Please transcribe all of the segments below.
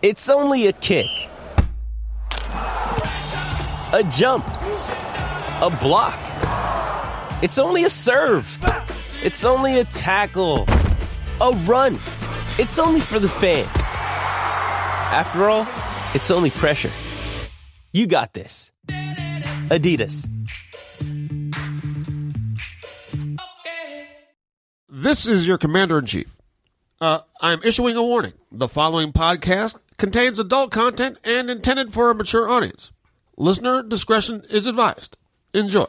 It's only a kick, a jump, a block. It's only a serve. It's only a tackle, a run. It's only for the fans. After all, it's only pressure. You got this. Adidas. This is your Commander-in-Chief. I'm issuing a warning. The following podcast contains adult content and intended for a mature audience. Listener discretion is advised. Enjoy.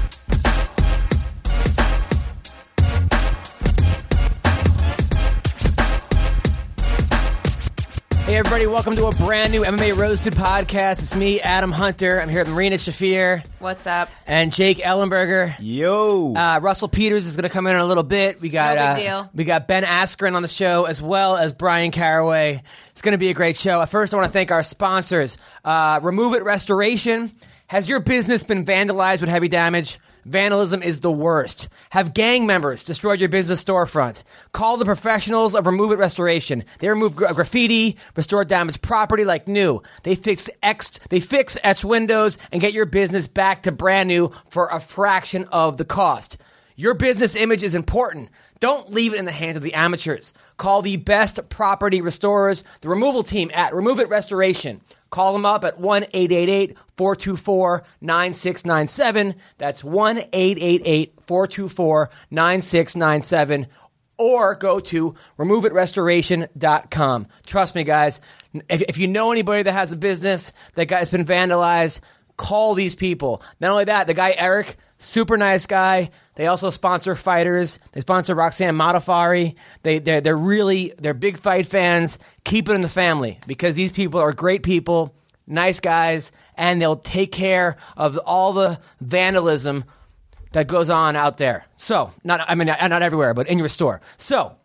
Hey everybody, welcome to a brand new MMA Roasted podcast. It's me, Adam Hunter. I'm here with Marina Shafir. What's up? And Jake Ellenberger. Yo. Russell Peters is going to come in a little bit. We got No big deal. We got Ben Askren on the show, as well as Brian Caraway. It's going to be a great show. First, I want to thank our sponsors. Remove It Restoration. Has your business been vandalized with heavy damage? Vandalism is the worst. Have gang members destroyed your business storefront? Call the professionals of Remove It Restoration. They remove graffiti, restore damaged property like new. They fix etched windows and get your business back to brand new for a fraction of the cost. Your business image is important. Don't leave it in the hands of the amateurs. Call the best property restorers, the removal team at Remove It Restoration. Call them up at 1-888-424-9697. That's 1-888-424-9697. Or go to removeitrestoration.com. Trust me, guys. If you know anybody that has a business that has been vandalized, call these people. Not only that, the guy Eric, super nice guy. They also sponsor fighters. They sponsor Roxanne Modafferi. They're big fight fans. Keep it in the family because these people are great people, nice guys, and they'll take care of all the vandalism that goes on out there. So, not everywhere, but in your store. So,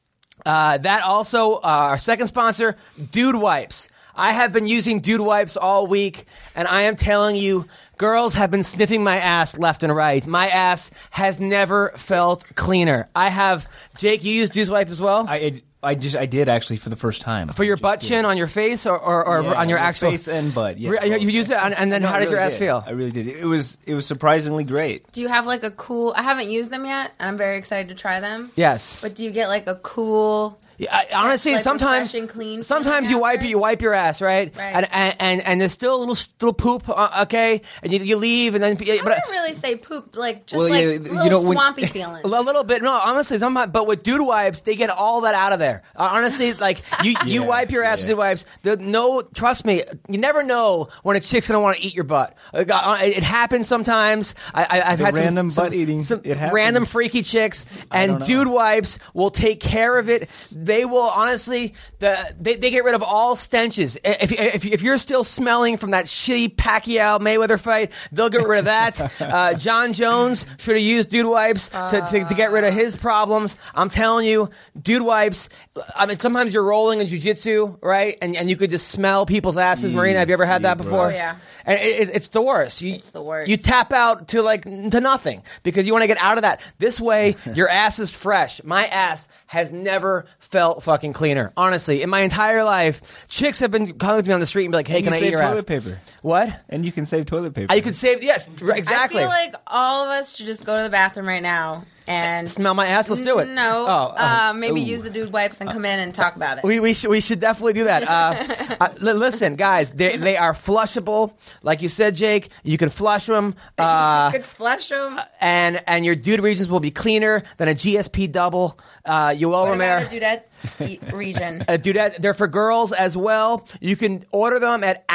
that also, our second sponsor, Dude Wipes. I have been using Dude Wipes all week, and I am telling you, girls have been sniffing my ass left and right. My ass has never felt cleaner. Jake, you use Dude Wipe as well? I did actually for the first time. For your butt chin on your face or on your actual face and butt. Yeah. You used it, and then how does your ass feel? I really did. It was surprisingly great. Do you have like a cool... I haven't used them yet, and I'm very excited to try them. Yes. But do you get like a cool... Yeah, honestly, like sometimes clean you wipe your ass, right? Right. And there's still a little poop, okay? And you leave, and then I wouldn't really say poop, like just swampy feeling. A little bit. No, honestly, but with Dude Wipes, they get all that out of there. Honestly, like you wipe your ass with Dude Wipes. Trust me, you never know when a chick's gonna want to eat your butt. It happens sometimes. I've had random some butt eating. It random freaky chicks, and Dude Wipes will take care of it. They will honestly, they get rid of all stenches. If you're still smelling from that shitty Pacquiao Mayweather fight, they'll get rid of that. John Jones should have used Dude Wipes to get rid of his problems. I'm telling you, Dude Wipes. I mean, sometimes you're rolling in jiu-jitsu, right? And you could just smell people's asses. Marina, have you ever had that before? Oh, yeah. And it's the worst. It's the worst. You tap out to nothing because you want to get out of that. This way, your ass is fresh. My ass has never felt fucking cleaner. Honestly, in my entire life, chicks have been coming to me on the street and be like, "Hey, can I eat your ass?" Toilet paper. What? And you can save toilet paper. You can save. Yes, exactly. I feel like all of us should just go to the bathroom right now and smell my ass. Let's do it. No. Maybe use the Dude Wipes and come in and talk about it. We should definitely do that. Listen, guys, they are flushable. Like you said, Jake, you can flush them. You could flush them. And your dude regions will be cleaner than a GSP double. You will remember. What about a dudette region? A dudette, they're for girls as well. You can order them at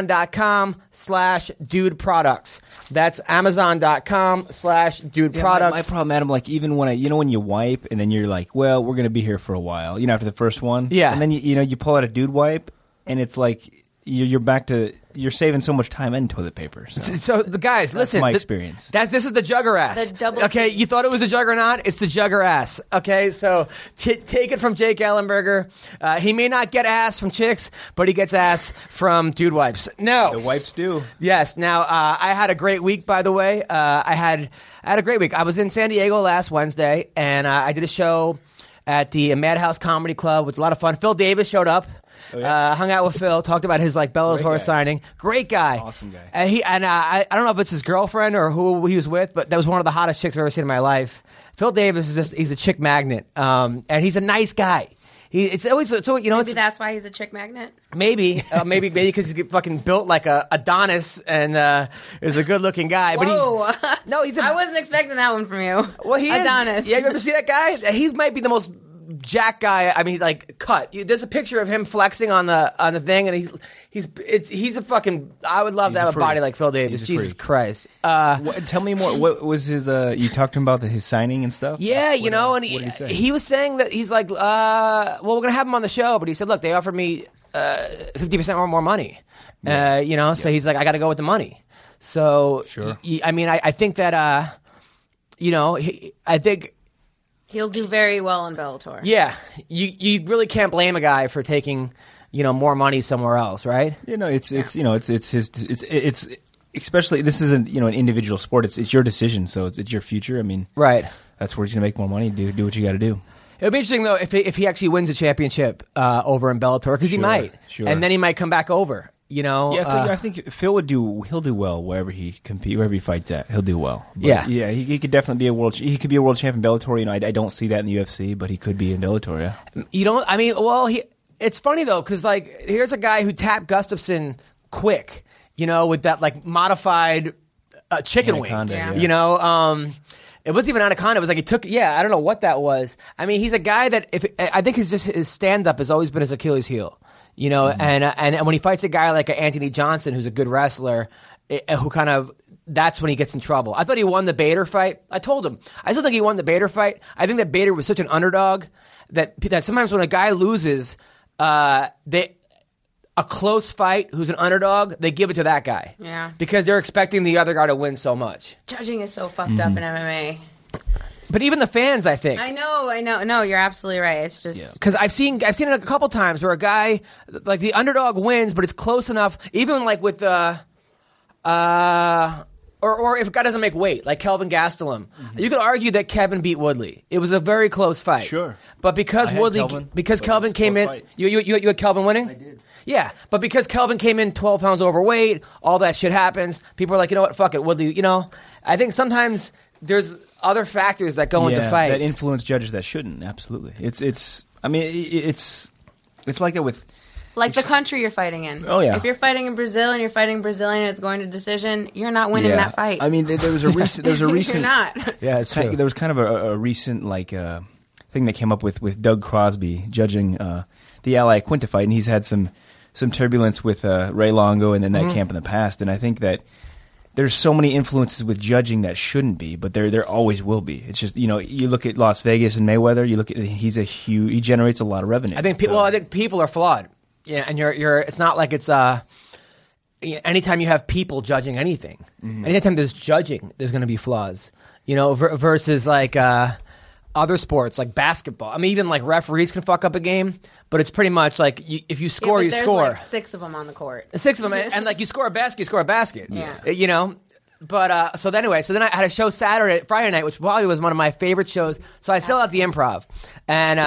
Amazon.com/dude products. That's Amazon.com/dude products. My problem, Adam, like even when when you wipe and then you're like, well, we're gonna be here for a while. After the first one, yeah, and then you pull out a Dude Wipe and it's like you're back to. You're saving so much time and toilet paper. So the guys, listen. That's my experience. This is the jugger ass. The double okay, T. you thought it was a juggernaut? It's the jugger ass. Okay, so take it from Jake Ellenberger. He may not get ass from chicks, but he gets ass from Dude Wipes. No, the wipes do. Yes. Now I had a great week. By the way, I had a great week. I was in San Diego last Wednesday, and I did a show at the Madhouse Comedy Club. It was a lot of fun. Phil Davis showed up. Oh, yeah? Hung out with Phil, talked about his like Bellator signing. Great guy. Awesome guy. And I don't know if it's his girlfriend or who he was with, but that was one of the hottest chicks I've ever seen in my life. Phil Davis he's a chick magnet. And he's a nice guy. Maybe that's why he's a chick magnet. Maybe because he's fucking built like a Adonis and is a good looking guy. Whoa. But I wasn't expecting that one from you. Well, he Adonis. is. You ever see that guy? He might be the most jack guy. I mean, like cut. There's a picture of him flexing on the thing, and he's a fucking. I would love to have a body like Phil Davis. Jesus Christ. Tell me more. What was his? You talked to him about his signing and stuff. Yeah, and what did he say? He was saying that he's like, well, we're gonna have him on the show, but he said, look, they offered me 50% or more money. So he's like, I got to go with the money. So sure. I think that I think. He'll do very well in Bellator. Yeah, you really can't blame a guy for taking, more money somewhere else, right? It's especially this isn't an individual sport. It's your decision, so it's your future. I mean, right. That's where he's gonna make more money. Do what you got to do. It'll be interesting though if he actually wins a championship over in Bellator because he might, and then he might come back over. Yeah, I think Phil he'll do well wherever he fights at. He'll do well. But he could definitely be he could be a world champion in Bellator. I don't see that in the UFC, but he could be in Bellator. Yeah. It's funny though because like here's a guy who tapped Gustafsson quick, with that like modified chicken Anaconda, wing. yeah. It wasn't even Anaconda. It was like he took. Yeah, I don't know what that was. I mean, he's a guy that I think his stand up has always been his Achilles heel. And when he fights a guy like Anthony Johnson, who's a good wrestler, that's when he gets in trouble. I thought he won the Bader fight. I told him. I still think he won the Bader fight. I think that Bader was such an underdog that sometimes when a guy loses, a close fight who's an underdog, they give it to that guy. Yeah. Because they're expecting the other guy to win so much. Judging is so fucked up in MMA. But even the fans, I think. I know. No, you're absolutely right. It's just because I've seen it a couple times where a guy like the underdog wins, but it's close enough. Even like with or if a guy doesn't make weight, like Kelvin Gastelum, you could argue that Kevin beat Woodley. It was a very close fight. Sure, but because Kelvin came in, you had Kelvin winning. I did. Yeah, but because Kelvin came in 12 pounds overweight, all that shit happens. People are like, you know what, fuck it, Woodley. I think sometimes there's other factors that go into fights that influence judges that shouldn't. Absolutely, it's like that with the country you're fighting in. Oh yeah, if you're fighting in Brazil and you're fighting Brazilian and it's going to decision, you're not winning that fight. I mean, there was a recent. You're not. Yeah, it's true. There was kind of a recent thing that came up with Doug Crosby judging the Ally Quinta fight, and he's had some turbulence with Ray Longo and then that camp in the past, and I think that. There's so many influences with judging that shouldn't be, but there always will be. It's just you look at Las Vegas and Mayweather. You look at he generates a lot of revenue. I think people are flawed. Yeah, and it's not like it's anytime you have people judging anything, anytime there's judging, there's going to be flaws. Versus like other sports like basketball. I mean, even like referees can fuck up a game, but it's pretty much like if you score, you score. Like 6 of them on the court. 6 of them, and like you score a basket, you score a basket. Yeah. But so then I had a show Friday night, which probably was one of my favorite shows. So I sell out the Improv, and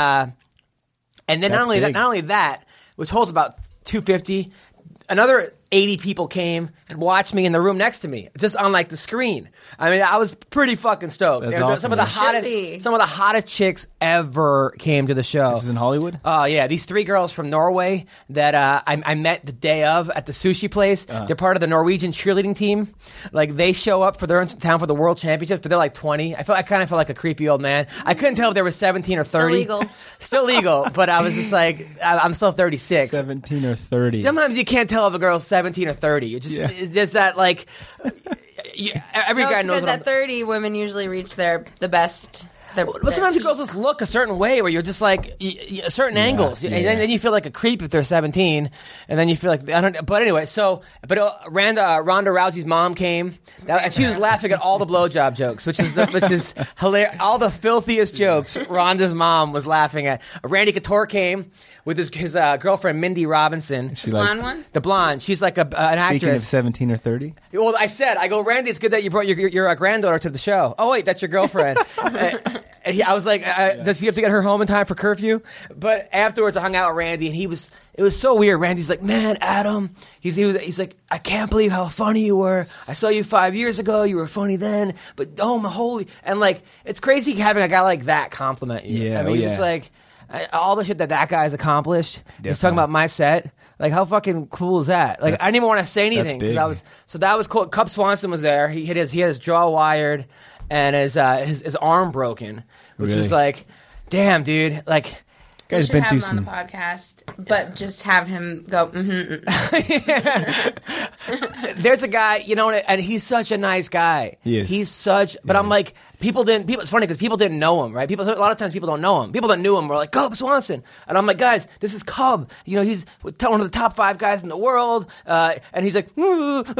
then not only that, which holds about 250. Another 80 people came and watched me in the room next to me, just on like the screen. I mean, I was pretty fucking stoked. That's awesome, some of the hottest chicks ever came to the show. This is in Hollywood? Oh, yeah. These 3 girls from Norway that I met the day of at the sushi place. They're part of the Norwegian cheerleading team. Like, they show up they're in town for the World Championships, but they're like 20. I kind of felt like a creepy old man. I couldn't tell if they were 17 or 30. Still legal, but I was just like, I'm still 36. 17 or 30. Sometimes you can't tell if a girl's 17 or 30. There's that like every guy knows. Because at 30, women usually reach the best. Well, sometimes girls just look a certain way where you're just like certain angles, and then you feel like a creep if they're 17, and then you feel like I don't. But anyway, Ronda Rousey's mom came, and she was laughing at all the blowjob jokes, which is hilarious. All the filthiest jokes Ronda's mom was laughing at. Randy Couture came with his girlfriend Mindy Robinson. The blonde one? The blonde. She's like an actress. Speaking of 17 or 30? Well, I go, Randy, it's good that you brought your granddaughter to the show. Oh, wait, that's your girlfriend. And I was like, does he have to get her home in time for curfew? But afterwards, I hung out with Randy, and it was so weird. Randy's like, man, Adam, he's like, I can't believe how funny you were. I saw you 5 years ago. You were funny then, but oh my holy, and like, it's crazy having a guy like that compliment you. Yeah, I mean, just like all the shit that guy's accomplished. He's talking about my set. Like, how fucking cool is that? Like, I didn't even want to say anything because that was cool. Cub Swanson was there. He had his jaw wired and his arm broken, which was like, damn, dude. Like, guy's been through some on the podcast, but just have him go. There's a guy, and he's such a nice guy. He is. He's such. But I'm like, people. It's funny because people didn't know him, right? A lot of times people don't know him. People that knew him were like Cub Swanson, and I'm like, guys, this is Cub. He's one of the top 5 guys in the world, and he's like, not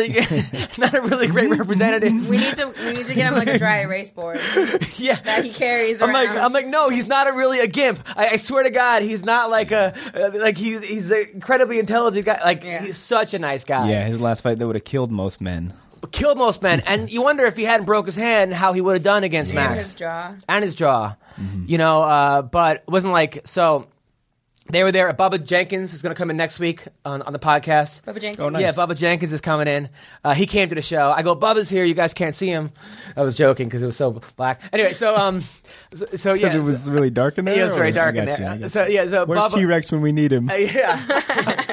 a really great representative. We need to get him like a dry erase board. Yeah, that he carries around. I'm like, no, he's not really a gimp. I swear to God, he's not like he's an incredibly intelligent guy. Like, he's such a nice guy. Yeah, his last fight that would have killed most men. And you wonder if he hadn't broke his hand, how he would have done against Max. And his jaw. But it wasn't like, so they were there. Bubba Jenkins is going to come in next week on the podcast. Bubba Jenkins? Oh, nice. Yeah, Bubba Jenkins is coming in. He came to the show. I go, Bubba's here. You guys can't see him. I was joking because it was so black. Anyway, so yeah. It was really dark in there? It was very dark in there. So where's Bubba, T-Rex when we need him? Yeah.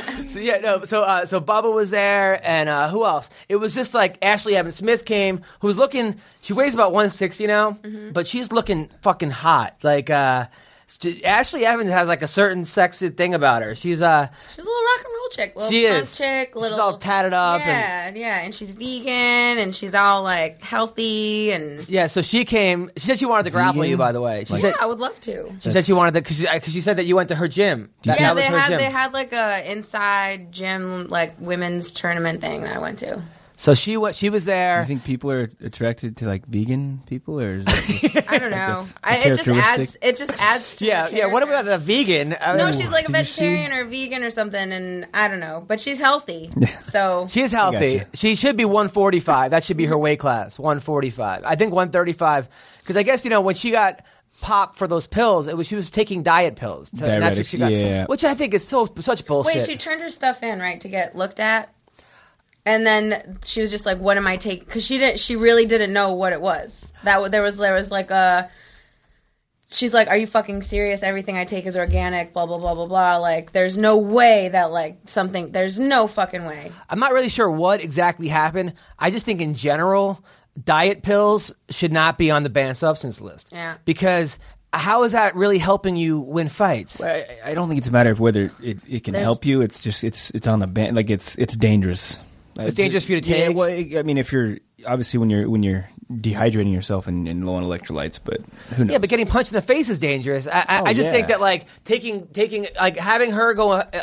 So Bubba was there, and who else? It was just like Ashley Evans Smith came, who's looking. She weighs about 160 now, but she's looking fucking hot. Like Ashley Evans has like a certain sexy thing about her. She's a little rock and roll chick, little she is chick. She's all tatted up. Yeah, and she's vegan, and she's all like healthy, and so she came. She said she wanted to grapple you. By the way, she said, I would love to. She said she wanted to because she said that you went to her gym. They had like a inside gym like women's tournament thing that I went to. So she was there. Do you think people are attracted to like vegan people, or is it I don't know. It just adds to yeah. What about the vegan? No, she's like a vegetarian or vegan or something, and I don't know. But she's healthy, so she is healthy. Gotcha. She should be 145. That should be her weight class. 145. I think 135. Because I guess when she got popped for those pills, she was taking diet pills. Diuretics, that's what she got, which I think is such bullshit. Wait, she turned her stuff in right to get looked at. And then she was just like, "What am I taking?" Because she really didn't know what it was. There was like a. She's like, "Are you fucking serious? Everything I take is organic." Blah blah blah blah blah. Like, there's no way that like something. There's no fucking way. I'm not really sure what exactly happened. I just think in general, diet pills should not be on the banned substance list. Yeah. Because how is that really helping you win fights? Well, I don't think it's a matter of whether it can help you. It's just it's on the ban. Like it's dangerous. It's dangerous for you to take. Yeah, well, I mean, if you're obviously when you're dehydrating yourself and low on electrolytes, but who knows? Yeah, but getting punched in the face is dangerous. I just think that like taking like having her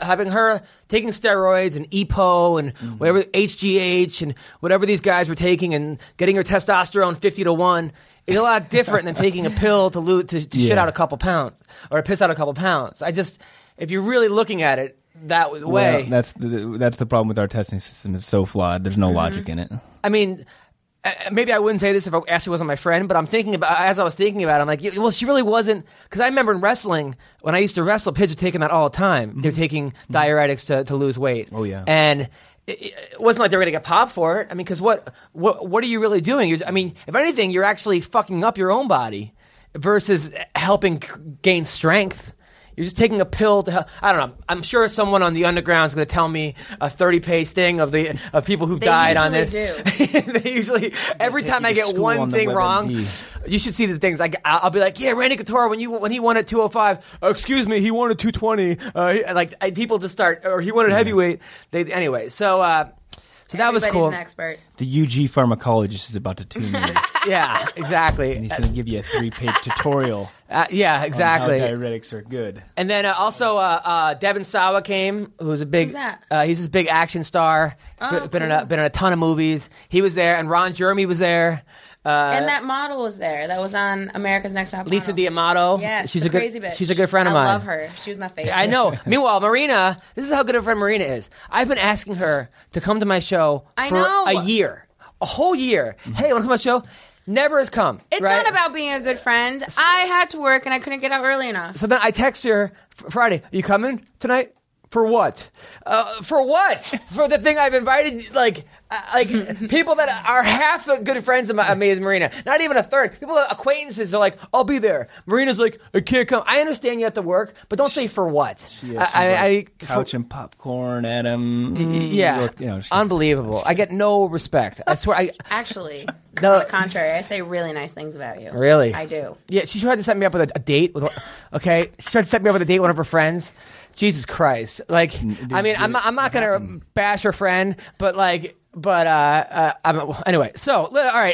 taking steroids and EPO and whatever HGH and whatever these guys were taking and getting her testosterone 50 to 1 is a lot different than taking a pill to shit out a couple pounds or piss out a couple pounds. If you're really looking at it that way. Well, that's the problem with our testing system. It's so flawed. There's no logic in it. I mean, maybe I wouldn't say this if Ashley wasn't my friend, but as I was thinking about it, I'm like, well, she really wasn't. Because I remember in wrestling, when I used to wrestle, kids were taking that all the time. Mm-hmm. They're taking diuretics to lose weight. Oh, yeah. And it wasn't like they were going to get popped for it. I mean, because what are you really doing? If anything, you're actually fucking up your own body versus helping gain strength. You're just taking a pill to help. I don't know. I'm sure someone on the underground is going to tell me a 30-page thing of people who've died on this. They usually every time I get one thing wrong, you should see the things. I'll be like, yeah, Randy Couture when he won at 205. Excuse me, he won at 220. People just start, or he won at heavyweight. Anyway, so that was cool. An expert. The UG pharmacologist is about to tune in. Yeah, exactly. And he's going to give you a 3-page tutorial. Yeah, exactly. On how diuretics are good. And then also Devin Sawa came, who's a big. Who's that? He's this big action star. Been in a ton of movies. He was there, and Ron Jeremy was there. And that model was there. That was on America's Next Top Model. Lisa D'Amato. Yeah, she's a crazy bitch. She's a good friend of mine. I love her. She was my favorite. I know. Meanwhile, Marina, this is how good of a friend Marina is. I've been asking her to come to my show for a year. A whole year. Hey, want to come to my show? Never has come. It's right? not about being a good friend. I had to work and I couldn't get out early enough. So then I text her Friday. Are you coming tonight? For what? For what? For the thing I've invited, like people that are half good friends of me as Marina. Not even a third. People, acquaintances are like, I'll be there. Marina's like, I can't come. I understand you have to work, but don't say for what. Couch and popcorn at him. Yeah, unbelievable. I get no respect. I swear. Actually, No. on the contrary, I say really nice things about you. Really? I do. Yeah, she tried to set me up with a date. Okay, she tried to set me up with a date with one of her friends. Jesus Christ! Like, I mean, I'm not gonna bash her friend, but anyway. So, all right.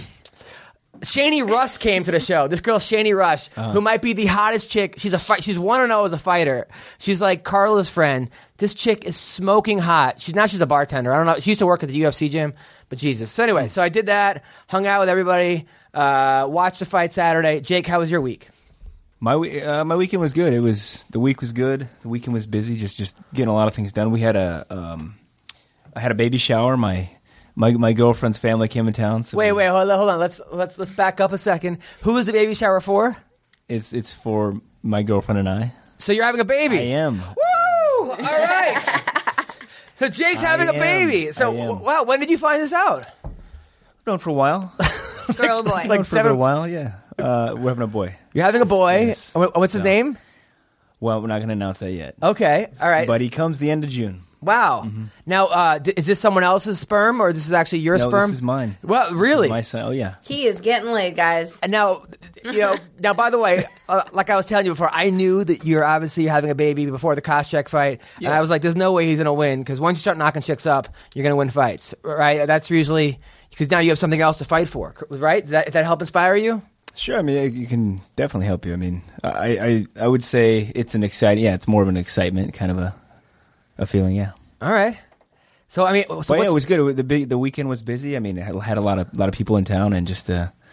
Shani Rush came to the show. This girl, Shani Rush, who might be the hottest chick. She's she's 1-0 as a fighter. She's like Carla's friend. This chick is smoking hot. She's a bartender. I don't know. She used to work at the UFC gym, but Jesus. So anyway, so I did that. Hung out with everybody. Watched the fight Saturday. Jake, how was your week? My weekend was good. The week was good. The weekend was busy. Just getting a lot of things done. We had I had a baby shower. My girlfriend's family came in town. So Wait, hold on. Let's back up a second. Who was the baby shower for? It's for my girlfriend and I. So you're having a baby. I am. Woo! All right. So Jake's having a baby. So wow, when did you find this out? Known for a while. Girl or boy? Like For a little while, yeah. We're having a boy. You're having a boy. Yes. What's his name? Well, we're not going to announce that yet. Okay. All right. But he comes the end of June. Wow. Mm-hmm. Now, is this someone else's sperm, or this is actually your No, sperm? this is mine. Well, really? This is my son. Oh, yeah. He is getting laid, guys. And now, now, by the way, like I was telling you before, I knew that you're obviously having a baby before the Koscheck fight. Yeah. And I was like, there's no way he's going to win, because once you start knocking chicks up, you're going to win fights, right? That's usually, because now you have something else to fight for, right? Did that help inspire you? Sure. I mean, you can definitely help you. I mean, I would say it's an exciting, it's more of an excitement kind of a feeling, yeah. All right. So, I mean, But yeah, it was good. The weekend was busy. I mean, I had a lot of people in town and just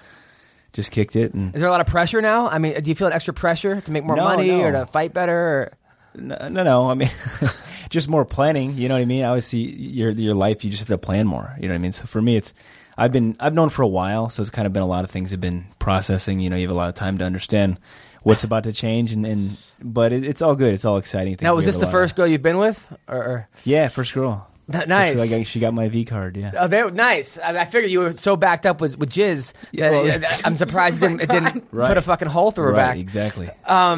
kicked it. And is there a lot of pressure now? I mean, do you feel an extra pressure to make more money or to fight better? Or? No. I mean, just more planning. You know what I mean? Obviously, your life, you just have to plan more. You know what I mean? So for me, I've known for a while, so it's kind of been a lot of things I've been processing. You know, you have a lot of time to understand what's about to change, but it's all good. It's all exciting. Now, was this the first girl you've been with? Or? Yeah, first girl. Nice. She got my V card. Yeah. Oh, nice. I figured you were so backed up with jizz that I'm surprised it didn't put a fucking hole through her back. Exactly.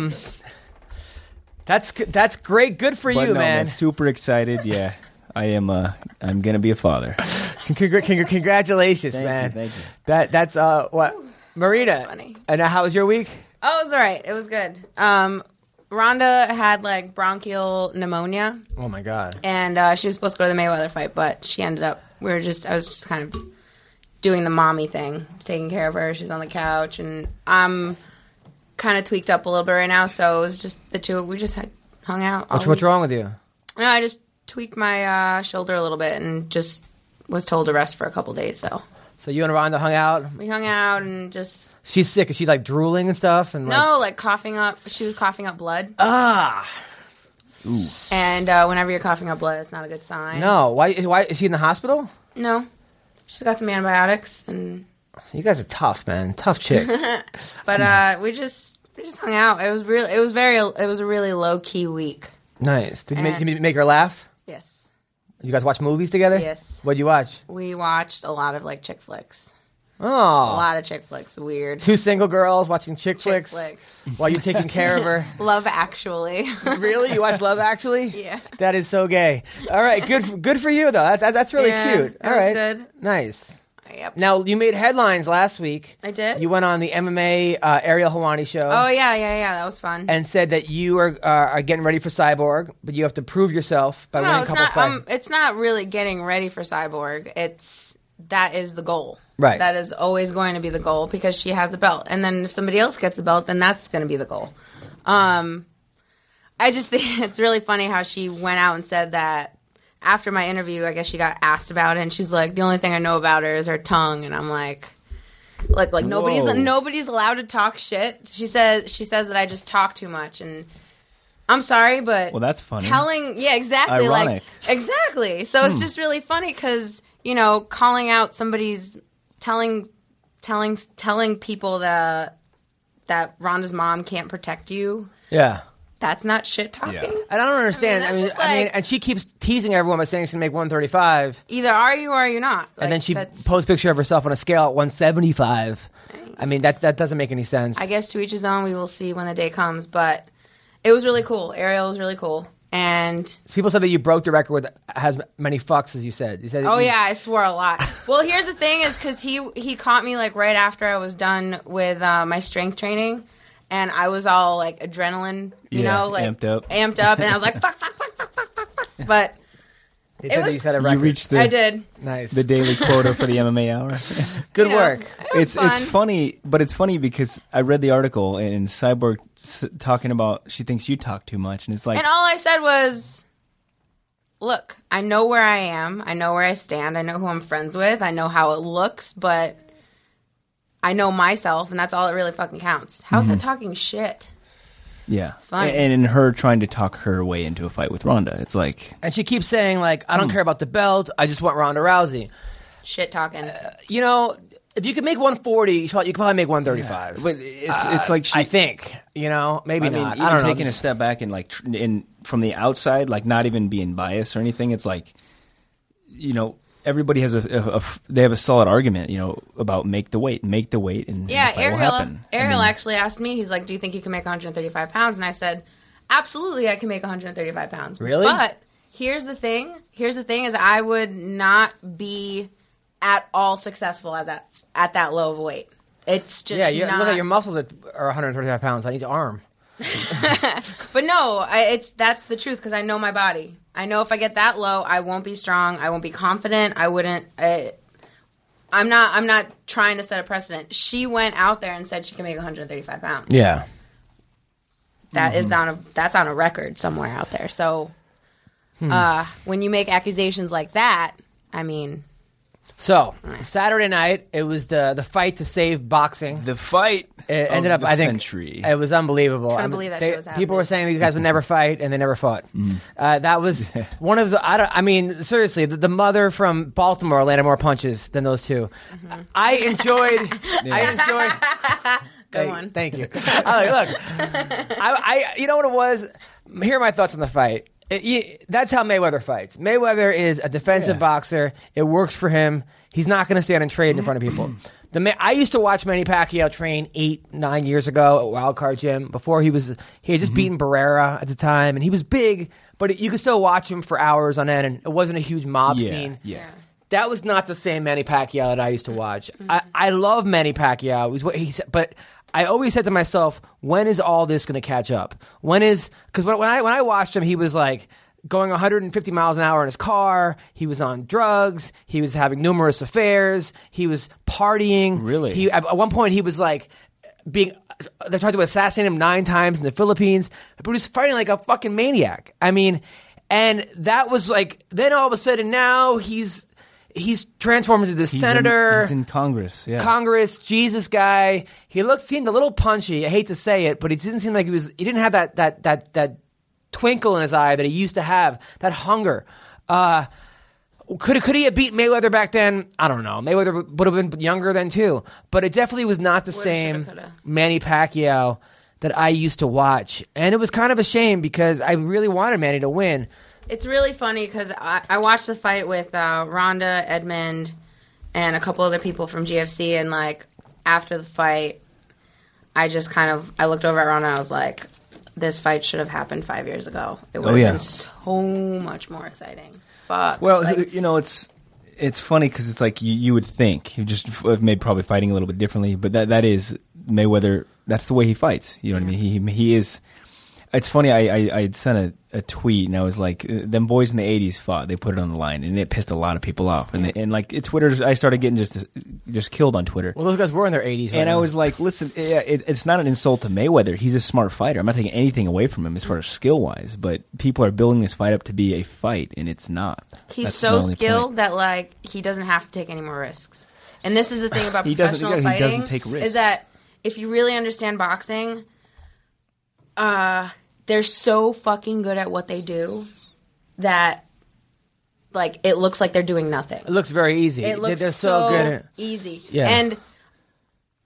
That's great. Good for you, man. Super excited. Yeah, I am. I'm gonna be a father. Congratulations, man. Thank you. That's what Marina. That's funny. And how was your week? Oh, it was all right. It was good. Rhonda had like bronchial pneumonia. Oh my god! And she was supposed to go to the Mayweather fight, but she ended up. I was just kind of doing the mommy thing, taking care of her. She's on the couch, and I'm kind of tweaked up a little bit right now. So it was just the two. We just hung out. What's wrong with you? No, I just tweaked my shoulder a little bit, and just was told to rest for a couple days. So you and Rhonda hung out? We hung out and just... She's sick. Is she like drooling and stuff? And no, like coughing up. She was coughing up blood. Ah. Ooh. And whenever you're coughing up blood, it's not a good sign. No. Why is she in the hospital? No. She's got some antibiotics and... You guys are tough, man. Tough chicks. But we just hung out. It was a really low key week. Nice. Did you make her laugh? Yes. You guys watch movies together? Yes. What'd you watch? We watched a lot of like chick flicks. Oh. A lot of chick flicks. Weird. Two single girls watching chick flicks flicks while you're taking care of her. Love Actually. Really? You watch Love Actually? Yeah. That is so gay. All right. Good for you though. That's really cute. All right. Good. Nice. Yep. Now, you made headlines last week. I did. You went on the MMA Ariel Helwani show. Oh, yeah. That was fun. And said that you are getting ready for Cyborg, but you have to prove yourself by winning a couple fights. It's not really getting ready for Cyborg. That is the goal. Right. That is always going to be the goal because she has the belt. And then if somebody else gets the belt, then that's going to be the goal. I just think it's really funny how she went out and said that after my interview, I guess she got asked about it, and she's like, the only thing I know about her is her tongue. And I'm like nobody's allowed to talk shit. She says that I just talk too much, and I'm sorry, but well, that's funny. Exactly, ironic. Exactly. So it's just really funny because calling out telling telling people that Ronda's mom can't protect you. Yeah. That's not shit talking. Yeah. And I don't understand. I mean, that's just like- and she keeps teasing everyone by saying she's going to make 135. Either are you or are you not. And then she that's- posts a picture of herself on a scale at 175. I mean, that doesn't make any sense. I guess to each his own. We will see when the day comes. But it was really cool. Ariel was really cool. And People said that you broke the record with as many fucks as you said. You said oh yeah, I swore a lot. Well, here's the thing: is because he caught me like right after I was done with my strength training, and I was all like adrenaline, you Yeah, know, like amped up, and I was like fuck. But They said that you set a You record. reached I did. Nice. the daily quota for the MMA hour. Good You know, work. It was fun. It's funny, but it's funny because I read the article and Cyborg talking about she thinks you talk too much, and it's like And all I said was, look, I know where I am. I know where I stand. I know who I'm friends with. I know how it looks, but I know myself, and that's all that really fucking counts. How's that talking shit? yeah, funny. and in her trying to talk her way into a fight with Ronda, it's like And she keeps saying, like, I don't care about the belt. I just want Ronda Rousey. Shit talking. You know, if you could make 140, you could probably make 135. but it's like she. I think, you know, maybe I mean, not. even I don't know. taking a step back and like from the outside, like not even being biased or anything. It's like, you know, everybody has they have a solid argument, you know, about make the weight, and Yeah, the fight will happen. Ariel actually asked me, he's like, do you think you can make 135 pounds? And I said, absolutely, I can make 135 pounds. Really? But here's the thing is I would not be at all successful at that low of a weight. It's just look at your muscles are 135 pounds. I need your arm. But no, that's the truth because I know my body. I know if I get that low, I won't be strong. I won't be confident. I wouldn't. I'm not trying to set a precedent. She went out there and said she can make 135 pounds. Yeah. That is that's on a record somewhere out there. So when you make accusations like that, I mean, So, Saturday night, it was the fight to save boxing. The fight It ended up, the I think, century. it was unbelievable. Trying to believe that shit was happening. People were saying these guys would never fight, and they never fought. That was one of the. I mean, seriously, the mother from Baltimore landed more punches than those two. I enjoyed. Go on. Thank you. Look, I you know what it was? Here are my thoughts on the fight. That's how Mayweather fights. Mayweather is a defensive boxer. It works for him. He's not going to stand and trade in front of people. I used to watch Manny Pacquiao train 8-9 years ago at Wildcard Gym. Before he had just beaten Barrera at the time, and he was big, but you could still watch him for hours on end, and it wasn't a huge mob scene. Yeah. That was not the same Manny Pacquiao that I used to watch. I love Manny Pacquiao. He's what he said, but I always said to myself, when is all this going to catch up? Because when I watched him, he was like going 150 miles an hour in his car. He was on drugs. He was having numerous affairs. He was partying. Really? At one point, he was like they tried to assassinate him 9 times in the Philippines, but he was fighting like a fucking maniac. I mean, and that was like, then all of a sudden now he's transformed into this senator. He's in Congress. Yeah. Congress, Jesus guy. He seemed a little punchy. I hate to say it, but it didn't seem like he didn't have that twinkle in his eye that he used to have, that hunger. Could he have beat Mayweather back then? I don't know. Mayweather would have been younger then too, but it definitely was not the same coulda. Manny Pacquiao that I used to watch. And it was kind of a shame because I really wanted Manny to win. It's really funny because I watched the fight with Ronda, Edmund, and a couple other people from GFC, and like after the fight, I looked over at Ronda and I was like, this fight should have happened 5 years ago. It would have been so much more exciting. Fuck. Well, you know, it's funny because it's like you would think, you just maybe probably fighting a little bit differently, but that is Mayweather. That's the way he fights. You know what I mean? He is. It's funny. I had sent a tweet and I was like, them boys in the '80s fought. They put it on the line and it pissed a lot of people off. And like Twitter, I started getting just killed on Twitter. Well, those guys were in their 80s. And I was like, listen, it's not an insult to Mayweather. He's a smart fighter. I'm not taking anything away from him as far as skill wise. But people are building this fight up to be a fight, and it's not. He's That's so my only skilled point. that like he doesn't have to take any more risks. And this is the thing about He doesn't- professional yeah, he fighting doesn't take risks. is that if you really understand boxing, they're so fucking good at what they do that like it looks like they're doing nothing. it looks very easy. It looks They're so good at easy. Yeah. And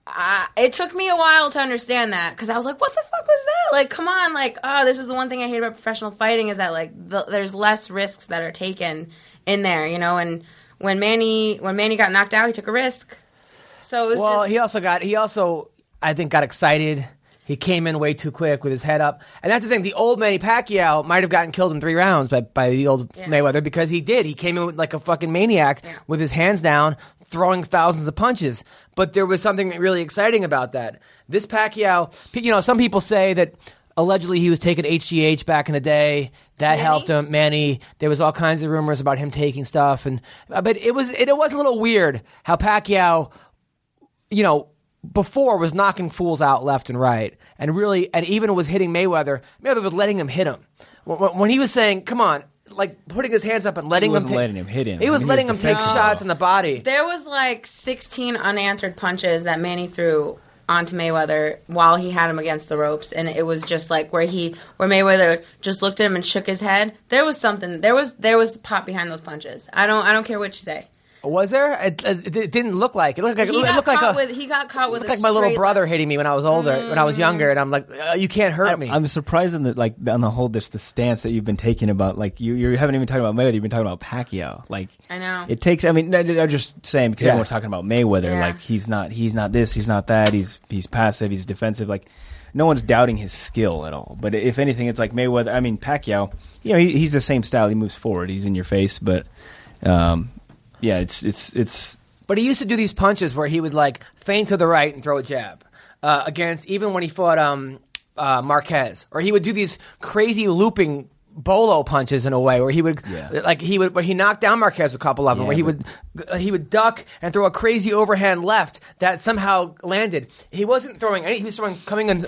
it took me a while to understand that because I was like, what the fuck was that? Like, come on. Like, this is the one thing I hate about professional fighting is that, like, there's less risks that are taken in there, you know? And when Manny got knocked out, he took a risk. So it was he also, I think, got excited. He came in way too quick with his head up. And that's the thing. The old Manny Pacquiao might have gotten killed in 3 rounds by the old Mayweather because he did. He came in with like a fucking maniac with his hands down, throwing thousands of punches. But there was something really exciting about that. This Pacquiao, you know, some people say that allegedly he was taking HGH back in the day. That helped him. Manny, there was all kinds of rumors about him taking stuff. But it was a little weird how Pacquiao, you know, before was knocking fools out left and right, and even was hitting Mayweather. Mayweather was letting him hit him. When he was saying, "Come on," like putting his hands up and letting him hit him. He was letting him take shots in the body. There was like 16 unanswered punches that Manny threw onto Mayweather while he had him against the ropes, and it was just like where Mayweather just looked at him and shook his head. There was something. There was pop behind those punches. I don't care what you say. Was there? It didn't look like it. Looked like he got caught with like my little brother hitting me when I was older, when I was younger, and I'm like, you can't hurt me. I'm surprised on the whole the stance that you've been taking about like you haven't even talked about Mayweather. You've been talking about Pacquiao. Like I know it takes. I mean, I'm just saying because everyone's talking about Mayweather. Yeah. Like he's not this, he's not that. He's passive. He's defensive. Like no one's doubting his skill at all. But if anything, it's like Mayweather. I mean Pacquiao. You know, he's the same style. He moves forward. He's in your face, but. Yeah, it's. But he used to do these punches where he would like feint to the right and throw a jab against even when he fought Marquez, or he would do these crazy looping bolo punches in a way where he would where he knocked down Marquez a couple of them, where he would duck and throw a crazy overhand left that somehow landed. He wasn't throwing any. He was coming in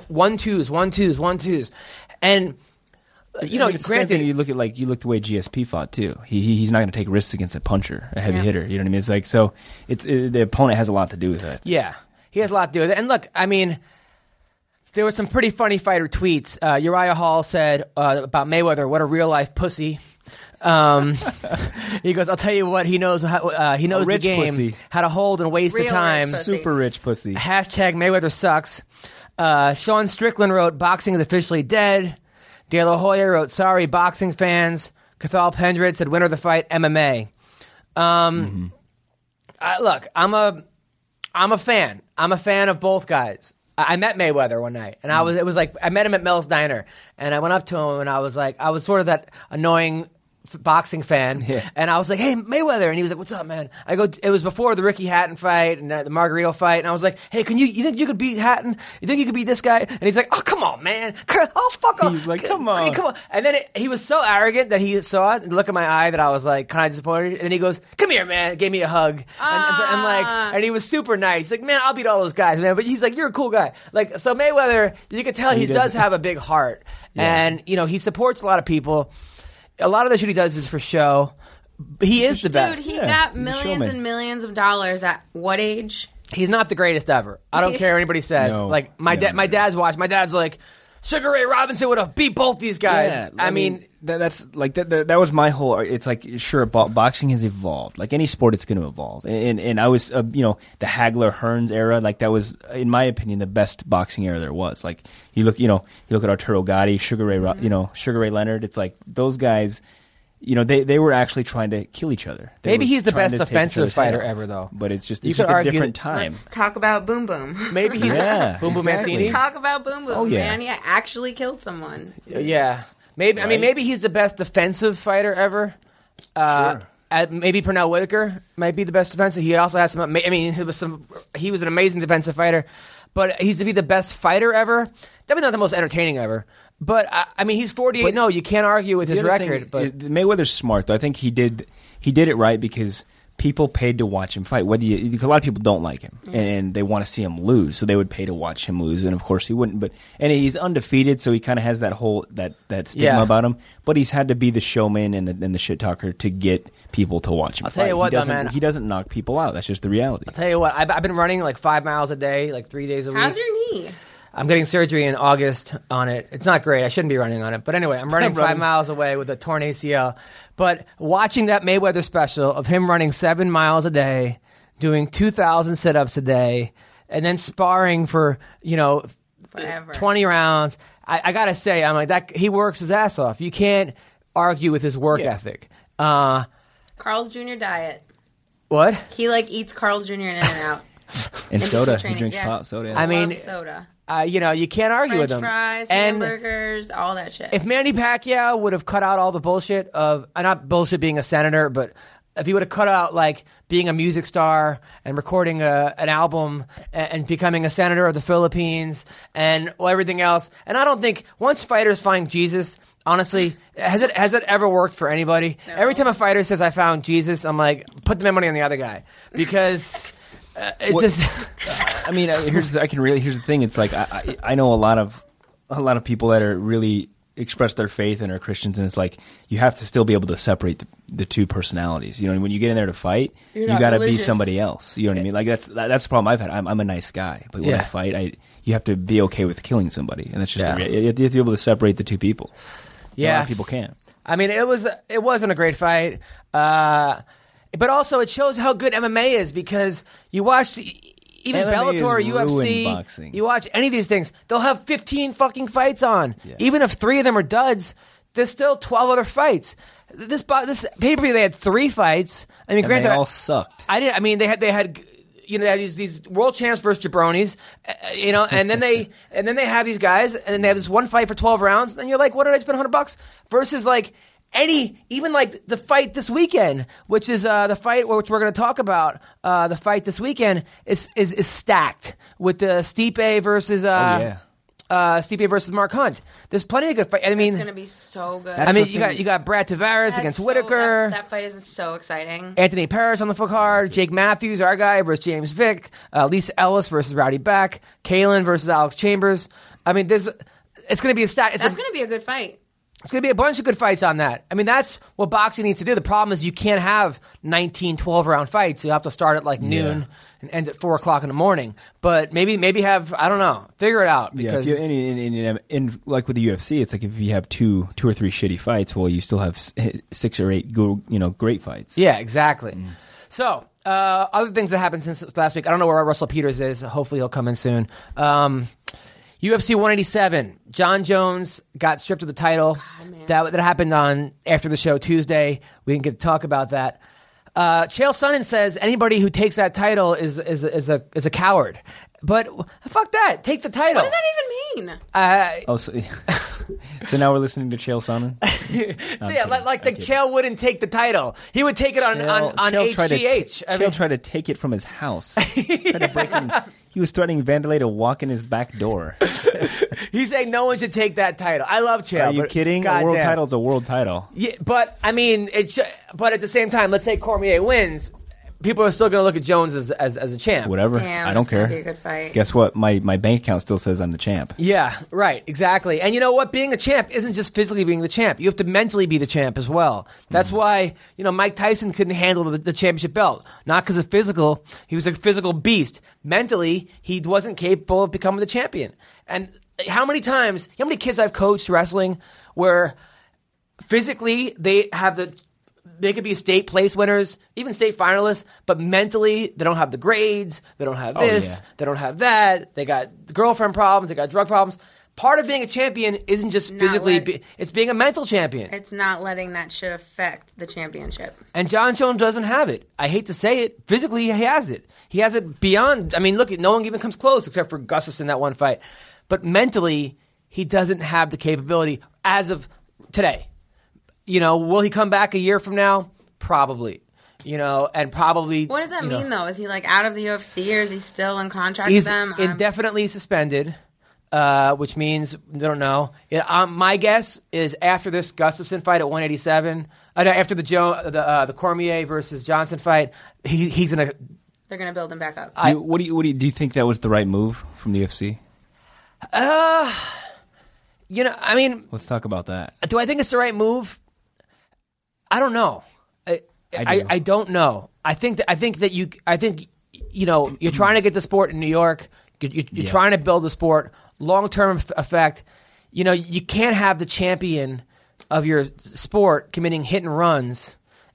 1-2s, and. You know, granted, you look the way GSP fought too. He's not going to take risks against a puncher, a heavy hitter. You know what I mean? It's like so. The opponent has a lot to do with that. Yeah, he has a lot to do with it. And look, I mean, there were some pretty funny fighter tweets. Uriah Hall said about Mayweather, "What a real life pussy." He goes, "I'll tell you what. He knows the game, pussy. How to hold and waste the time. Super rich pussy." Hashtag Mayweather sucks. Sean Strickland wrote, "Boxing is officially dead." De La Hoya wrote, "Sorry, boxing fans." Cathal Pendred said, "Winner of the fight, MMA." Look, I'm a fan. I'm a fan of both guys. I met Mayweather one night, and it was like I met him at Mel's Diner, and I went up to him, and I was sort of that annoying boxing fan, and I was like, "Hey, Mayweather," and he was like, "What's up, man?" I go, it was before the Ricky Hatton fight and the Margarito fight, and I was like, "Hey, you think you could beat Hatton? You think you could beat this guy?" And he's like, "Oh, come on, man! Oh, fuck off!" He's like, "Come on!" And then he was so arrogant that he saw it and look at my eye that I was like, kind of disappointed. And then he goes, "Come here, man!" Gave me a hug, and he was super nice. He's like, "Man, I'll beat all those guys, man." But he's like, "You're a cool guy." Like, so Mayweather, you can tell he does have a big heart, and you know he supports a lot of people. A lot of the shit he does is for show. He is the best. Dude, he got millions and millions of dollars at what age? He's not the greatest ever. I don't care what anybody says. No, like my dad's watching. My dad's like, Sugar Ray Robinson would have beat both these guys. Yeah, I mean that's like that was my whole. It's like sure, boxing has evolved. Like any sport, it's going to evolve. And I was the Hagler Hearns era. Like that was, in my opinion, the best boxing era there was. Like you look at Arturo Gatti, Sugar Ray, Sugar Ray Leonard. It's like those guys. They were actually trying to kill each other. Maybe he's the best offensive fighter ever, though. But it's just a different time. Let's talk about Boom Boom. Maybe he's Boom Boom Mancini. Let's talk about Boom Boom. Oh, yeah. Man, he actually killed someone. Yeah, maybe. Right? I mean, maybe he's the best defensive fighter ever. Sure. Maybe Pernell Whitaker might be the best defensive. He also has some. I mean, he was an amazing defensive fighter, but he's to be the best fighter ever. Definitely not the most entertaining ever. But I mean, he's 48. No, you can't argue with his record. But Mayweather's smart, though. I think he did it right because people paid to watch him fight. Because a lot of people don't like him and they want to see him lose, so they would pay to watch him lose. And of course, he wouldn't. And he's undefeated, so he kind of has that whole that stigma about him. But he's had to be the showman and the shit talker to get people to watch him. I'll tell you what, man, he doesn't knock people out. That's just the reality. I'll tell you what, I've been running like 5 miles a day, like 3 days a week. How's your knee? I'm getting surgery in August on it. It's not great. I shouldn't be running on it. But anyway, I'm running 5 miles away with a torn ACL. But watching that Mayweather special of him running 7 miles a day, doing 2,000 sit-ups a day, and then sparring for, Forever. 20 rounds. I got to say, I'm like, that he works his ass off. You can't argue with his work ethic. Carl's Jr. diet. What? He eats Carl's Jr. in In-N-Out. And NBC soda. He training, drinks yeah. pop soda. I mean, Love soda. You can't argue with French him. fries, And hamburgers, all that shit. if Manny Pacquiao would have cut out all the bullshit of, not bullshit being a senator, but if he would have cut out being a music star and recording an album and becoming a senator of the Philippines and everything else, and I don't think once fighters find Jesus, honestly, has it ever worked for anybody? No. Every time a fighter says I found Jesus, I'm like, put the money on the other guy because it's just. I mean, here's the thing. It's like I know a lot of people that are really express their faith and are Christians, and it's like you have to still be able to separate the two personalities. You know, when you get in there to fight, you got to be somebody else. You know what I mean? Like that's the problem I've had. I'm a nice guy, but when I fight, you have to be okay with killing somebody, and that's just you have to be able to separate the two people. Yeah, a lot of people can't. I mean, it wasn't a great fight, but also it shows how good MMA is because you watch even MMA Bellator, has ruined UFC, boxing. you watch any of these things, they'll have 15 fucking fights on. Yeah. Even if 3 of them are duds, there's still 12 other fights. This pay-per-view, they had 3 fights. I mean, And granted, they all sucked. they had these world champs versus jabronis, and then they have these guys, and then they have this one fight for 12 rounds, and you're like, what did I spend $100 versus even the fight this weekend, which is the fight which we're going to talk about. The fight this weekend is stacked with the Stipe versus Stipe versus Mark Hunt. There's plenty of good fights. I mean, it's going to be so good. I mean, you got Brad Tavares against Whitaker. That fight is so exciting. Anthony Paris on the full card. Jake Matthews, our guy, versus James Vick. Lisa Ellis versus Rowdy Back. Kalen versus Alex Chambers. I mean, it's going to be a stack. That's going to be a good fight. It's going to be a bunch of good fights on that. I mean, that's what boxing needs to do. The problem is you can't have 19, 12-round fights. You have to start at noon and end at 4 o'clock in the morning. But maybe have, I don't know, figure it out. Because in like with the UFC, it's like if you have two or three shitty fights, well, you still have 6 or 8 great fights. Yeah, exactly. So, other things that happened since last week. I don't know where Russell Peters is. Hopefully he'll come in soon. UFC 187. John Jones got stripped of the title. God, that happened on after the show Tuesday. We didn't get to talk about that. Chael Sonnen says anybody who takes that title is a coward. But fuck that. Take the title. What does that even mean? So now we're listening to Chael Sonnen? Chael wouldn't take the title. He would take it on HGH. Chael tried to take it from his house. Tried to break in. He was threatening Vanderlei to walk in his back door. He's saying no one should take that title. I love Chael. Are you kidding? A world title is a world title. Yeah, but I mean, but at the same time, let's say Cormier wins. People are still going to look at Jones as a champ. Whatever. Damn, I don't care. Be a good fight. Guess what? My bank account still says I'm the champ. Yeah, right. Exactly. And you know what? Being a champ isn't just physically being the champ. You have to mentally be the champ as well. That's why, Mike Tyson couldn't handle the championship belt. Not because of physical. He was a physical beast. Mentally, he wasn't capable of becoming the champion. And how many kids I've coached wrestling where physically they could be state place winners, even state finalists, but mentally they don't have the grades, they don't have this, they don't have that, they got girlfriend problems, they got drug problems. Part of being a champion isn't just physically, it's being a mental champion. It's not letting that shit affect the championship. And John Jones doesn't have it. I hate to say it. Physically, he has it. He has it beyond, look, no one even comes close except for Gustafsson that one fight. But mentally, he doesn't have the capability as of today. Will he come back a year from now? Probably. And probably. What does that mean, though? Is he out of the UFC or is he still in contract with them? He's indefinitely suspended, which means I don't know. My guess is after this Gustafsson fight at 187, after the Cormier versus Johnson fight, he's gonna. They're gonna build him back up. Do you think that was the right move from the UFC? Let's talk about that. Do I think it's the right move? I don't know. I don't know. I think that you're trying to get the sport in New York. You're trying to build the sport. Long-term effect. You can't have the champion of your sport committing hit and runs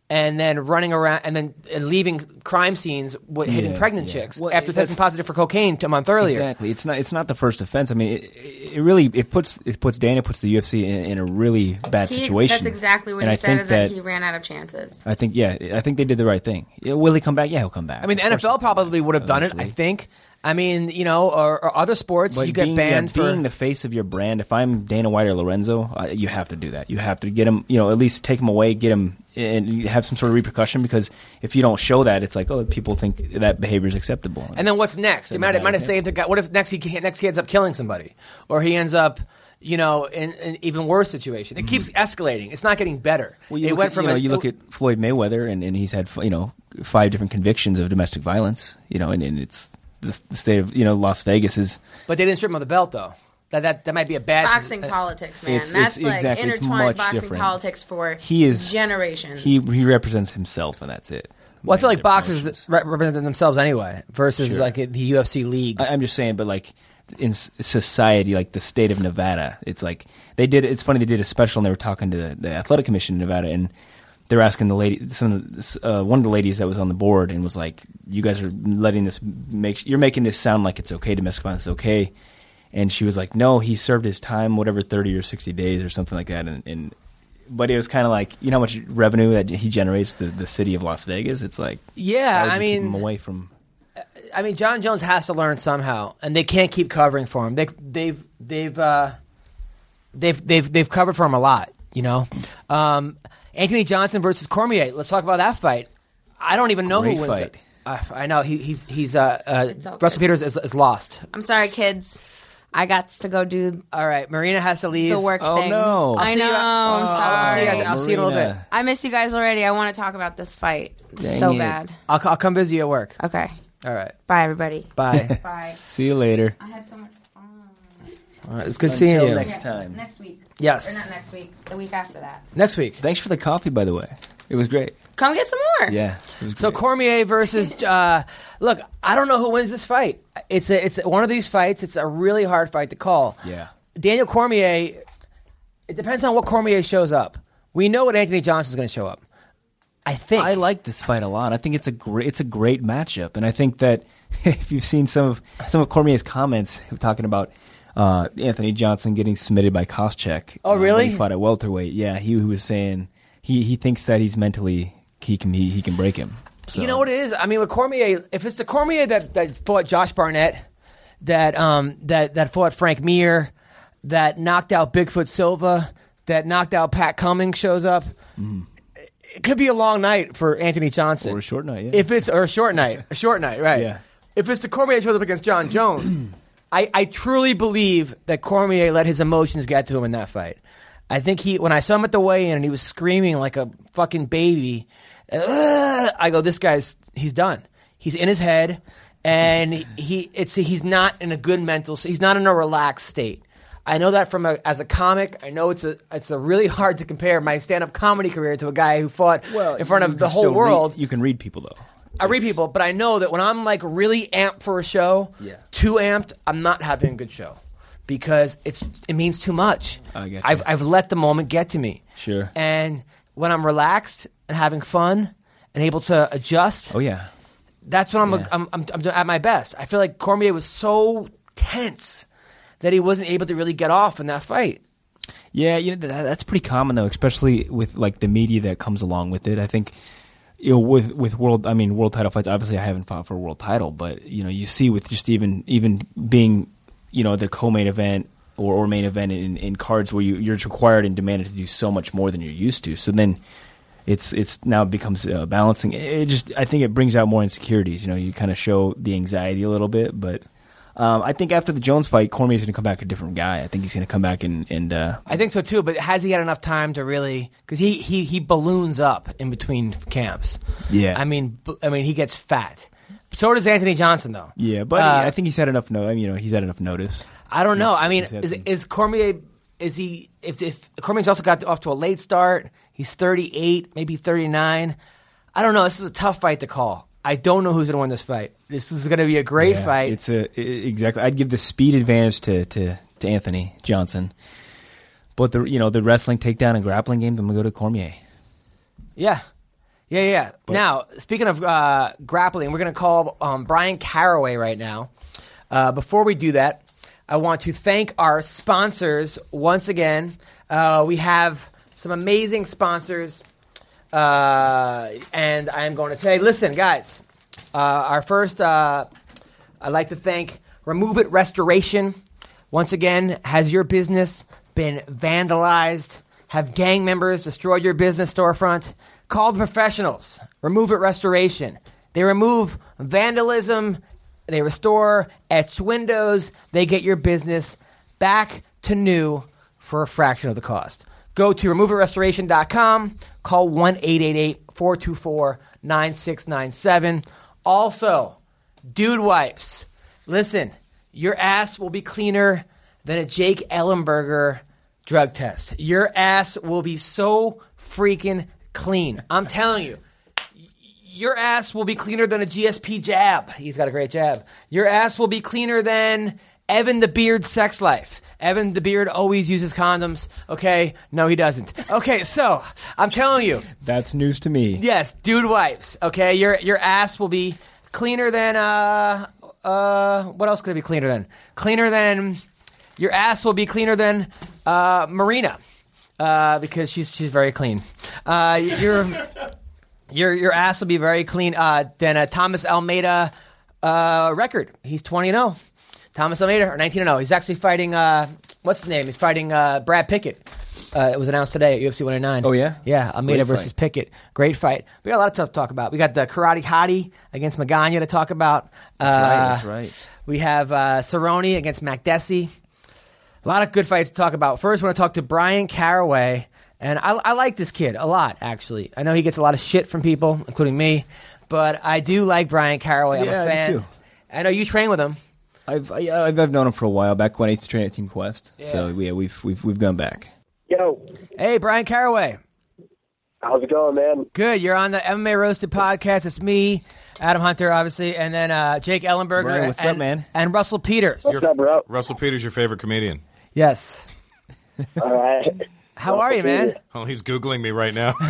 and then running around and then leaving crime scenes hitting pregnant chicks after testing positive for cocaine a month earlier. Exactly. It's not the first offense. I mean, it puts the UFC in a really bad situation. That's exactly what he said. Is that he ran out of chances. I think they did the right thing. Will he come back? Yeah, he'll come back. I mean, the NFL probably would have done it. I think. I mean, or other sports, you get banned for being the face of your brand. If I'm Dana White or Lorenzo, you have to do that. You have to get him, at least take him away, get him, and have some sort of repercussion. Because if you don't show that, it's like, people think that behavior is acceptable. And then what's next? It might have saved the guy. What if next he ends up killing somebody, or he ends up, in an even worse situation? It keeps escalating. It's not getting better. Well, you look at Floyd Mayweather, and he's had 5 different convictions of domestic violence. And it's. The state of Las Vegas is, but they didn't strip him of the belt though. That might be a bad boxing politics, man. That's exactly, intertwined boxing different. Politics for generations. He represents himself, and that's it. Well, I feel like boxers represent themselves anyway, versus like the UFC league. I'm just saying, but like in society, like the state of Nevada, it's like it's funny they did a special and they were talking to the athletic commission in Nevada, and they're asking the lady, one of the ladies that was on the board, and was like, "You guys are you're making this sound like it's okay. Domestic violence is okay." And she was like, "No, he served his time, whatever, 30 or 60 days or something like that." But it was kind of like, how much revenue that he generates the city of Las Vegas. It's like, keep him away from. I mean, John Jones has to learn somehow, and they can't keep covering for him. They've covered for him a lot, Anthony Johnson versus Cormier. Let's talk about that fight. I don't even know who wins it. I know he's Russell Peters is lost. I'm sorry, kids. I got to go do. All right, Marina has to leave. The work thing. Oh no! I know. I'm sorry. I'll see you in a little bit. I miss you guys already. I want to talk about this fight bad. I'll come visit you at work. Okay. All right. Bye, everybody. Bye. Bye. See you later. I had so much fun. All right, it's good seeing you. Until next time. Next week. Yes. Or not next week. The week after that. Next week. Thanks for the coffee, by the way. It was great. Come get some more. Yeah. So Cormier versus look, I don't know who wins this fight. It's one of these fights. It's a really hard fight to call. Yeah. Daniel Cormier. It depends on what Cormier shows up. We know what Anthony Johnson's going to show up. I think I like this fight a lot. I think it's a great matchup, and I think that if you've seen some of Cormier's comments talking about Anthony Johnson getting submitted by Koscheck. Oh, really? When he fought at welterweight. Yeah, he was saying he thinks that he's mentally he can break him. So. You know what it is? I mean, with Cormier, if it's the Cormier that fought Josh Barnett, that fought Frank Mir, that knocked out Bigfoot Silva, that knocked out Pat Cummings shows up. It could be a long night for Anthony Johnson. Or a short night, yeah. A short night, right. Yeah. If it's the Cormier that shows up against John Jones, I truly believe that Cormier let his emotions get to him in that fight. I think when I saw him at the weigh-in and he was screaming like a fucking baby, I go, he's done. He's in his head, and he's not in a good he's not in a relaxed state. I know that as a comic. I know it's a really hard to compare my stand-up comedy career to a guy who fought in front of the whole world. You can read people, though. I read people, but I know that when I'm like really amped for a show, too amped, I'm not having a good show because it means too much. I get you. I've let the moment get to me. Sure. And when I'm relaxed and having fun and able to adjust, that's when I'm at my best. I feel like Cormier was so tense that he wasn't able to really get off in that fight. Yeah, that's pretty common though, especially with like the media that comes along with it. I think with world title fights. Obviously, I haven't fought for a world title, but you see with just even being the co-main event or main event in cards where you're required and demanded to do so much more than you're used to. So then it's now becomes balancing. I think it brings out more insecurities. You kind of show the anxiety a little bit, but. I think after the Jones fight, Cormier's going to come back a different guy. I think he's going to come back and I think so too, but has he had enough time to really... Because he balloons up in between camps. Yeah. I mean, he gets fat. So does Anthony Johnson, though. Yeah, but I think he's had enough he's had enough notice. I don't know. I mean, is Cormier... If Cormier's also got off to a late start, he's 38, maybe 39. I don't know. This is a tough fight to call. I don't know who's going to win this fight. This is going to be a great fight. Exactly. I'd give the speed advantage to Anthony Johnson, but the wrestling takedown and grappling game, I'm going to go to Cormier. Yeah, Yeah. Now, speaking of grappling, we're going to call Bryan Caraway right now. Before we do that, I want to thank our sponsors once again. We have some amazing sponsors, and I am going to tell you, listen, guys, our first, I'd like to thank Remove It Restoration. Once again, has your business been vandalized? Have gang members destroyed your business storefront? Call the professionals. Remove It Restoration. They remove vandalism. They restore etched windows. They get your business back to new for a fraction of the cost. Go to removeitrestoration.com. Call 1-888-424-9697. Also, Dude Wipes. Listen, your ass will be cleaner than a Jake Ellenberger drug test. Your ass will be so freaking clean. I'm telling you. Your ass will be cleaner than a GSP jab. He's got a great jab. Your ass will be cleaner than Evan the Beard's sex life. Evan the Beard always uses condoms. Okay? No, he doesn't. Okay, so I'm telling you. That's news to me. Yes, Dude Wipes. Okay, your ass will be cleaner than what else could it be cleaner than? Your ass will be cleaner than Marina, because she's very clean. Your ass will be very clean than a Thomas Almeida record. He's 20-0. Thomas Almeida, or 19-0. He's actually fighting, what's his name? He's fighting Brad Pickett. It was announced today at UFC 109. Oh, yeah? Yeah, Almeida versus Pickett. Great fight. We got a lot of stuff to talk about. We got the Karate Hottie against Magana to talk about. That's right. We have Cerrone against Makdessi. A lot of good fights to talk about. First, I want to talk to Bryan Caraway. And I like this kid a lot, actually. I know he gets a lot of shit from people, including me, but I do like Bryan Caraway. I'm a fan. I do too. I know you train with him. I've known him for a while, back when I used to train at Team Quest. Yeah. So yeah, we've gone back. Yo. Hey, Bryan Caraway. How's it going, man? Good. You're on the MMA Roasted podcast. It's me, Adam Hunter, obviously, and then Jake Ellenberger. Brian, what's up, man? And Russell Peters. What's up, bro? Russell Peters, your favorite comedian. Yes. All right. How are you, man? Oh, he's Googling me right now.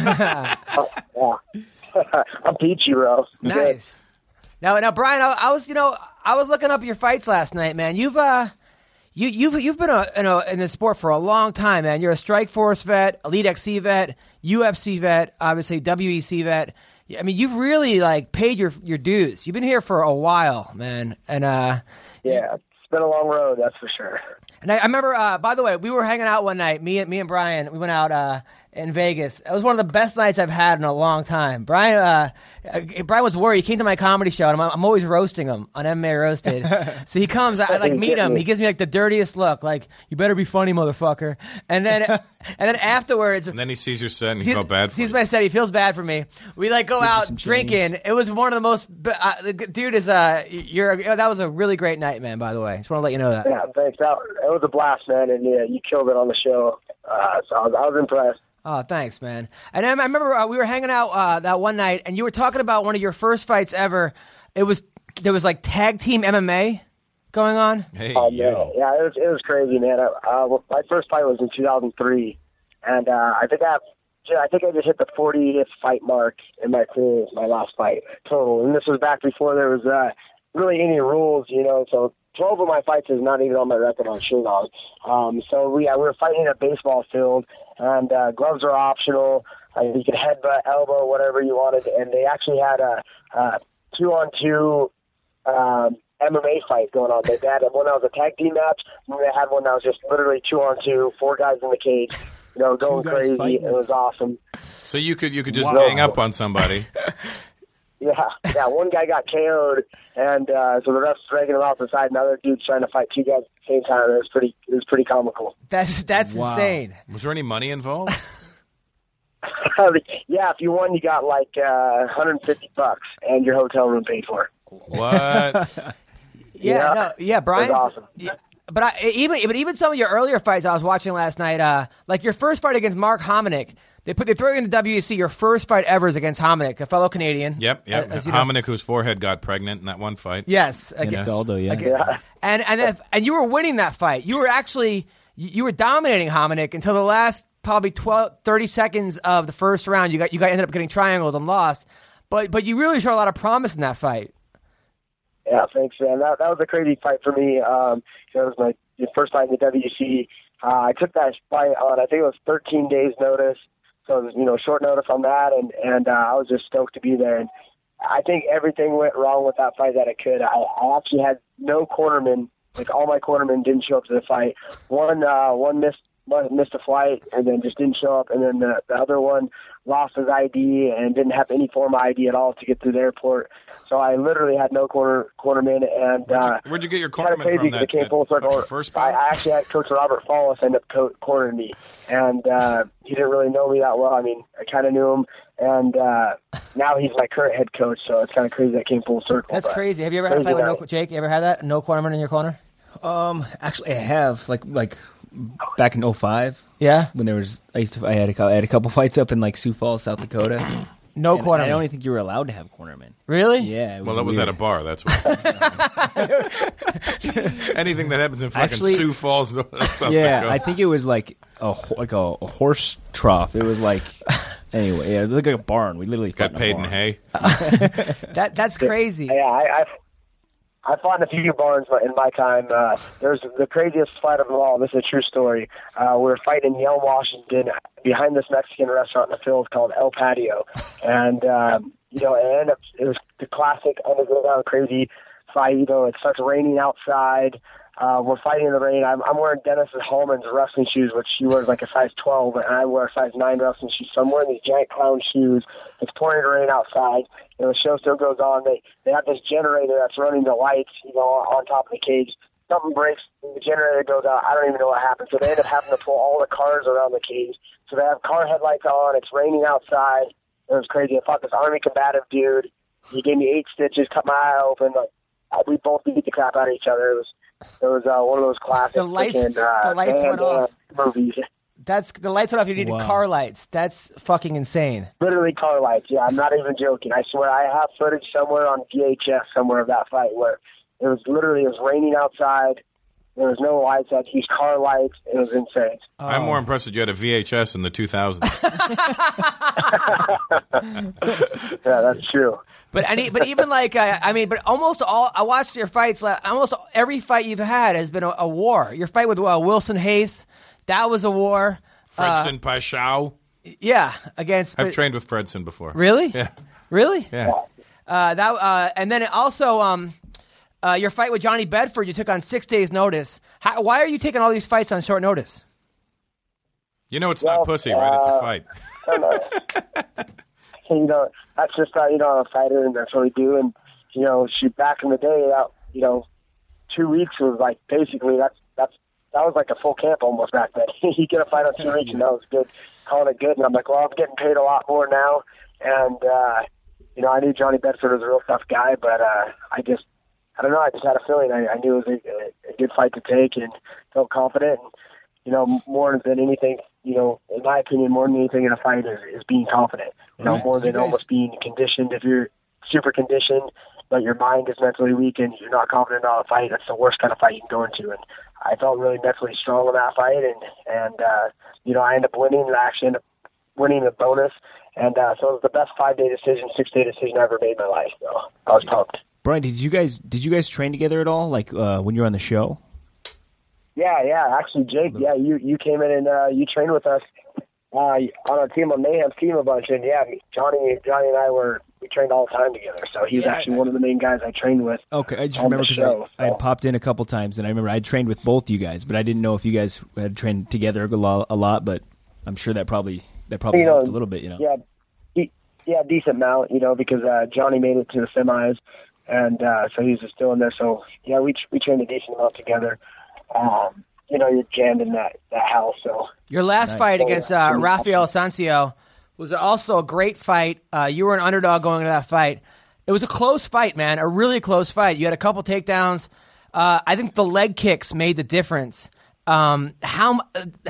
I'm peachy, bro. Nice. Now, Bryan, I was looking up your fights last night, man. You've been in this sport for a long time, man. You're a Strikeforce vet, Elite XC vet, UFC vet, obviously WEC vet. I mean, you've really paid your dues. You've been here for a while, man. And yeah, it's been a long road, that's for sure. And I remember, by the way, we were hanging out one night. Me and Bryan, we went out in Vegas. It was one of the best nights I've had in a long time. Bryan was worried. He came to my comedy show, and I'm always roasting him on MMA Roasted. So he comes, I meet him. He gives me the dirtiest look, you better be funny, motherfucker. And then afterwards, and then he sees your set and he feels bad for sees you. my set. He feels bad for me. We go out drinking. It was one of the most. Dude is that was a really great night, man. By the way, just want to let you know that. Yeah, thanks. It was a blast, man, and yeah, you killed it on the show. So I was impressed. Oh, thanks, man. And I remember we were hanging out that one night, and you were talking about one of your first fights ever. There was tag team MMA going on. Hey, yeah, it was crazy, man. My first fight was in 2003, and I think I just hit the 40th fight mark in my career, my last fight total. And this was back before there was really any rules, so 12 of my fights is not even on my record on Sherdog. So we were fighting in a baseball field, and gloves are optional. You could headbutt, elbow, whatever you wanted. And they actually had a 2-on-2 MMA fight going on. They had one that was a tag team match, and they had one that was just literally 2-on-2, 4 guys in the cage, going crazy. Fighting. It was awesome. So you could just gang up on somebody. Yeah, one guy got KO'd, and so the ref's dragging him off the side, and another dude's trying to fight 2 guys at the same time. It was pretty comical. That's insane. Was there any money involved? Yeah, if you won, you got $150 and your hotel room paid for. What? Yeah, Bryan. It was awesome. Yeah, but even some of your earlier fights I was watching last night, like your first fight against Mark Hominick. They throw you in the WEC. Your first fight ever is against Hominick, a fellow Canadian. Yep. Hominick, whose forehead got pregnant in that one fight. Yes, against Aldo. Yeah. And you were winning that fight. You were dominating Hominick until the last probably 30 seconds of the first round, you got ended up getting triangled and lost. But you really showed a lot of promise in that fight. Yeah, thanks, man. That was a crazy fight for me. It was my first fight in the WC. I took that fight on, I think it was 13 days notice. So it was, short notice on that, and I was just stoked to be there. And I think everything went wrong with that fight that it could. I actually had no cornermen. Like, all my cornermen didn't show up to the fight. One missed a flight and then just didn't show up, and then the other one lost his ID and didn't have any form of ID at all to get through the airport. So I literally had no cornerman. And where'd you get your kind of cornerman crazy from? It came full circle. First I actually had Coach Robert Follis end up cornering me, and he didn't really know me that well. I mean, I kind of knew him, and now he's my current head coach. So it's kind of crazy that came full circle. That's crazy. Have you ever had a fight with Jake? You ever had that? No cornerman in your corner? Actually, I have like back in 2005. Yeah. When I had a couple fights up in like Sioux Falls, South Dakota. No cornerman. I don't even think you were allowed to have cornermen. Really? Yeah. Well, that was weird. at a bar. That's what. Anything that happens in fucking Actually, Sioux Falls, South Yeah, Dakota. I think it was like a horse trough. It was like anyway. Yeah, it looked like a barn. We literally got paid in barn. hay. That's crazy. Yeah, I fought in a few barns in my time. There's the craziest fight of them all. This is a true story. We were fighting in Yelm, Washington, behind this Mexican restaurant in the field called El Patio. And, it was the classic underground crazy fight. It starts raining outside. We're fighting in the rain. I'm wearing Dennis Hallman's wrestling shoes, which she wears like a size 12, and I wear a size 9 wrestling shoes. So I'm wearing these giant clown shoes. It's pouring rain outside. The show still goes on. They have this generator that's running the lights, on top of the cage. Something breaks, the generator goes out. I don't even know what happened. So they end up having to pull all the cars around the cage. So they have car headlights on. It's raining outside. It was crazy. I fought this Army combative dude. He gave me 8 stitches, cut my eye open. We both beat the crap out of each other. It was one of those classic The lights went off. movies. The lights went off. You needed car lights. That's fucking insane. Literally car lights. Yeah, I'm not even joking. I swear I have footage somewhere on VHS somewhere of that fight where it was raining outside. There was no lights. I had to use car lights. It was insane. I'm more impressed that you had a VHS in the 2000s. Yeah, that's true. But even like but almost all I watched your fights. Almost every fight you've had has been a war. Your fight with Wilson Hayes, that was a war. Fredson Paixão. Yeah, against. I've trained with Fredson before. Really? Yeah. Really? Yeah. And then also your fight with Johnny Bedford, you took on 6 days' notice. Why are you taking all these fights on short notice? It's not pussy, right? It's a fight. I don't know. That's just I'm a fighter, and that's what we do. And back in the day, 2 weeks was like basically that was like a full camp almost back then. You get a fight on 2 weeks, and that was good, calling it good. And I'm like, well, I'm getting paid a lot more now, and I knew Johnny Bedford was a real tough guy, but I don't know. I just had a feeling. I knew it was a good fight to take, and felt confident. And, more than anything, in my opinion, more than anything in a fight is being confident. More than almost being conditioned. If you're super conditioned, but your mind is mentally weak and you're not confident about a fight, that's the worst kind of fight you can go into. And I felt really mentally strong in that fight, and I ended up winning, and I actually ended up winning the bonus. And so it was the best 5-day decision, 6-day decision I ever made in my life. So I was pumped. Brian, did you guys train together at all? Like when you were on the show? Yeah. Actually, Jake, you came in and you trained with us on our team, on Mayhem's team a bunch. And Johnny and I we trained all the time together. So he's actually one of the main guys I trained with. Okay, I just remember because I had popped in a couple times, and I remember I trained with both you guys, but I didn't know if you guys had trained together a lot. But I'm sure that probably helped a little bit. Yeah, decent amount. Because Johnny made it to the semis. And so he was still in there. So, we trained a decent amount together. You're jammed in that house. So your last fight against Rafael Sancio was also a great fight. You were an underdog going into that fight. It was a close fight, man, a really close fight. You had a couple takedowns. I think the leg kicks made the difference. How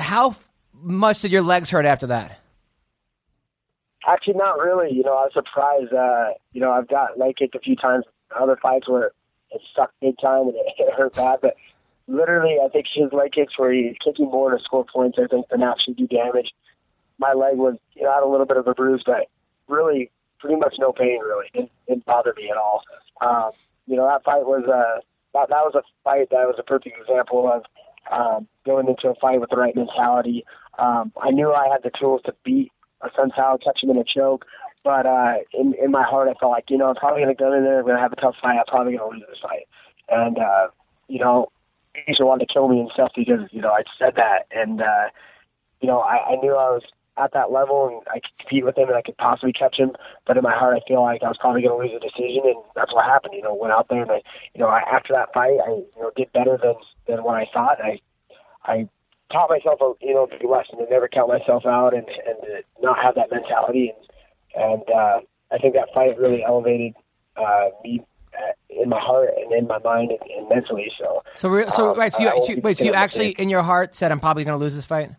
much did your legs hurt after that? Actually, not really. I was surprised. I've got leg kicked a few times in other fights where it sucked big time and it hurt bad. But literally, I think his leg kicks were kicking more to score points, I think, than actually do damage. My leg was, I had a little bit of a bruise, but really pretty much no pain, really. Didn't bother me at all. That fight was that was a fight that was a perfect example of going into a fight with the right mentality. I knew I had the tools to beat Sun Tao, catch him in a choke, but in my heart I felt like, I'm probably going to go in there, I'm going to have a tough fight, I'm probably going to lose this fight. And, Misha wanted to kill me and stuff because, I said that. And, I knew I was at that level and I could compete with him and I could possibly catch him. But in my heart, I feel like I was probably going to lose the decision. And that's what happened. Went out there and after that fight, I, did better than what I thought. I taught myself, a big lesson to never count myself out and to not have that mentality. And I think that fight really elevated me in my heart and in my mind and mentally. So you actually in your heart said, I'm probably going to lose this fight?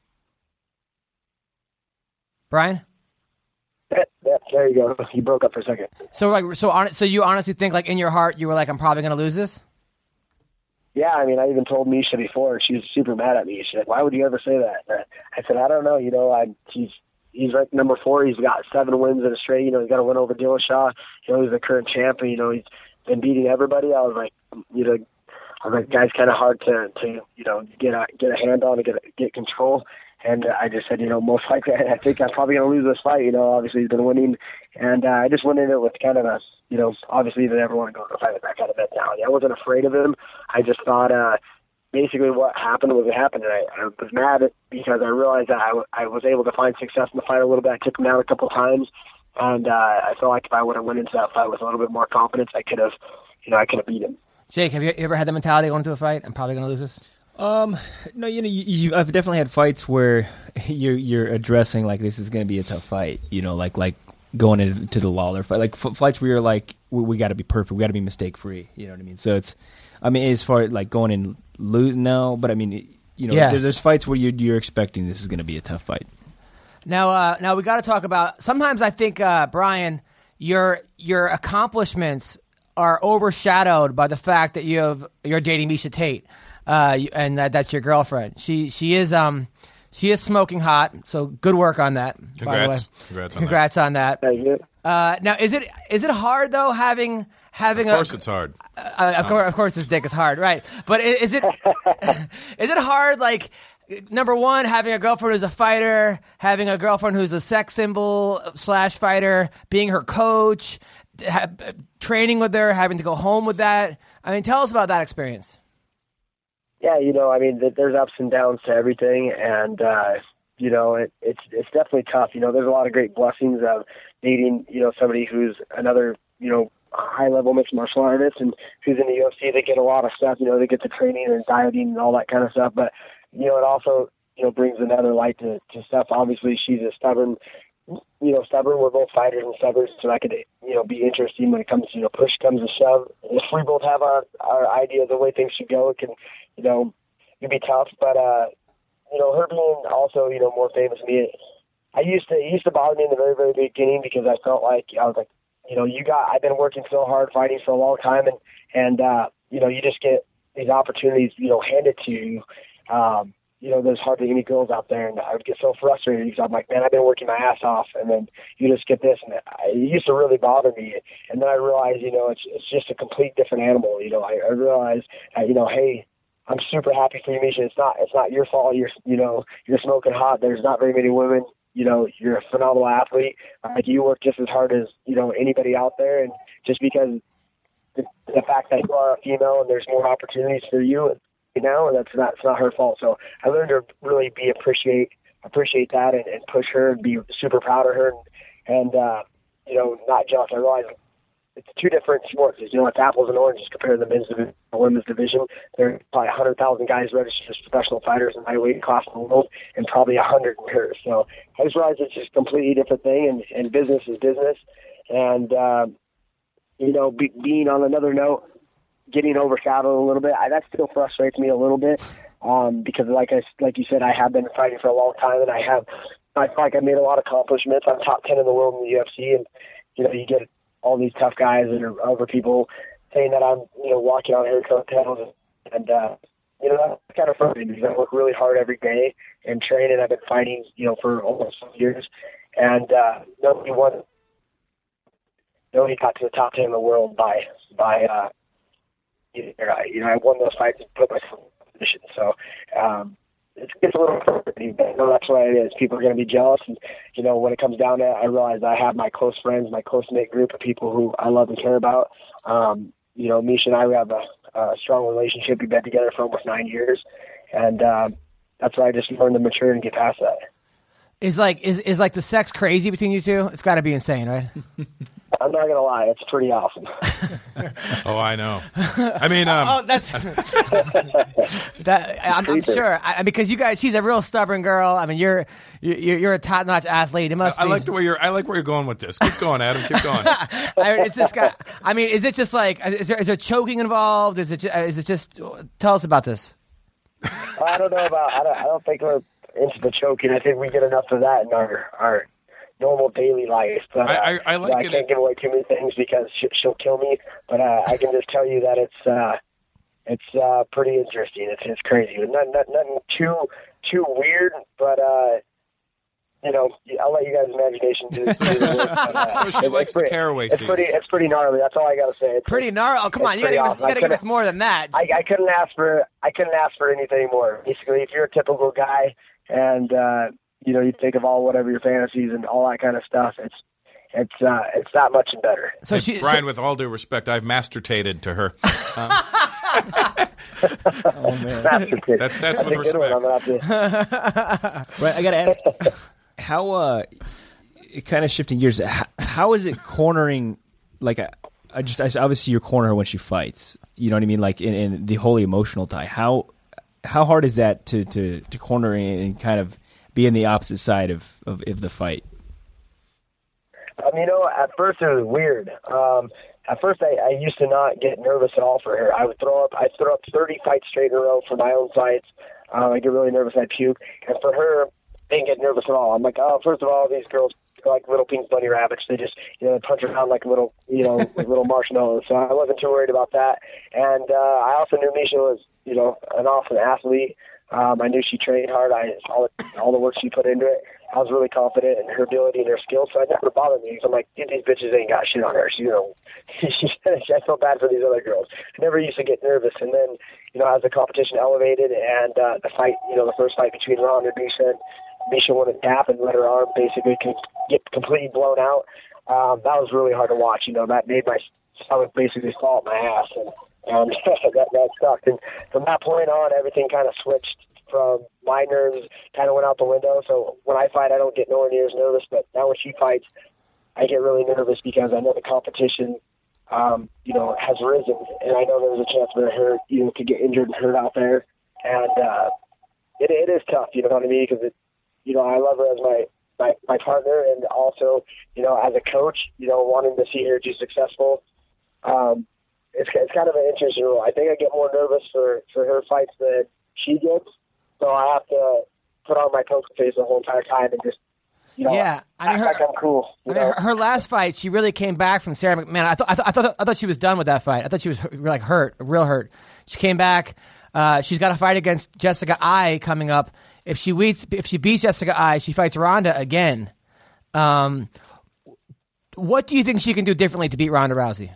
Brian? Yeah, there you go. You broke up for a second. So you honestly think, like, in your heart, you were like, I'm probably going to lose this? Yeah, I even told Misha before. She was super mad at me. She's like, why would you ever say that? I said, I don't know. He's ranked number 4. He's got 7 wins in a straight. He's got a win over Dillashaw. He's the current champion. He's been beating everybody. I was like, guy's kind of hard to get a hand on and get control. And I just said, most likely, I think I'm probably going to lose this fight. Obviously he's been winning. And I just went in it with kind of a, obviously you never want to go into a fight with that kind of mentality. I wasn't afraid of him. I just thought basically what happened was it happened. And I was mad because I realized that I was able to find success in the fight a little bit. I took him down a couple of times. And I felt like if I would have went into that fight with a little bit more confidence, I could have beat him. Jake, have you ever had the mentality going into a fight, I'm probably going to lose this? No, I've definitely had fights where you're addressing like this is going to be a tough fight. Like going into the Lawler fight, like fights where you're like we got to be perfect, we got to be mistake free. You know what I mean? So as far as like going and lose, no, but there's fights where you're expecting this is going to be a tough fight. Now we got to talk about. Sometimes I think Brian, your accomplishments are overshadowed by the fact that you're dating Misha Tate. And that's your girlfriend. She is smoking hot. So good work on that. Congrats. By the way. Congrats on that. Thank you. Now is it hard though having Of course it's hard. Of course his dick is hard, right? But is it hard, like, number one, having a girlfriend who's a fighter, having a girlfriend who's a sex symbol / fighter, being her coach, training with her, having to go home with that? Tell us about that experience. Yeah, there's ups and downs to everything, and it's definitely tough. There's a lot of great blessings of dating, somebody who's another, high-level mixed martial artist and who's in the UFC. They get a lot of stuff, they get the training and dieting and all that kind of stuff, but it also brings another light to stuff. Obviously, she's a stubborn. We're both fighters and stubborn, so that could, be interesting when it comes to, push comes to shove. If we both have our idea of the way things should go, it can, it'd be tough. But, her being also, more famous than me, it used to bother me in the very, very beginning because I felt like, I was like, I've been working so hard fighting for a long time and you just get these opportunities, handed to you. There's hardly any girls out there, and I would get so frustrated because I'm like, man, I've been working my ass off, and then you just get this, and it used to really bother me. And then I realized, it's just a complete different animal. I realized, hey, I'm super happy for you, Misha. It's not your fault. You're smoking hot. There's not very many women. You're a phenomenal athlete. You work just as hard as anybody out there, and just because the fact that you are a female and there's more opportunities for you. That's not her fault. So I learned to really appreciate that and push her and be super proud of her and not jealous. I realized it's two different sports. It's apples and oranges compared to the men's division and women's division. There are probably 100,000 guys registered as professional fighters in my weight class in the world and probably 100 in hers. So I just realized it's just a completely different thing and business is business. And, being on another note, getting overshadowed a little bit, that still frustrates me a little bit because, like you said, I have been fighting for a long time, and I feel like I made a lot of accomplishments. I'm top 10 in the world in the UFC, and you get all these tough guys and other people saying that I'm walking on air coattails, and that's kind of funny because I work really hard every day and train, and I've been fighting, for almost 2 years. And nobody got to the top 10 in the world by I won those fights and put myself in position. So it's a little frustrating, but that's what it is. People are going to be jealous, and when it comes down to it, I realize I have my close friends, my close-knit group of people who I love and care about. Misha and I, we have a strong relationship. We've been together for almost 9 years, and that's why I just learned to mature and get past that. Is the sex crazy between you two? It's got to be insane, right? I'm not gonna lie, it's pretty awesome. Oh, I know. I mean, that's that. I'm sure because you guys, she's a real stubborn girl. I mean, you're a top-notch athlete. It must. I like where you're going with this. Keep going, Adam. Keep going. It's this guy. I mean, is it just like is there choking involved? Is it just? Tell us about this. I don't know about. I don't think we're into the choking. I think we get enough of that in our normal daily life. But I like I can't give away too many things because she'll kill me. But I can just tell you that it's pretty interesting. It's crazy. Nothing too weird, but I'll let you guys' imagination do the work. So she likes the caraway seeds. It's pretty gnarly. That's all I gotta say. It's pretty gnarly. Oh, come on, you gotta give us more than that. I couldn't ask for anything more. Basically, if you're a typical guy and you think of whatever your fantasies and all that kind of stuff, it's that much and better. So Brian, with all due respect, I've mastertated to her. Oh man, that's with respect. Right, I gotta ask. How kind of shifting gears, how is it cornering, like obviously you corner her when she fights, you know what I mean, like in the wholly emotional tie, how hard is that to corner and kind of be in the opposite side of the fight? At first it was weird. At first I used to not get nervous at all for her. I'd throw up 30 fights straight in a row for my own fights. I get really nervous, I'd puke, and for her I didn't get nervous at all. I'm like, first of all, these girls are like little pink bunny rabbits. They just, punch around like little, like little marshmallows. So I wasn't too worried about that. And I also knew Misha was, an awesome athlete. I knew she trained hard. All the work she put into it. I was really confident in her ability and her skills, so it never bothered me. So I'm like, dude, these bitches ain't got shit on her. I felt bad for these other girls. I never used to get nervous. And then, as the competition elevated and the fight, the first fight between Ronda and Misha won a tap and let her arm basically get completely blown out. That was really hard to watch. That made my stomach basically fall at my ass, and that sucked. And from that point on, everything kind of switched. From my nerves kind of went out the window. So when I fight, I don't get nowhere near as nervous. But now when she fights, I get really nervous because I know the competition, has risen, and I know there's a chance for her, to get injured and hurt out there. And it is tough, you know what I mean? Because I love her as my partner, and also, as a coach, wanting to see her be successful. It's kind of an interesting rule. I think I get more nervous for her fights than she gets. So I have to put on my poker face the whole entire time and just, act like I'm cool. Her last fight, she really came back from Sarah McMahon. I thought she was done with that fight. I thought she was like hurt, real hurt. She came back. She's got a fight against Jessica Ai coming up. If she beats Jessica Ai, she fights Ronda again. What do you think she can do differently to beat Ronda Rousey?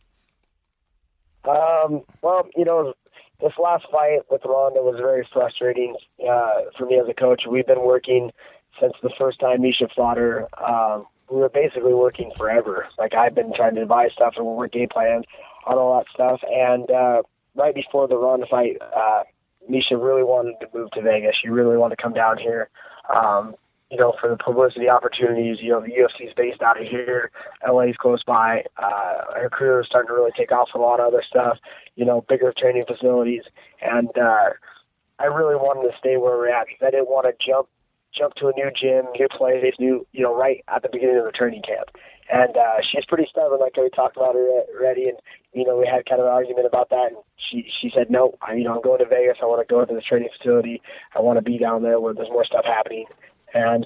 This last fight with Ronda was very frustrating for me as a coach. We've been working since the first time Misha fought her. We were basically working forever. Like, I've been trying to devise stuff and work game plans on all that stuff. And right before the Ronda fight, Misha really wanted to move to Vegas. She really wanted to come down here. For the publicity opportunities, the UFC is based out of here. LA's close by. Her career is starting to really take off, a lot of other stuff, bigger training facilities. And I really wanted to stay where we're at because I didn't want to jump to a new gym, new place, right at the beginning of the training camp. And she's pretty stubborn, like we talked about already. And, we had kind of an argument about that. And she said, no, I'm going to Vegas. I want to go to the training facility. I want to be down there where there's more stuff happening. And,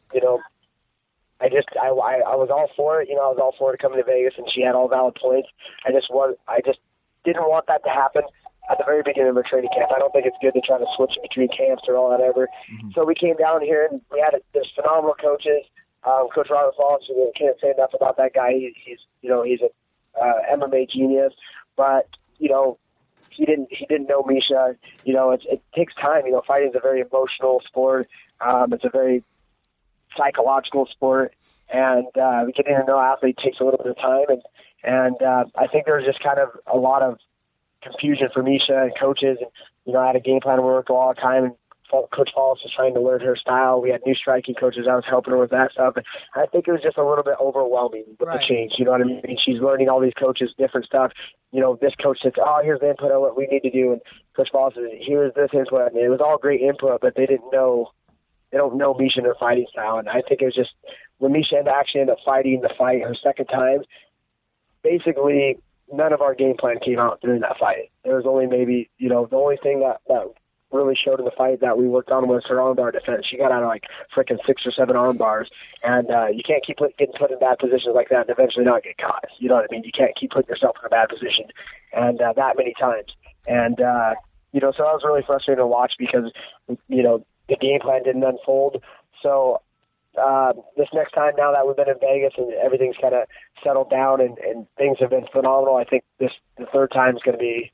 I was all for it. I was all for it coming to Vegas, and she had all valid points. I just didn't want that to happen. at the very beginning of our training camp. I don't think it's good to try to switch in between camps or all that ever. Mm-hmm. So we came down here and we had this phenomenal coaches. Coach Robert Wallace, we can't say enough about that guy. He's a MMA genius, but he didn't know Misha. It takes time. Fighting is a very emotional sport. It's a very psychological sport, and getting to know an athlete takes a little bit of time. And I think there was just kind of a lot of confusion for Misha and coaches. And I had a game plan we worked all the time, and Coach Wallace was trying to learn her style. We had new striking coaches. I was helping her with that stuff. And I think it was just a little bit overwhelming with the change. You know what I mean? She's learning all these coaches, different stuff. This coach says, here's the input on what we need to do. And Coach Wallace says, here's this input. And it was all great input, but they don't know Misha and her fighting style. And I think it was just when Misha actually ended up fighting the fight her second time, basically none of our game plan came out during that fight. There was only maybe, the only thing that really showed in the fight that we worked on was her armbar defense. She got out of like freaking 6 or 7 arm bars, and you can't keep getting put in bad positions like that and eventually not get caught. You know what I mean? You can't keep putting yourself in a bad position, and that many times. And so that was really frustrating to watch because the game plan didn't unfold. So this next time, now that we've been in Vegas and everything's kind of settled down and things have been phenomenal, I think the third time is going to be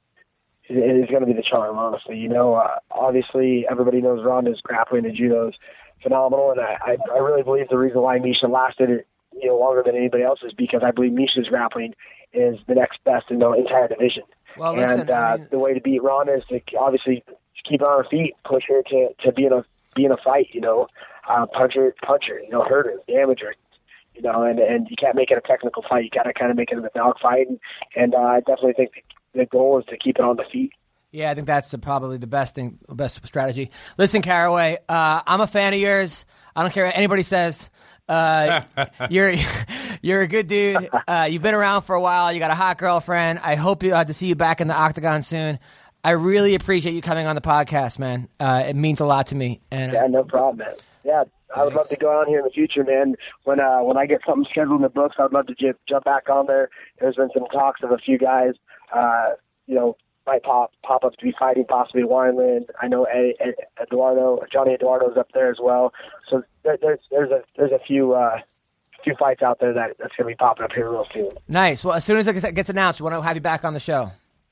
the charm, honestly. Obviously everybody knows Ronda's grappling and judo is phenomenal, and I really believe the reason why Misha lasted longer than anybody else is because I believe Misha's grappling is the next best in the entire division. Well, listen, the way to beat Ronda is to obviously keep her on her feet, push her to be in a fight. Punch her, hurt her, damage her. And you can't make it a technical fight. You got to kind of make it a dog fight, and I definitely think the goal is to keep it on the feet. Yeah, I think that's probably the best strategy. Listen, Caraway, I'm a fan of yours. I don't care what anybody says. You're a good dude. You've been around for a while. You got a hot girlfriend. I hope to see you back in the octagon soon. I really appreciate you coming on the podcast, man. It means a lot to me. And yeah, no problem, man. Yeah, I would love to go on here in the future, man. When I get something scheduled in the books, I'd love to jump back on there. There's been some talks of a few guys, might pop up to be fighting, possibly Wineland. I know Johnny Eduardo's up there as well. So there's a few fights out there that's going to be popping up here real soon. Nice. Well, as soon as it gets announced, we want to have you back on the show.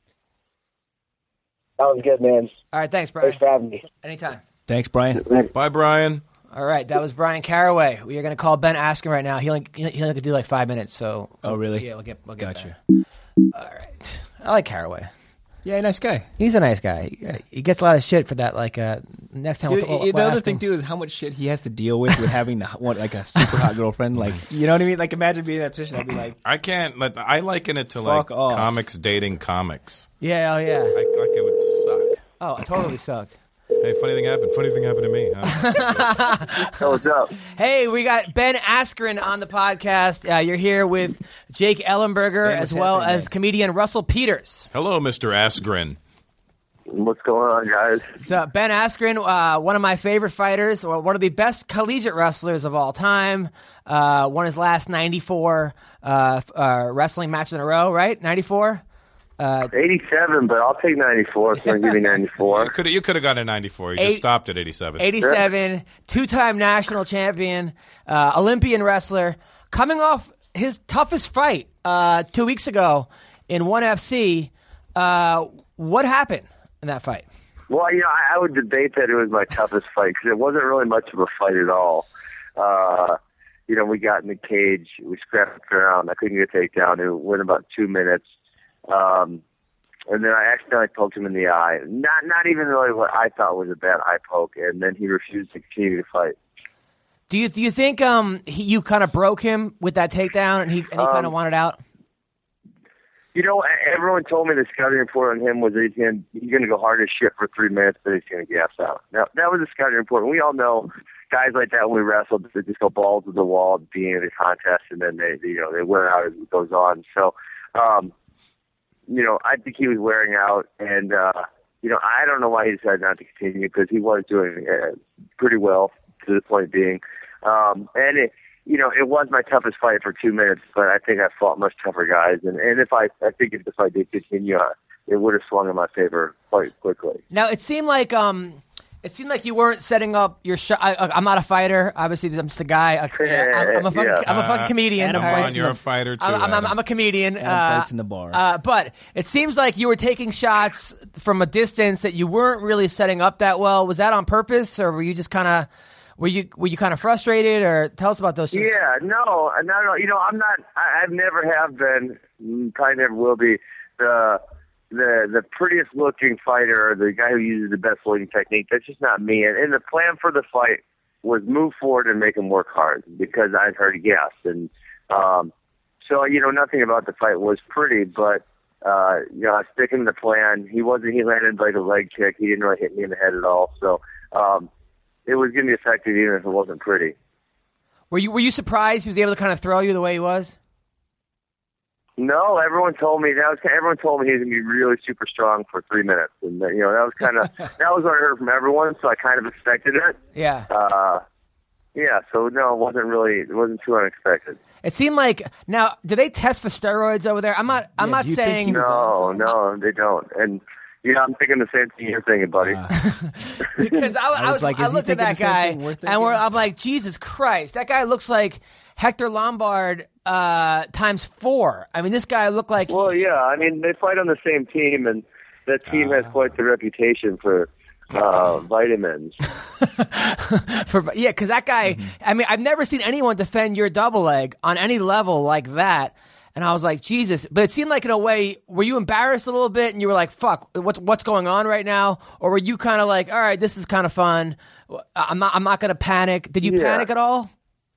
That was good, man. All right, thanks, Brian. Thanks for having me. Anytime. Thanks, Brian. Bye, Brian. All right, that was Brian Caraway. We are going to call Ben Askren right now. He only could do like 5 minutes. So. Oh, really? Yeah, we'll get gotcha. All right. I like Caraway. Yeah, nice guy. He's a nice guy. He gets a lot of shit for that. Like next time, dude, the other thing too is how much shit he has to deal with having a super hot girlfriend. Like, you know what I mean? Like, imagine being in that position. I'd be like, I can't. I liken it to like off. comics dating comics. Yeah. Oh yeah. Like it would suck. Oh, it totally suck. Hey, funny thing happened. Funny thing happened to me. So what's up? Hey, we got Ben Askren on the podcast. You're here with Jake Ellenberger as well as comedian Russell Peters. Hello, Mr. Askren. What's going on, guys? So Ben Askren, one of my favorite fighters, or one of the best collegiate wrestlers of all time. Won his last 94 wrestling matches in a row, right? 94? 87, but I'll take 94, so I'll give you 94. You could have gotten a 94. You just stopped at 87. 87, two-time national champion, Olympian wrestler, coming off his toughest fight 2 weeks ago in ONE FC. What happened in that fight? Well, I would debate that it was my toughest fight because it wasn't really much of a fight at all. We got in the cage, we scrapped around. I couldn't get a takedown. It went about 2 minutes. And then I accidentally poked him in the eye. Not even really what I thought was a bad eye poke, and then he refused to continue to fight. Do you think you kind of broke him with that takedown, and he kind of wanted out? Everyone told me the scouting report on him was that he's going to go hard as shit for 3 minutes, but he's going to gas out. Now, that was a scouting report. And we all know guys like that when we wrestle, they just go balls to the wall at the beginning of the contest, and then they wear out as it goes on. So, I think he was wearing out, and, I don't know why he decided not to continue because he was doing pretty well to the point being. It was my toughest fight for 2 minutes, but I think I fought much tougher guys. And I think if the fight did continue, it would have swung in my favor quite quickly. Now it seemed like you weren't setting up your shot. I'm not a fighter. Obviously, I'm just a guy. I'm a fucking comedian. Come on, you're a fighter too. I'm a comedian. Fights in the bar. But it seems like you were taking shots from a distance that you weren't really setting up that well. Was that on purpose, or were you just kind of were you kind of frustrated? Or tell us about those things. Yeah, no. You know, I'm not. I've never have been. Probably never will be the prettiest looking fighter, or the guy who uses the best loading technique. That's just not me. And the plan for the fight was move forward and make him work hard, because I'd heard yes. And so, you know, nothing about the fight was pretty, but you know, I was sticking to the plan. He landed like a leg kick. He didn't really hit me in the head at all. So it was going to be effective even if it wasn't pretty. Were you surprised he was able to kind of throw you the way he was? No, everyone told me he was going to be really super strong for 3 minutes, and you know, that was what I heard from everyone. So I kind of expected it. Yeah. Yeah. So no, it wasn't too unexpected. It seemed like, now, do they test for steroids over there? I'm not saying no, they don't. And yeah, I'm thinking the same thing you're thinking, buddy. Because I looked at that guy, and I'm like, Jesus Christ, that guy looks like Hector Lombard times 4. I mean, this guy looked like... Well, yeah, I mean, they fight on the same team, and that team has quite the reputation for vitamins. Because that guy... I mean, I've never seen anyone defend your double leg on any level like that. And I was like, Jesus. But it seemed like, in a way, were you embarrassed a little bit, and you were like, fuck, what's going on right now? Or were you kind of like, all right, this is kind of fun. I'm not going to panic. Did you panic at all?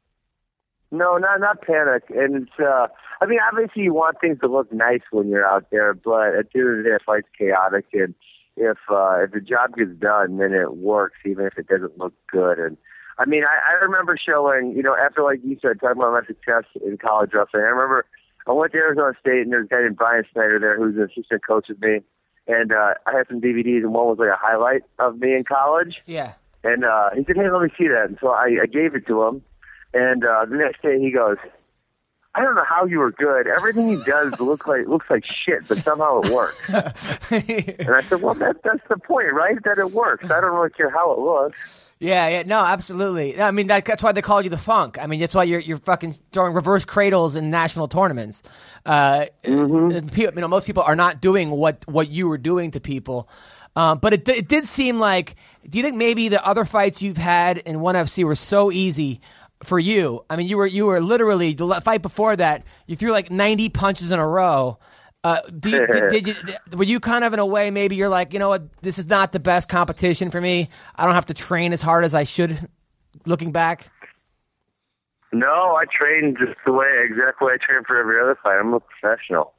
No, not panic. And it's, I mean, obviously you want things to look nice when you're out there, but at the end of the day, a fight's chaotic, and if the job gets done, then it works, even if it doesn't look good. And I mean, I remember showing, you know, after, like you said, talking about my success in college wrestling, I remember I went to Arizona State, and there's a guy named Brian Snyder there who's an assistant coach with me, and I had some DVDs, and one was like a highlight of me in college. Yeah. And he said, hey, let me see that. And so I gave it to him. And the next day he goes, I don't know how you were good. Everything he does looks like shit, but somehow it works. And I said, well, that's the point, right? That it works. I don't really care how it looks. Yeah, no, absolutely. I mean, that's why they call you the Funk. I mean, that's why you're fucking throwing reverse cradles in national tournaments. People, you know, most people are not doing what you were doing to people. But it did seem like, do you think maybe the other fights you've had in ONE FC were so easy for you? I mean, you were literally, the fight before that, you threw like 90 punches in a row. Were you kind of, in a way, maybe you're like, you know what, this is not the best competition for me. I don't have to train as hard as I should, looking back? No, I trained just exactly I trained for every other fight. I'm a professional.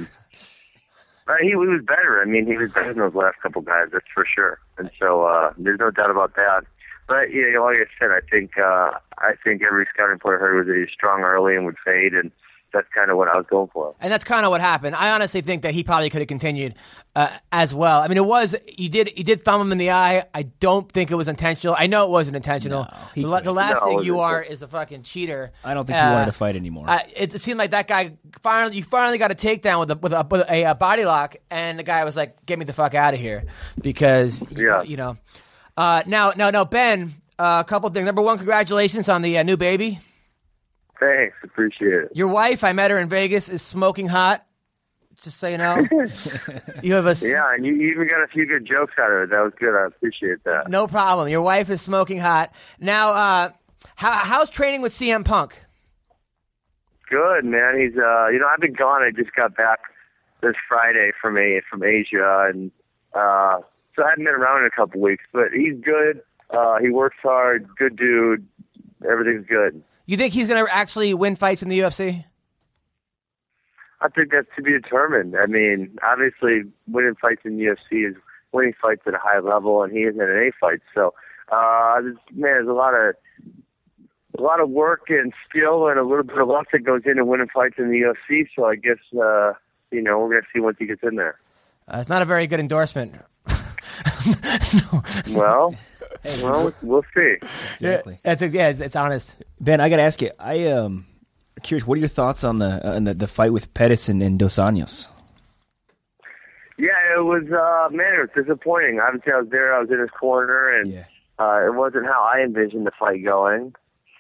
He was better. I mean, he was better than those last couple guys, that's for sure. And so there's no doubt about that. But yeah, like I said, I think every scouting player heard was that he was strong early and would fade, and that's kind of what I was going for. And that's kind of what happened. I honestly think that he probably could have continued as well. I mean, you did thumb him in the eye. I don't think it was intentional. I know it wasn't intentional. No, the last thing you are is a fucking cheater. I don't think he wanted to fight anymore. It seemed like that guy you finally got a takedown with a body lock, and the guy was like, "Get me the fuck out of here," because you know. Now, Ben, a couple things. Number one, congratulations on the new baby. Thanks, appreciate it. Your wife, I met her in Vegas, is smoking hot. Just so you know, you have and you even got a few good jokes out of it. That was good. I appreciate that. No problem. Your wife is smoking hot. Now, how's training with CM Punk? Good, man. He's I've been gone. I just got back this Friday from Asia, and so I haven't been around in a couple weeks. But he's good. He works hard. Good dude. Everything's good. You think he's going to actually win fights in the UFC? I think that's to be determined. I mean, obviously, winning fights in the UFC is winning fights at a high level, and he isn't in any fights. So, there's a lot of work and skill and a little bit of luck that goes into winning fights in the UFC. So I guess we're going to see once he gets in there. It's not a very good endorsement. No. Well, we'll see. Exactly. It's honest. Ben, I got to ask you. I'm curious. What are your thoughts on the fight with Pettis and Dos Anjos? Yeah, it was, man, it was disappointing. Obviously, I was there, I was in his corner, and it wasn't how I envisioned the fight going.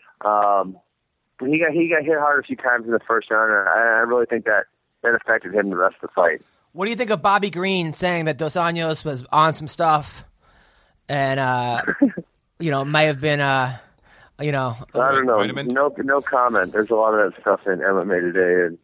He got hit hard a few times in the first round, and I really think that affected him the rest of the fight. What do you think of Bobby Green saying that Dos Anjos was on some stuff and, may have been, I don't know. No comment. There's a lot of that stuff in MMA today, and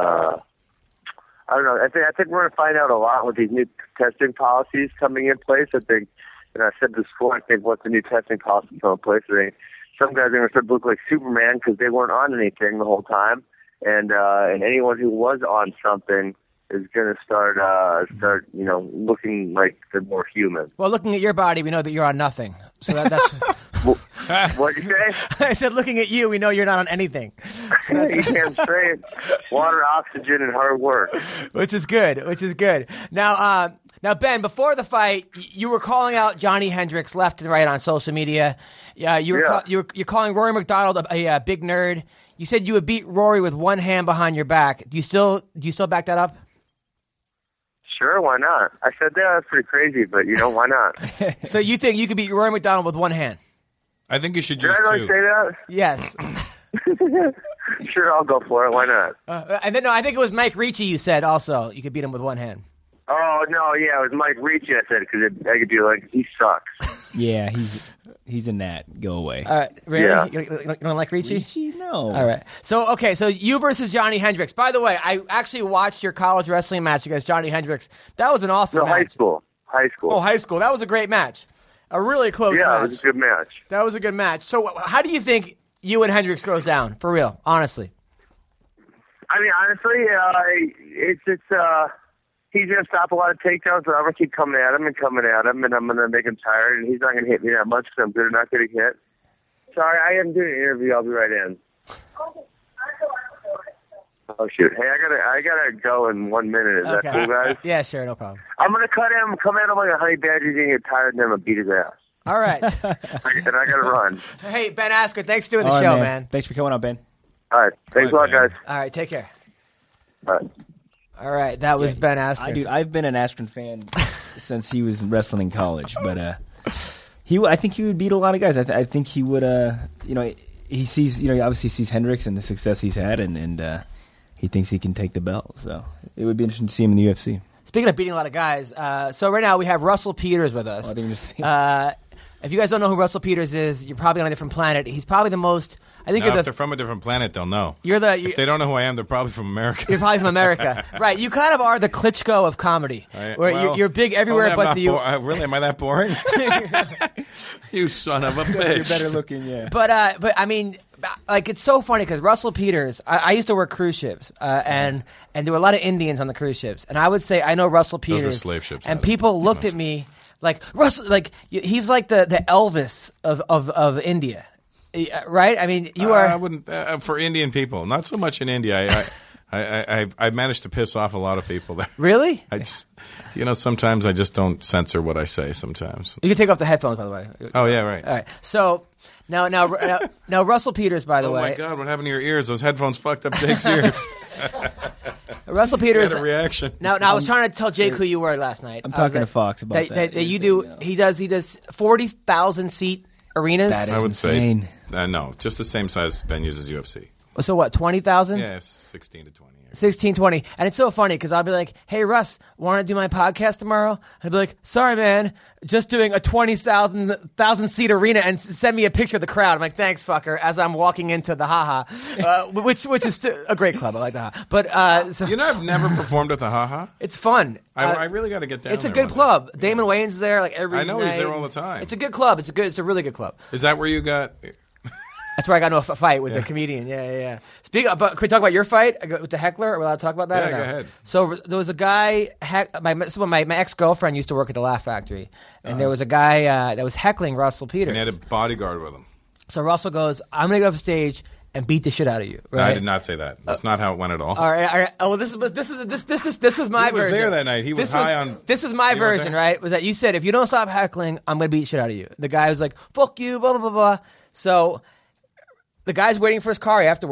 I don't know. I think we're going to find out a lot with these new testing policies coming in place. I think, and I said this before, I think once the new testing policies come in place, some guys are going to start to look like Superman because they weren't on anything the whole time, and anyone who was on something is going to start looking like they're more human. Well, looking at your body, we know that you're on nothing. So that's. What'd you say? I said, looking at you, we know you're not on anything. So you can't say it. Water, oxygen, and hard work. Which is good. Now, Ben, before the fight, you were calling out Johnny Hendricks left and right on social media. You're calling Rory McDonald a big nerd. You said you would beat Rory with one hand behind your back. Do you still back that up? Sure, why not? I said that's pretty crazy, but why not? So you think you could beat Rory McDonald with one hand? I think you should use two. Did I two. say that? Yes. Sure, I'll go for it. Why not? And then I think it was Mike Ricci you said also you could beat him with one hand. Oh, no, yeah, it was Mike Ricci I said because I could be like, he sucks. Yeah, he's in that. Go away. Really? Yeah. You don't like Ricci? Ricci? No. All right. So you versus Johnny Hendricks. By the way, I actually watched your college wrestling match against Johnny Hendricks. That was an awesome match. High school. Oh, high school. That was a great match. A really close match. Yeah, it was a good match. That was a good match. So how do you think you and Hendricks goes down, for real, honestly? I mean, honestly, he's going to stop a lot of takedowns, but I'm going to keep coming at him, and I'm going to make him tired, and he's not going to hit me that much because I'm good at not getting hit. Sorry, I am doing an interview. I'll be right in. Oh, shoot. Hey, I gotta go in 1 minute. Is that cool, guys? Yeah, sure, no problem. I'm going to come at him like a honey badger. He's going to get tired, and then I'm going to beat his ass. All right. And I got to run. Hey, Ben Askren, thanks for doing the show, man. Thanks for coming on, Ben. All right. Thanks a lot, guys. All right, take care. All right. All right, that was Ben Askren. I've been an Askren fan since he was wrestling in college, but I think he would beat a lot of guys. I think he would. He sees, he obviously sees Hendricks and the success he's had, and he thinks he can take the belt. So it would be interesting to see him in the UFC. Speaking of beating a lot of guys, so right now we have Russell Peters with us. If you guys don't know who Russell Peters is, you're probably on a different planet. He's probably the most. I think if they're from a different planet, they'll know. If they don't know who I am, they're probably from America. You're probably from America, right? You kind of are the Klitschko of comedy, where you're big everywhere but the U.S. Really, am I that boring? You son of a bitch! You're better looking, yeah. But I mean, like it's so funny because Russell Peters. I used to work cruise ships, and there were a lot of Indians on the cruise ships, and I would say I know Russell Peters. Those were slave ships, and people looked at me like Russell, like he's like the Elvis of India. Right? I mean, you are. I wouldn't for Indian people. Not so much in India. I managed to piss off a lot of people there. Really? Sometimes I just don't censor what I say. Sometimes you can take off the headphones, by the way. Oh yeah, right. All right. So now Russell Peters, by the way. Oh my God! What happened to your ears? Those headphones fucked up Jake's ears. Russell Peters. Had a reaction. Now I was trying to tell Jake who you were last night. I'm talking to Fox about that. You do. He does 40,000 seat arenas. That is I would insane. Say no, just the same size venues as UFC. So what? 20,000? Yeah, 16 to 20. 16, 20. And it's so funny because I'll be like, hey, Russ, want to do my podcast tomorrow? I'd be like, sorry, man, just doing a 20,000 seat arena and send me a picture of the crowd. I'm like, thanks, fucker, as I'm walking into the Ha-Ha, which is a great club. I like the Ha-Ha. But, I've never performed at the Ha-Ha. It's fun. I really got to get down It's there a good club. Damon Wayans is there like every night. I know he's there all the time. It's a good club. It's a really good club. Is that where you got... That's where I got into a fight with the comedian. Yeah. Can we talk about your fight with the heckler? Are we allowed to talk about that? Yeah, or no? go ahead. So there was a guy. My ex-girlfriend used to work at the Laugh Factory, and there was a guy that was heckling Russell Peters. And he had a bodyguard with him. So Russell goes, "I'm going to go off stage and beat the shit out of you." Right? No, I did not say that. That's not how it went at all. All right. Oh, well, this was my version. He was there that night. He was high on. This was my version, right? Was that you said if you don't stop heckling, I'm going to beat the shit out of you. The guy was like, "Fuck you," blah blah blah blah. So. The guy's waiting for his car afterwards.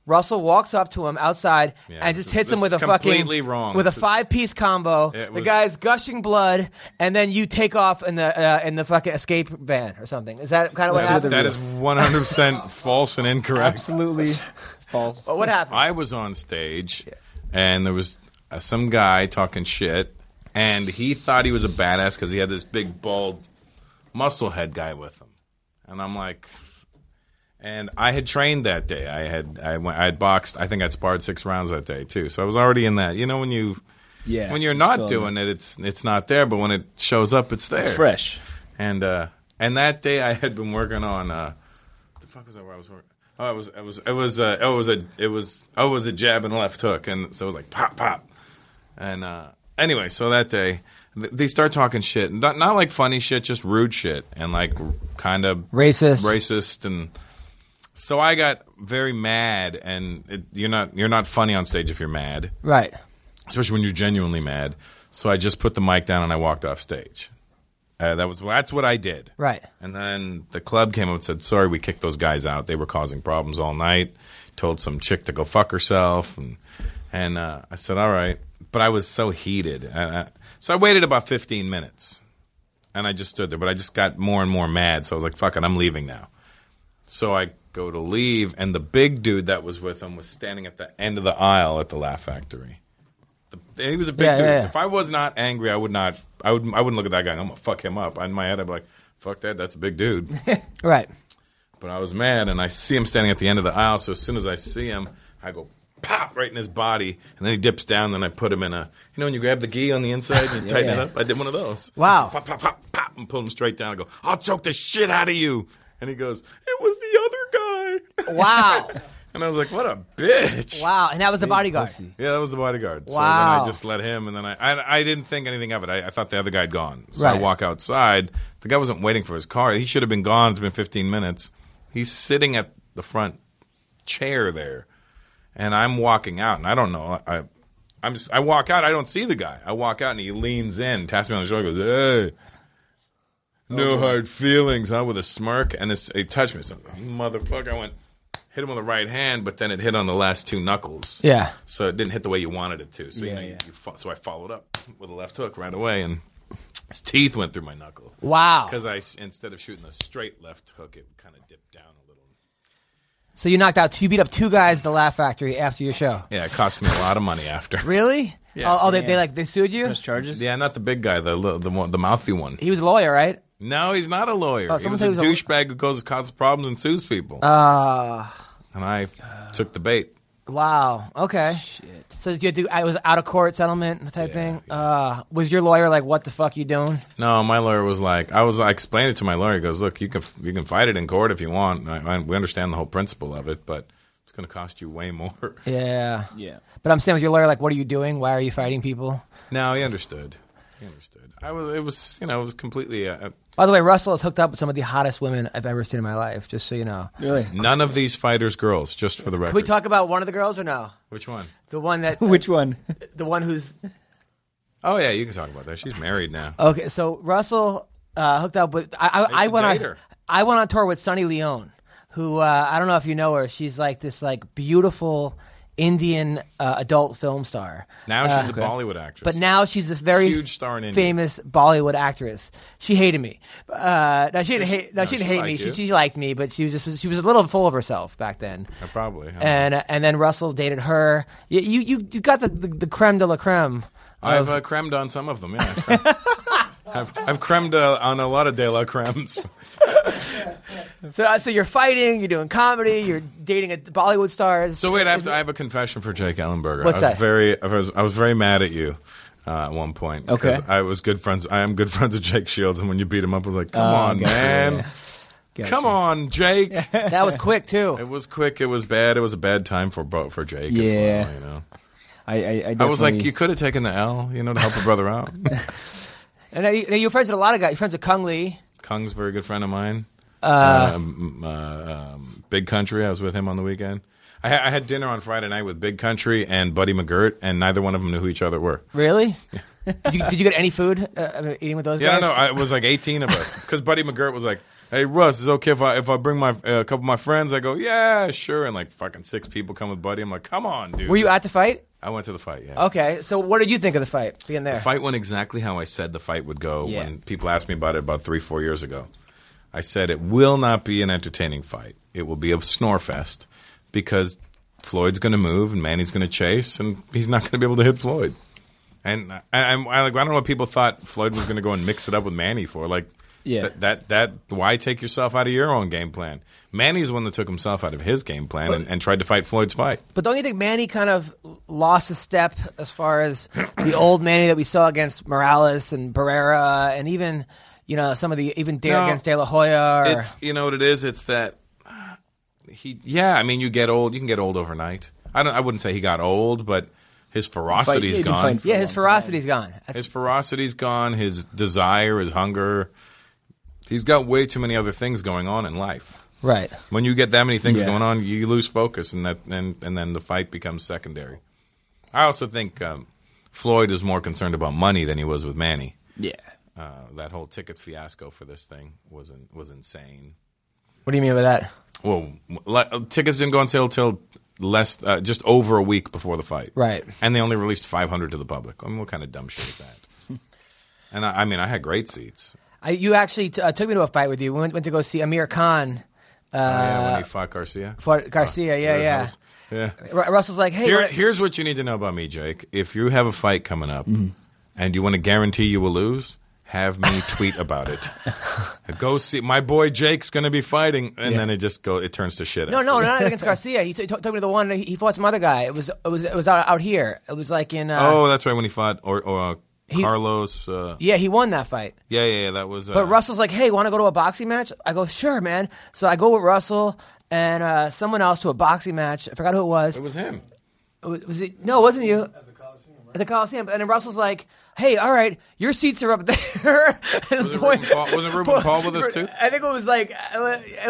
Russell walks up to him outside Yeah, and just this- hits him this with is a fucking completely wrong. with a This is- 5-piece combo. It The was- guy's gushing blood, and then you take off in the fucking escape van or something. Is that kind of what happened? That is 100% false and incorrect. Absolutely false. Well, what happened? I was on stage, and there was some guy talking shit, and he thought he was a badass because he had this big, bald, muscle head guy with him. And I'm like, and I had trained that day. I had boxed. I think I'd sparred 6 rounds that day too. So I was already in that. You know, when you're not still doing it, it's not there. But when it shows up, it's there. It's fresh. And that day I had been working on what the fuck was that where I was working? Oh, it was a jab and left hook, and so it was like pop pop. And anyway, so that day they start talking shit, not like funny shit, just rude shit, and like kind of Racist. and so I got very mad. And you're not funny on stage if you're mad, Right. especially when you're genuinely mad. So I just put the mic down and I walked off stage. That's what I did. Right. And then the club came up and said, "Sorry, we kicked those guys out. They were causing problems all night. Told some chick to go fuck herself." And I said, "All right." But I was so heated. So I waited about 15 minutes. And I just stood there. But I just got more and more mad. So I was like, fuck it, I'm leaving now. So I go to leave. And the big dude that was with him was standing at the end of the aisle at the Laugh Factory. He was a big dude. Yeah. If I was not angry, I wouldn't look at that guy and I'm going to fuck him up. In my head, I'd be like, fuck that, that's a big dude. Right. But I was mad, and I see him standing at the end of the aisle, so as soon as I see him, I go pop right in his body, and then he dips down, then I put him in when you grab the gi on the inside and tighten it up? I did one of those. Wow. Pop, pop, pop, pop, and pull him straight down. I go, I'll choke the shit out of you. And he goes, it was the other guy. Wow. And I was like, what a bitch. Wow. And that was the bodyguard. pussy. Yeah, that was the bodyguard. So then Wow. I just let him, and then I didn't think anything of it. I thought the other guy had gone. So Right. I walk outside. The guy wasn't waiting for his car. He should have been gone. It's been 15 minutes. He's sitting at the front chair there, and I'm walking out, and I don't know. I walk out. I don't see the guy. I walk out, and he leans in, taps me on the shoulder, goes, "Hey, no hard feelings, huh?" With a smirk, and he touched me. So, motherfucker, I went, hit him with the right hand, but then it hit on the last 2 knuckles. Yeah. So it didn't hit the way you wanted it to. So Yeah. so I followed up with a left hook right away, and his teeth went through my knuckle. Wow. Because instead of shooting a straight left hook, it kind of dipped down a little. So you beat up 2 guys at the Laugh Factory after your show. Yeah, it cost me a lot of money after. Really? Yeah. Oh, they sued you? Press charges? Yeah, not the big guy, the mouthy one. He was a lawyer, right? No, he's not a lawyer. Oh, he someone was said a he was douchebag who causes problems and sues people. And I took the bait. Wow. Okay. Shit. So did you do? I was out of court settlement type thing. Was your lawyer like, "What the fuck you doing?" No, my lawyer was like, I explained it to my lawyer. He goes, "Look, you can fight it in court if you want. We understand the whole principle of it, but it's going to cost you way more." Yeah. Yeah. But I'm saying, was your lawyer like, "What are you doing? Why are you fighting people?" No, he understood. It was completely. By the way, Russell is hooked up with some of the hottest women I've ever seen in my life. Just so you know. Really? None of these fighters girls, just for the record. Can we talk about one of the girls or no? Which one? The one that Which one? the one who's Oh yeah, you can talk about that. She's married now. okay. So Russell hooked up with. I should went date on. her. I went on tour with Sunny Leone, who I don't know if you know her. She's like this beautiful Indian adult film star. Now she's a Bollywood actress. But now she's this very Huge star in India. famous Bollywood actress. She hated me. No, she didn't hate. No, she didn't she hate me. liked you. She liked me, but she was a little full of herself back then. Probably. And then Russell dated her. You got the creme de la creme. I've cremmed on some of them. Yeah. I've cremmed on a lot of de la cremes. So you're fighting, you're doing comedy, you're dating Bollywood stars. So wait, I have a confession for Jake Ellenberger. What's that? I was very mad at you at one point. Okay. I am good friends with Jake Shields, and when you beat him up, I was like, "Come on, gotcha, man, Gotcha. come on, Jake." That was quick too. It was quick. It was bad. It was a bad time for Jake. Yeah. As well, you know. I I was like, definitely- you could have taken the L, to help a brother out. And now you're friends with a lot of guys. You're friends with Kung Lee. Kung's a very good friend of mine. Big Country, I was with him on the weekend. I had dinner on Friday night with Big Country and Buddy McGirt, and neither one of them knew who each other were. Really? Did you get any food eating with those Yeah, guys? no, it was like 18 of us. Because Buddy McGirt was like, Hey Russ, is it okay if I bring my a couple of my friends? I go, yeah, sure. And like fucking 6 people come with Buddy. I'm like, come on, dude. Were you at the fight? I went to the fight. Yeah. Okay, so what did you think of the fight being there? The fight went exactly how I said the fight would go Yeah. when people asked me about it about 3-4 years ago. I said it will not be an entertaining fight. It will be a snore fest because Floyd's going to move and Manny's going to chase, and he's not going to be able to hit Floyd. And I don't know what people thought Floyd was going to go and mix it up with Manny for. Like, Yeah. that why take yourself out of your own game plan? Manny's the one that took himself out of his game plan and tried to fight Floyd's fight. But don't you think Manny kind of lost a step as far as the old Manny that we saw against Morales and Barrera and even, some of the against De La Hoya? Or, It's you know what it is. It's that you get old. You can get old overnight. I wouldn't say he got old, but his ferocity's gone. yeah, his ferocity's gone. His ferocity's gone. His desire, his hunger. He's got way too many other things going on in life. Right. When you get that many things Yeah. going on, you lose focus, and then the fight becomes secondary. I also think Floyd is more concerned about money than he was with Manny. Yeah. That whole ticket fiasco for this thing was insane. What do you mean by that? Well, tickets didn't go on sale till just over a week before the fight. Right. And they only released 500 to the public. I mean, what kind of dumb shit is that? And I had great seats. You actually took me to a fight with you. We went to go see Amir Khan. When he fought Garcia. Garcia, yeah. Yeah. Russell's like, hey. Here's what you need to know about me, Jake. If you have a fight coming up and you want to guarantee you will lose, have me tweet about it. Go see my boy Jake's going to be fighting, and then it turns to shit. No, not against Garcia. He took me to the one. He fought some other guy. It was out here. It was like in. That's right, when he fought Carlos. Yeah, he won that fight. Yeah. That was. But Russell's like, hey, want to go to a boxing match? I go, sure, man. So I go with Russell and someone else to a boxing match. I forgot who it was. It was him. Was it? No, it wasn't you. At the Coliseum. And then Russell's like, hey, all right, your seats are up there. Wasn't Ruben Paul with us too? I think it was like, it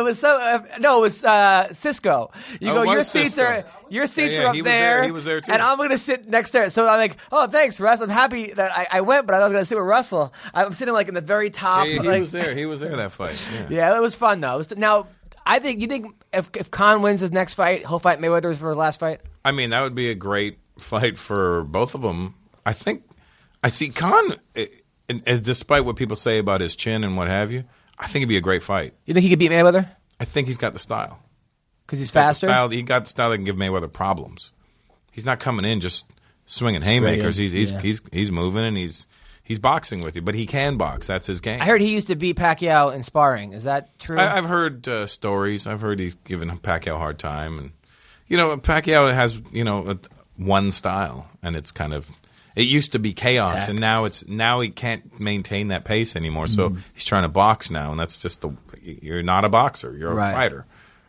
was Cisco. You go, your seats are up there. He was there too. And I'm going to sit next to her. So I'm like, oh, thanks, Russ. I'm happy that I went, but I was going to sit with Russell. I'm sitting like in the very top. He was there. He was there that fight. Yeah, it was fun though. Now, you think if Khan wins his next fight, he'll fight Mayweather for his last fight? I mean, that would be a great fight for both of them. I think I see Khan, despite what people say about his chin and what have you, I think it'd be a great fight. You think he could beat Mayweather? I think he's got the style. Because he's faster? He got the style that can give Mayweather problems. He's not coming in just swinging haymakers. He's moving and he's boxing with you, but he can box. That's his game. I heard he used to beat Pacquiao in sparring. Is that true? I've heard stories. I've heard he's given Pacquiao a hard time, and Pacquiao has one style, and it's kind of. It used to be chaos, and now he can't maintain that pace anymore. So he's trying to box now, and that's just you're not a boxer. You're a fighter.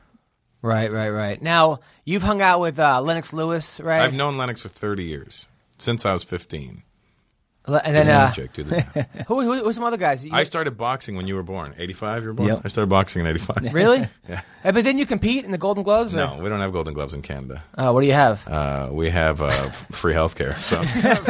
Right. Now, you've hung out with Lennox Lewis, right? I've known Lennox for 30 years, since I was 15. And then, Jake, do the math. who some other guys? I started boxing when you were born. 85, you were born? Yep. I started boxing in 85. Really? Yeah. But didn't you compete in the Golden Gloves? Or? No, we don't have Golden Gloves in Canada. What do you have? We have free healthcare. So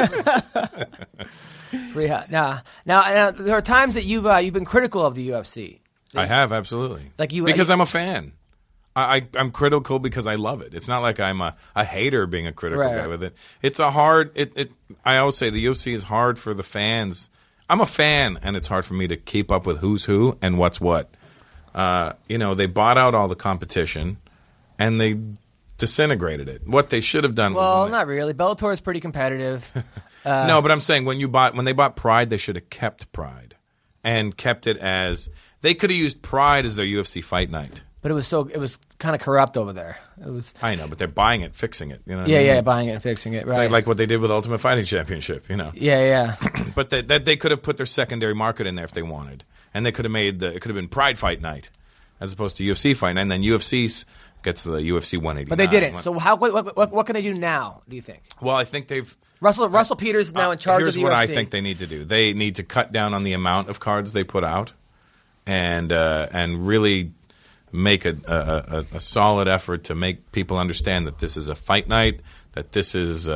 Free. Now, there are times that you've been critical of the UFC. I have, absolutely. Because I'm a fan. I'm critical because I love it. It's not like I'm a hater being a critical guy with it. It's a hard. I always say the UFC is hard for the fans. I'm a fan, and it's hard for me to keep up with who's who and what's what. They bought out all the competition, and they disintegrated it. What they should have done. Well, not really. Bellator is pretty competitive. No, but I'm saying when they bought Pride, they should have kept Pride and kept it as they could have used Pride as their UFC fight night. But it was kind of corrupt over there. It was. I know, but they're buying it, fixing it. You know what I mean? Yeah, buying it and fixing it. Right, like what they did with Ultimate Fighting Championship. Yeah. But that they could have put their secondary market in there if they wanted, and they could have made it could have been Pride Fight Night, as opposed to UFC Fight Night, and then UFC gets the UFC 189. But they didn't. So what can they do now? Do you think? Well, I think they've. Russell Peters is now in charge of the UFC. Here's what I think they need to do. They need to cut down on the amount of cards they put out, and really make a solid effort to make people understand that this is a fight night, that this is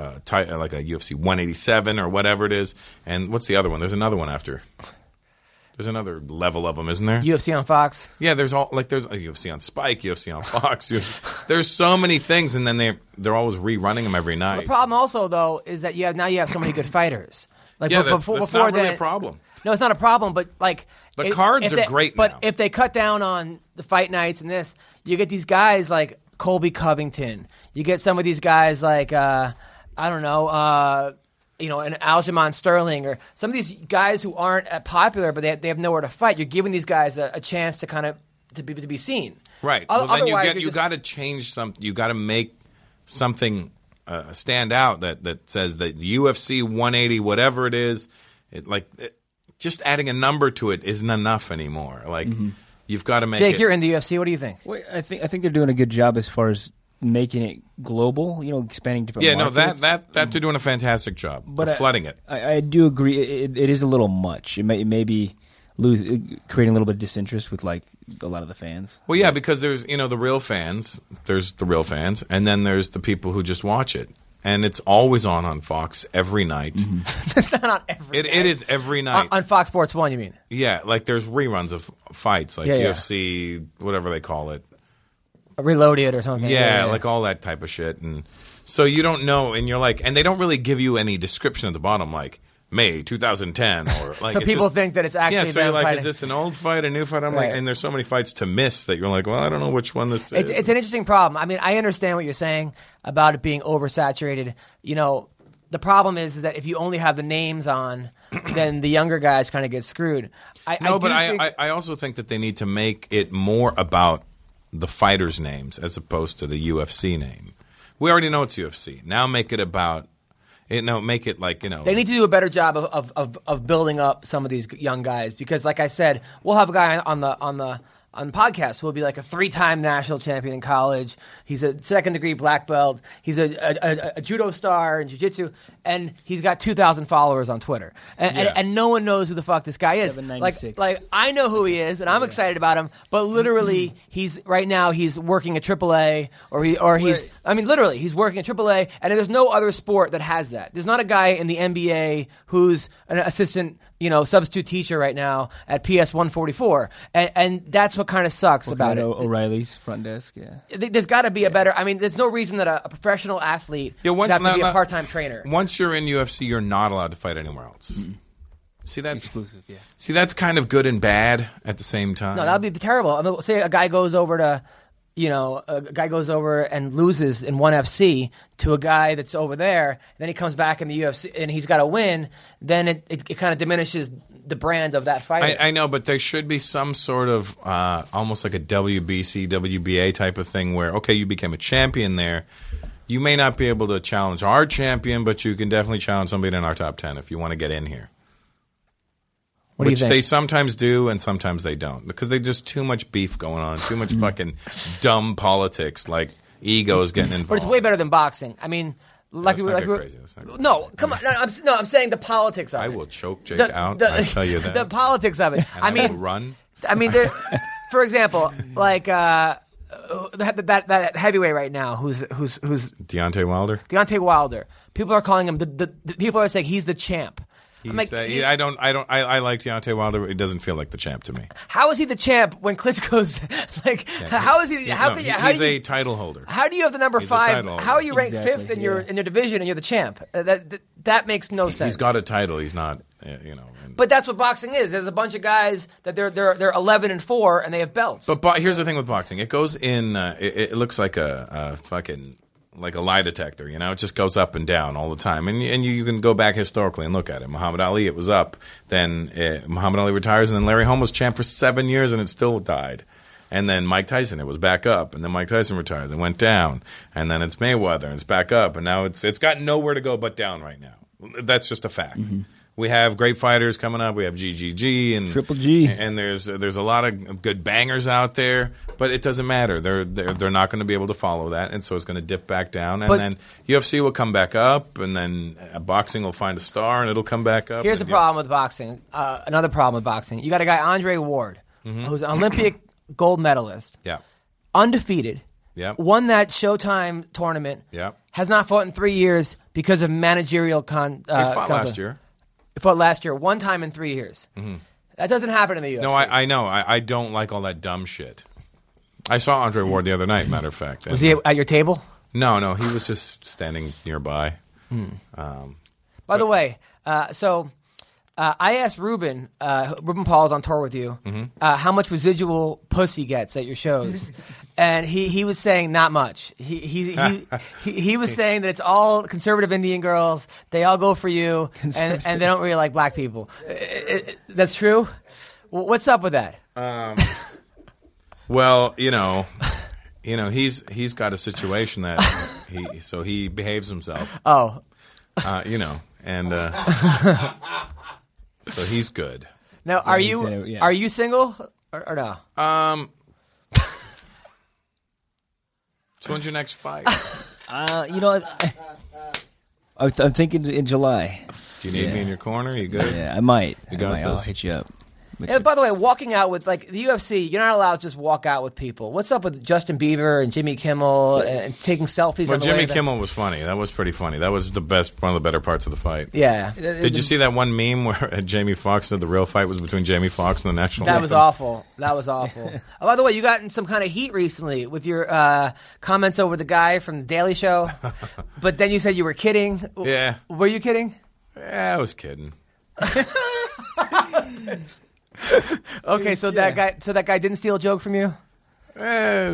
like a UFC 187 or whatever it is. And what's the other one? There's another one after. There's another level of them, isn't there? UFC on Fox. Yeah, there's UFC on Spike, UFC on Fox. There's so many things, and then they're always rerunning them every night. The problem also, though, is that you have so many good fighters. Like Yeah, before that's not really then- a problem. No, it's not a problem, but like The cards are great But now. if they cut down on the fight nights and this, you get these guys like Colby Covington. You get some of these guys like I don't know, an Aljamain Sterling, or some of these guys who aren't popular, but they have nowhere to fight. You're giving these guys a chance to kind of to be seen. Right. Well, then otherwise, you got to change something. You got to make something stand out that says that the UFC 180, whatever it is, just adding a number to it isn't enough anymore. Like you've got to make Jake, it. you're in the UFC. What do you think? Well, I think they're doing a good job as far as making it global. Expanding different. markets. that they're doing a fantastic job. But They're flooding it. I do agree. It is a little much. It may be creating a little bit of disinterest with like a lot of the fans. Well, yeah, because there's the real fans. There's the real fans, and then there's the people who just watch it. And it's always on Fox every night. It's not on every. It is every night. on Fox Sports 1, you mean? Yeah, like there's reruns of fights, like UFC, whatever they call it. Reloaded or something. Yeah, like all that type of shit. And so you don't know, and you're like, and they don't really give you any description at the bottom, like May 2010, or like. So it's people just, think that it's actually yeah. So them you're like, fighting. is this an old fight, a new fight? I'm like, Right. and there's so many fights to miss that you're like, well, I don't know which one this is. It's an interesting problem. I mean, I understand what you're saying about it being oversaturated. The problem is that if you only have the names on, then the younger guys kind of get screwed. I also think that they need to make it more about the fighters' names as opposed to the UFC name. We already know it's UFC. Now make it about. Make it like They need to do a better job of building up some of these young guys because, like I said, we'll have a guy on the podcast who will be like a 3-time national champion in college. He's a second-degree black belt. He's a judo star in jiu-jitsu, and he's got 2,000 followers on Twitter. And no one knows who the fuck this guy is. 796. Like I know who he is, and I'm excited about him. But literally, he's working at AAA, literally, he's working at AAA, and there's no other sport that has that. There's not a guy in the NBA who's an assistant, substitute teacher right now at PS 144, and that's what kind of sucks about it. O'Reilly's front desk, yeah. There's got to be a better. I mean, there's no reason that a professional athlete should have to be a part-time trainer. Once you're in UFC, you're not allowed to fight anywhere else. Mm-hmm. See that Exclusive, yeah. See, that's kind of good and bad at the same time. No, that would be terrible. I mean, say a guy goes over to, and loses in ONE FC to a guy that's over there. Then he comes back in the UFC and he's got to win. Then it kind of diminishes the brand of that fighter. I know, but there should be some sort of almost like a WBC, WBA type of thing where, okay, you became a champion there. You may not be able to challenge our champion, but you can definitely challenge somebody in our top 10 if you want to get in here. What do you Which think? they sometimes do and sometimes they don't. Because there's just too much beef going on, too much fucking dumb politics, like egos getting involved. But it's way better than boxing. I mean, Let's not get crazy. Let's not get no, crazy. come on. No, I'm saying the politics of it. I will choke Jake out. I tell you that. The politics of it. And I will run. I mean, for example, like that heavyweight right now, who's Deontay Wilder. Deontay Wilder. People are calling him the people are saying he's the champ. I'm like, I like Deontay Wilder. But it doesn't feel like the champ to me. how is he the champ when Klitschko's like? How is he? He's a title holder. How do you have the number He's a 5? title holder. How are you ranked Exactly, 5th in your division and you're the champ? That makes no sense. He's got a title. He's not. But that's what boxing is. There's a bunch of guys that they're 11-4 and they have belts. But here's the thing with boxing. It goes in. It looks like a fucking like a lie detector. It just goes up and down all the time. And you can go back historically and look at it. Muhammad Ali, it was up. Then Muhammad Ali retires, and then Larry Holmes was champ for 7 years, and it still died. And then Mike Tyson, it was back up, and then Mike Tyson retires, and went down, and then it's Mayweather, and it's back up, and now it's got nowhere to go but down right now. That's just a fact. Mm-hmm. We have great fighters coming up. We have GGG and Triple G, and there's a lot of good bangers out there. But it doesn't matter. They're not going to be able to follow that, and so it's going to dip back down. And then UFC will come back up, and then boxing will find a star, and it'll come back up. Here's the problem with boxing. Another problem with boxing. You got a guy, Andre Ward, who's an Olympic gold medalist, undefeated, won that Showtime tournament, has not fought in 3 years because of managerial he fought last year. He fought last year, one time in 3 years. That doesn't happen in the UFC. No, I know. I don't like all that dumb shit. I saw Andre Ward the other night, matter of fact. Was he at your table? No, he was just standing nearby. By the way, I asked Ruben Paul is on tour with you, how much residual puss he gets at your shows, and he was saying not much. He was saying that it's all conservative Indian girls. They all go for you, and they don't really like black people. That's true? What's up with that? Well, he's got a situation that he behaves himself. Oh, and so he's good. Now, are you single or no? So when's your next fight? I'm thinking in July. Do you need me in your corner? You good? Yeah, I might. I'll this? hit you up. Yeah, by the way, walking out with, like, the UFC, you're not allowed to just walk out with people. What's up with Justin Bieber and Jimmy Kimmel and taking selfies? Well, on the Jimmy way Kimmel was funny. That was pretty funny. That was one of the better parts of the fight. Yeah. Did you see that one meme where Jamie Foxx said the real fight was between Jamie Foxx and the national That anthem? was awful. That was awful. Oh, by the way, you got in some kind of heat recently with your comments over the guy from The Daily Show. But then you said you were kidding. Yeah. Were you kidding? Yeah, I was kidding. Okay, so that guy didn't steal a joke from you? I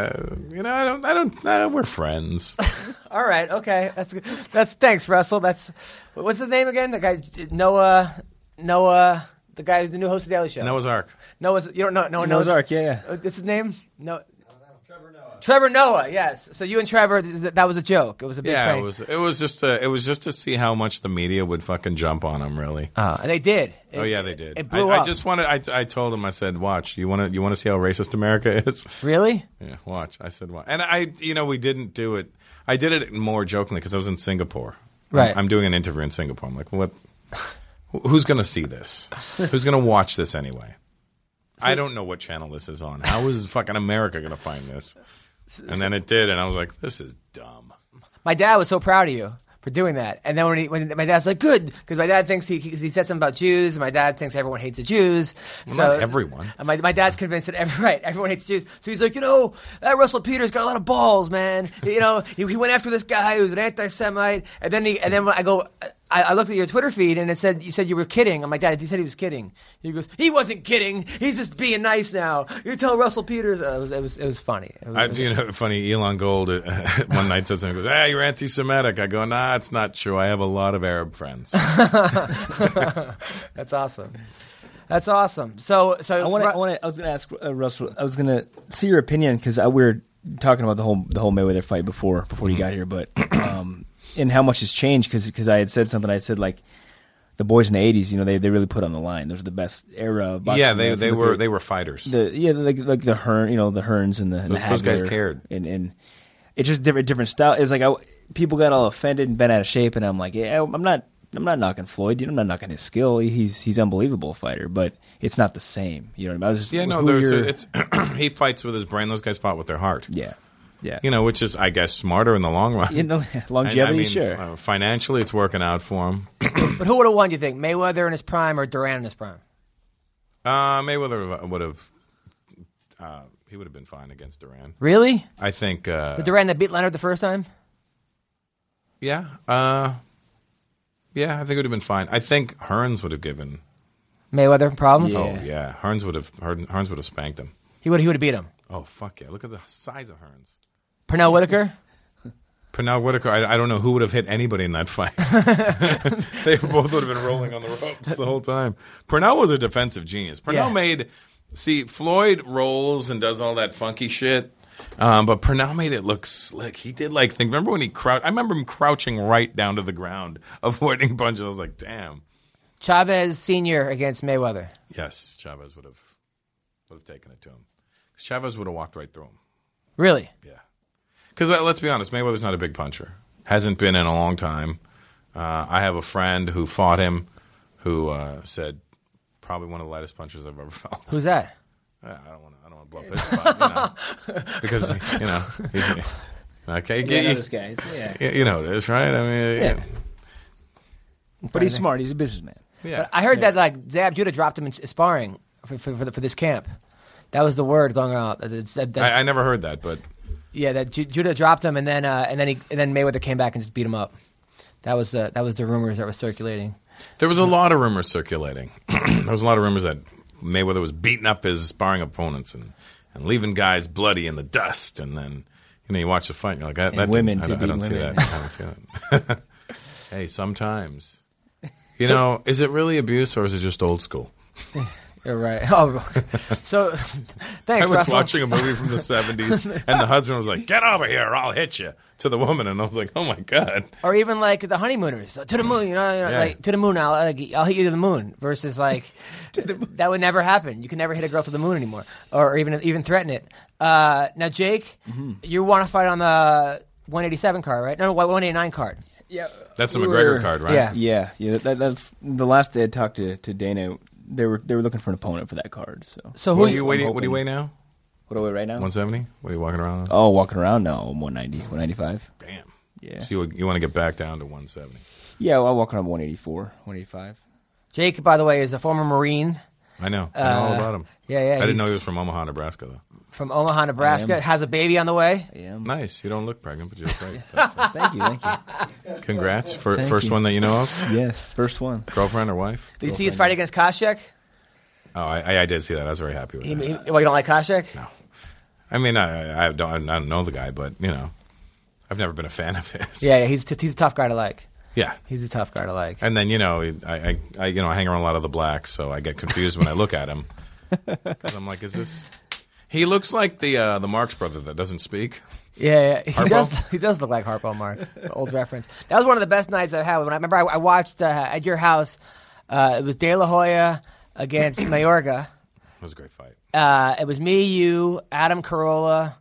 don't. We're friends. All right, okay, that's good. Thanks, Russell. What's his name again? The guy Noah, the guy, the new host of the Daily Show. Noah's Ark. You don't know Noah's Ark, yeah. What's his name? No. Trevor Noah, yes. So you and Trevor, that was a joke. It was a big prank. It was just to see how much the media would fucking jump on him, really. And they did. They did. It blew up. I just wanted. I told him. I said, "Watch. You want to see how racist America is?" Really? Yeah. Watch. I said, "Watch." And we didn't do it. I did it more jokingly because I was in Singapore. Right. I'm doing an interview in Singapore. I'm like, what? Who's going to see this? Who's going to watch this anyway? I don't know what channel this is on. How is fucking America going to find this? And then it did, and I was like, this is dumb. My dad was so proud of you for doing that. And then when my dad's like, good, because my dad thinks he said something about Jews, and my dad thinks everyone hates the Jews. Well, not everyone. And my dad's convinced that everyone hates Jews. So he's like, that Russell Peters got a lot of balls, man. He went after this guy who's an anti-Semite. And then I go, I looked at your Twitter feed, and you said you were kidding. I'm like, Dad, he said he was kidding. He goes, he wasn't kidding. He's just being nice now. You tell Russell Peters. It was funny. Funny. Elon Gold one night said something. He goes, you're anti-Semitic. I go, nah, it's not true. I have a lot of Arab friends. That's awesome. That's awesome. So I was going to ask Russell. I was going to see your opinion because we were talking about the whole Mayweather fight before you got here, but. And how much has changed because I had said something. I said like the boys in the '80s, they really put on the line. Those are the best era of boxing. Yeah, they were fighters. Like the Hearn, the Hearns and those guys cared. And it's just different style. It's like people got all offended and bent out of shape, and I'm like, yeah, I'm not knocking Floyd. I'm not knocking his skill. He's unbelievable fighter, but it's not the same. You know what I mean? It's he fights with his brain. Those guys fought with their heart. Yeah. Yeah. Which is, I guess, smarter in the long run. Longevity, sure. Financially, it's working out for him. But who would have won, do you think? Mayweather in his prime or Duran in his prime? Mayweather would have. He would have been fine against Duran. Really? I think. The Duran that beat Leonard the first time? Yeah. I think it would have been fine. I think Hearns would have given Mayweather problems. Oh yeah, Hearns would have spanked him. He would have beat him. Oh fuck yeah! Look at the size of Hearns. Pernell Whitaker. I don't know who would have hit anybody in that fight. They both would have been rolling on the ropes the whole time. Pernell was a defensive genius. Pernell Floyd rolls and does all that funky shit, but Pernell made it look slick. He did remember when he crouched? I remember him crouching right down to the ground, avoiding punches. I was like, damn. Chavez Sr. against Mayweather. Yes, Chavez would have taken it to him. Because Chavez would have walked right through him. Really? Yeah. Because let's be honest, Mayweather's not a big puncher. Hasn't been in a long time. I have a friend who fought him who said probably one of the lightest punches I've ever felt. Who's that? I don't want to blow up his spot, because he's okay. You know this guy. You know this, right? I mean, But he's smart. He's a businessman. Yeah. But I heard that like Zab Judah dropped him in sparring for this camp. That was the word going out. I never heard that, but yeah, that Judah dropped him, and then Mayweather came back and just beat him up. That was the rumors that were circulating. there was a lot of rumors circulating. There was a lot of rumors that Mayweather was beating up his sparring opponents and leaving guys bloody in the dust, and then you watch the fight and you're like, I don't see that. I don't see that. Hey, sometimes, is it really abuse or is it just old school? You're right. Oh, so thanks. I was Russell. watching a movie from the 70s, and the husband was like, "Get over here, or I'll hit you," to the woman, and I was like, "Oh my god!" Or even like the honeymooners to the moon, like to the moon. I'll hit you to the moon. Versus like that would never happen. You can never hit a girl to the moon anymore, or even threaten it. Now, Jake, you want to fight on the 187 card, right? No, 189 card. Yeah, that's the McGregor card, right? Yeah. That's the last day I talked to Dana. They were looking for an opponent for that card. So What do you weigh now? What do I weigh right now? 170. What are you walking around on? Oh, walking around now, 190, 195. Damn. Yeah. So you want to get back down to 170? Yeah, well, I walk around 184, 185. Jake, by the way, is a former Marine. I know. I know all about him. Yeah. I didn't know he was from Omaha, Nebraska, though. From Omaha, Nebraska. Has a baby on the way. I am. Nice. You don't look pregnant, but you look great. Thank you. Congrats. Thank First you. one that you know of? Yes, first one. Girlfriend or wife? Did you see his fight against Koscheck? Oh, I did see that. I was very happy with that. You don't like Koscheck? No. I mean, I don't know the guy, but, I've never been a fan of his. Yeah, he's a tough guy to like. Yeah. He's a tough guy to like. And then, I hang around a lot of the blacks, so I get confused when I look at him. Because I'm like, is this... He looks like the Marx brother that doesn't speak. Yeah. Harpo? He does look like Harpo Marx. Old reference. That was one of the best nights I've had. When I watched at your house, it was De La Hoya against Mayorga. It was a great fight. It was me, you, Adam Carolla,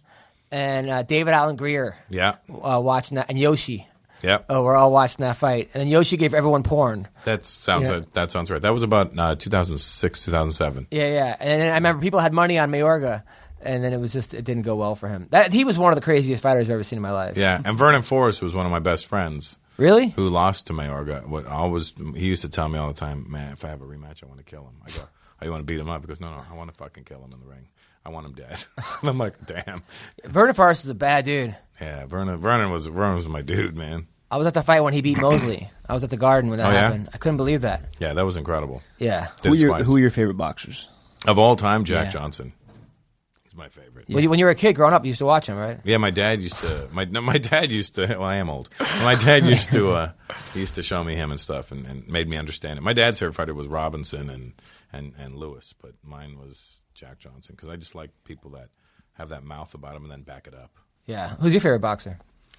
and David Allen Greer. Yeah. Watching that, and Yoshi. Yeah. Oh, we're all watching that fight, and then Yoshi gave everyone porn. That sounds right. That was about 2006, 2007. Yeah. And then I remember people had money on Mayorga, and then it didn't go well for him. He was one of the craziest fighters I've ever seen in my life. Yeah, and Vernon Forrest was one of my best friends. Really? Who lost to Mayorga. He used to tell me all the time, man, if I have a rematch, I want to kill him. I go, oh, you want to beat him up? He goes, no, I want to fucking kill him in the ring. I want him dead. And I'm like, damn. Vernon Forrest is a bad dude. Yeah, Vernon was my dude, man. I was at the fight when he beat Mosley. I was at the Garden when that happened. I couldn't believe that. Yeah, that was incredible. Yeah. Who are your favorite boxers? Of all time, Jack Johnson. He's my favorite. Yeah. When you were a kid growing up, you used to watch him, right? Yeah, my dad used to. My dad used to. Well, I am old. My dad used to. He used to show me him and stuff, and made me understand it. My dad's favorite fighter was Robinson and Lewis, but mine was Jack Johnson because I just like people that have that mouth about them and then back it up. Yeah. Who's your favorite boxer?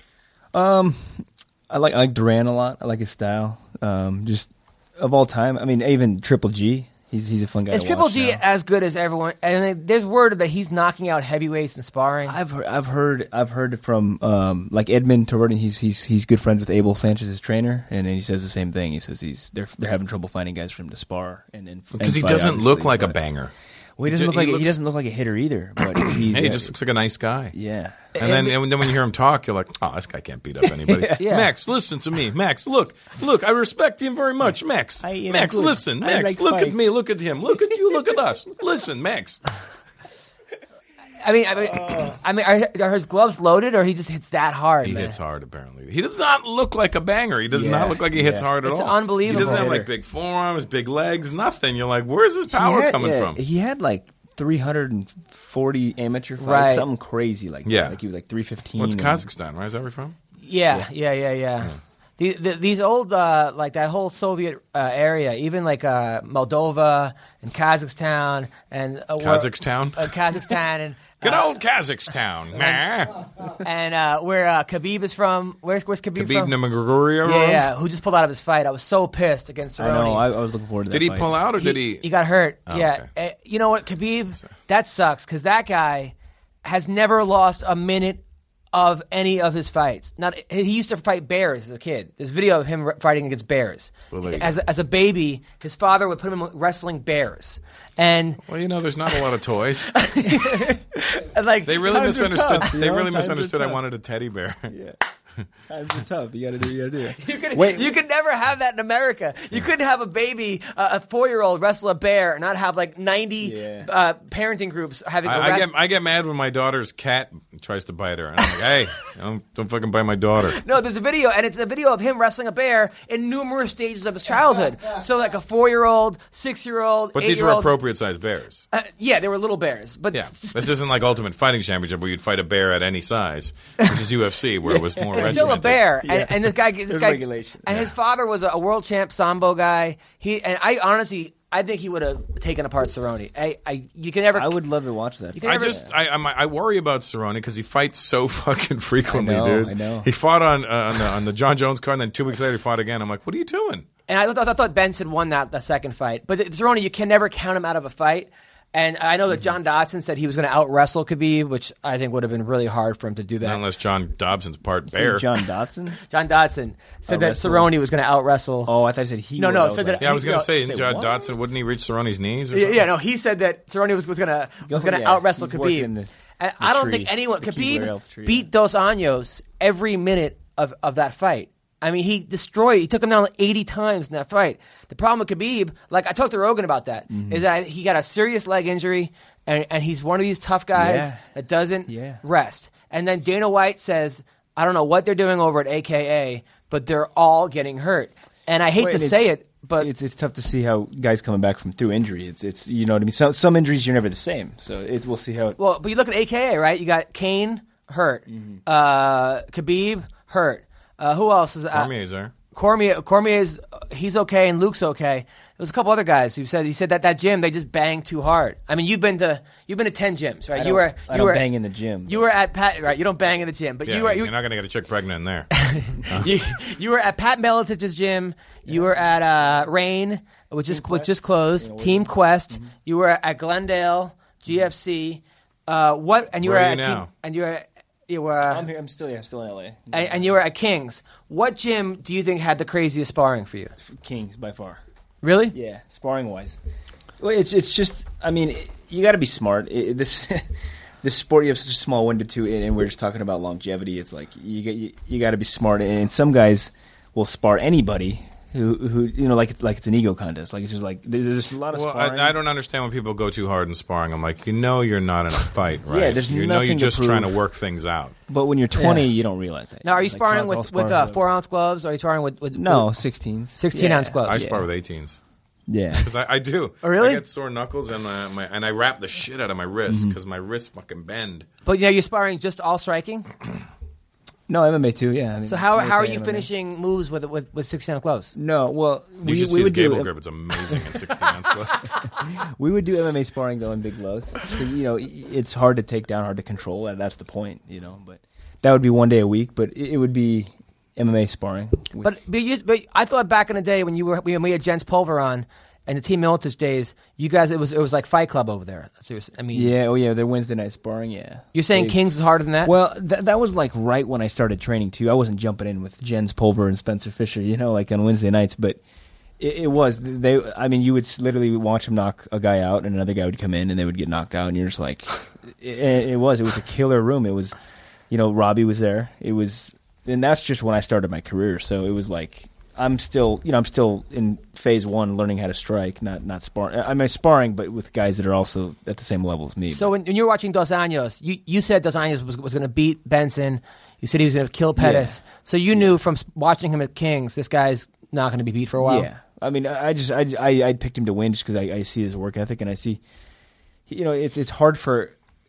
I like Duran a lot. I like his style. Just of all time. I mean, even Triple G. He's a fun guy. Is to Triple watch G now. as good as everyone? And there's word that he's knocking out heavyweights in sparring. I've heard from like Edmund Torrent. He's good friends with Abel Sanchez, his trainer, and he says the same thing. He says they're having trouble finding guys for him to spar because he doesn't look like a banger. Well, he doesn't look like a hitter either. But he just looks like a nice guy. Yeah. And then when you hear him talk, you're like, oh, this guy can't beat up anybody. Yeah. Max, listen to me. Max, look, I respect him very much. Max, listen. Max, look at me, look at him, look at you, look at us. Listen, Max. I mean, are his gloves loaded, or he just hits that hard? He man? hits hard, apparently. He does not look like a banger. He does not look like he hits hard at all. It's unbelievable. He doesn't have like big forearms, big legs, nothing. You're like, where's his power coming from? He had like 340 amateur fights, Right. something crazy like that. Yeah. Like he was like 315. What's Kazakhstan, right? Is that where he's from? Yeah. These old like that whole Soviet area, even like Moldova and Kazakhstan and Kazakhstan and good old Kazakhstan, man. And where Khabib is from. Where's Khabib Khabib from? Nurmagomedov. Yeah, who just pulled out of his fight. I was so pissed against Cerrone. I know. I was looking forward to that. Did he fight. pull out or did he? He got hurt. Oh, yeah. okay. You know what, Khabib? That sucks because that guy has never lost a minute of any of his fights. He used to fight bears as a kid. There's video of him fighting against bears. Well, there you as a baby, his father would put him wrestling bears. And Well, there's not a lot of toys. like They really Times are misunderstood. tough, They really Times are misunderstood. I tough. wanted a teddy bear. Yeah. Times are tough. You gotta do it. You could never have that in America. You couldn't have a baby, a 4-year-old wrestle a bear and not have like 90 parenting groups having. I get mad when my daughter's cat tries to bite her, and I'm like, hey, don't fucking bite my daughter. No, there's a video, and it's a video of him wrestling a bear in numerous stages of his childhood. So like a 4-year-old, 6-year-old, 8-year-old. But these were appropriate sized bears. Yeah, they were little bears. But Yeah, this isn't like Ultimate Fighting Championship where you'd fight a bear at any size. This is UFC where it was more it's regimented. still a bear, and this guy, regulation. and his father was a world champ sambo guy. I think he would have taken apart Cerrone. You can never. I would love to watch that. I worry about Cerrone because he fights so fucking frequently, dude. I know. He fought on the John Jones card, and then 2 weeks later he fought again. I'm like, what are you doing? And I thought Benson won the second fight, but Cerrone, you can never count him out of a fight. And I know that John Dodson said he was going to out-wrestle Khabib, which I think would have been really hard for him to do that. Not unless John Dobson's part bear. John Dodson? John Dodson said that Cerrone was going to out-wrestle. Oh, I thought he said he would. I was going to say, John Dodson, wouldn't he reach Cerrone's knees or something? Yeah, no, he said that Cerrone was going to out-wrestle Khabib. And I don't think anyone... Khabib beat Dos Anjos every minute of that fight. I mean, he took him down like 80 times in that fight. The problem with Khabib, like I talked to Rogan about that, is that he got a serious leg injury, and he's one of these tough guys that doesn't rest. And then Dana White says, I don't know what they're doing over at AKA, but they're all getting hurt. And I hate to say it, but it's tough to see how guys coming back through injury. It's you know what I mean. Some injuries you're never the same. So we'll see how. Well, but you look at AKA, right? You got Kane hurt, Khabib hurt. Who else is? Cormier's there. Cormier's he's okay, and Luke's okay. There was a couple other guys who said that gym they just bang too hard. I mean, you've been to 10 gyms, right? I don't bang in the gym. You were at Pat, right? You don't bang in the gym, but you're not going to get a chick pregnant in there. You were at Pat Melitich's gym. You were at Rain, which just closed. Team Quest. You were at Glendale GFC. And you were at now? You were. I'm here. I'm still in LA. And you were at King's. What gym do you think had the craziest sparring for you? King's by far. Really? Yeah, sparring wise. Well, it's just. I mean, you got to be smart. This sport you have such a small window to, and we're just talking about longevity. It's like you got to be smart, and some guys will spar anybody. Who like it's an ego contest. Like it's just like there's a lot of sparring. I don't understand when people go too hard in sparring. I'm like, you're not in a fight, right? Yeah, there's you're just trying to work things out. But when you're 20, you don't realize it. Now, are you sparring with 4-ounce gloves? Or are you sparring with 16s? 16-ounce gloves. I spar with 18s. Yeah, because I do. Oh, really? I get sore knuckles and I wrap the shit out of my wrists because my wrists fucking bend. But you're sparring just all striking. No, MMA too. Yeah. I mean, so how are you finishing moves with 16-ounce gloves? No, well, we should see his gable grip. It's amazing in 16-ounce gloves. We would do MMA sparring though in big gloves. It's hard to take down, hard to control, and that's the point. But that would be one day a week. But it would be MMA sparring. But I thought back in the day when we had Jens Pulver on. And the Team Militich days, you guys, it was like Fight Club over there. So their Wednesday night sparring, yeah. You're saying King's is harder than that? Well, that was like right when I started training too. I wasn't jumping in with Jens Pulver and Spencer Fisher, like on Wednesday nights, but it was. You would literally watch them knock a guy out, and another guy would come in, and they would get knocked out, and you're just like, it was a killer room. It was, Robbie was there. It was, and that's just when I started my career. So it was like. I'm still in phase one, learning how to strike, not sparring. I mean, sparring, but with guys that are also at the same level as me. So when you were watching Dos Anjos, you said Dos Anjos was going to beat Benson. You said he was going to kill Pettis. Yeah. So you knew from watching him at King's, this guy's not going to be beat for a while. Yeah, I mean, I picked him to win just because I see his work ethic and I see, it's hard for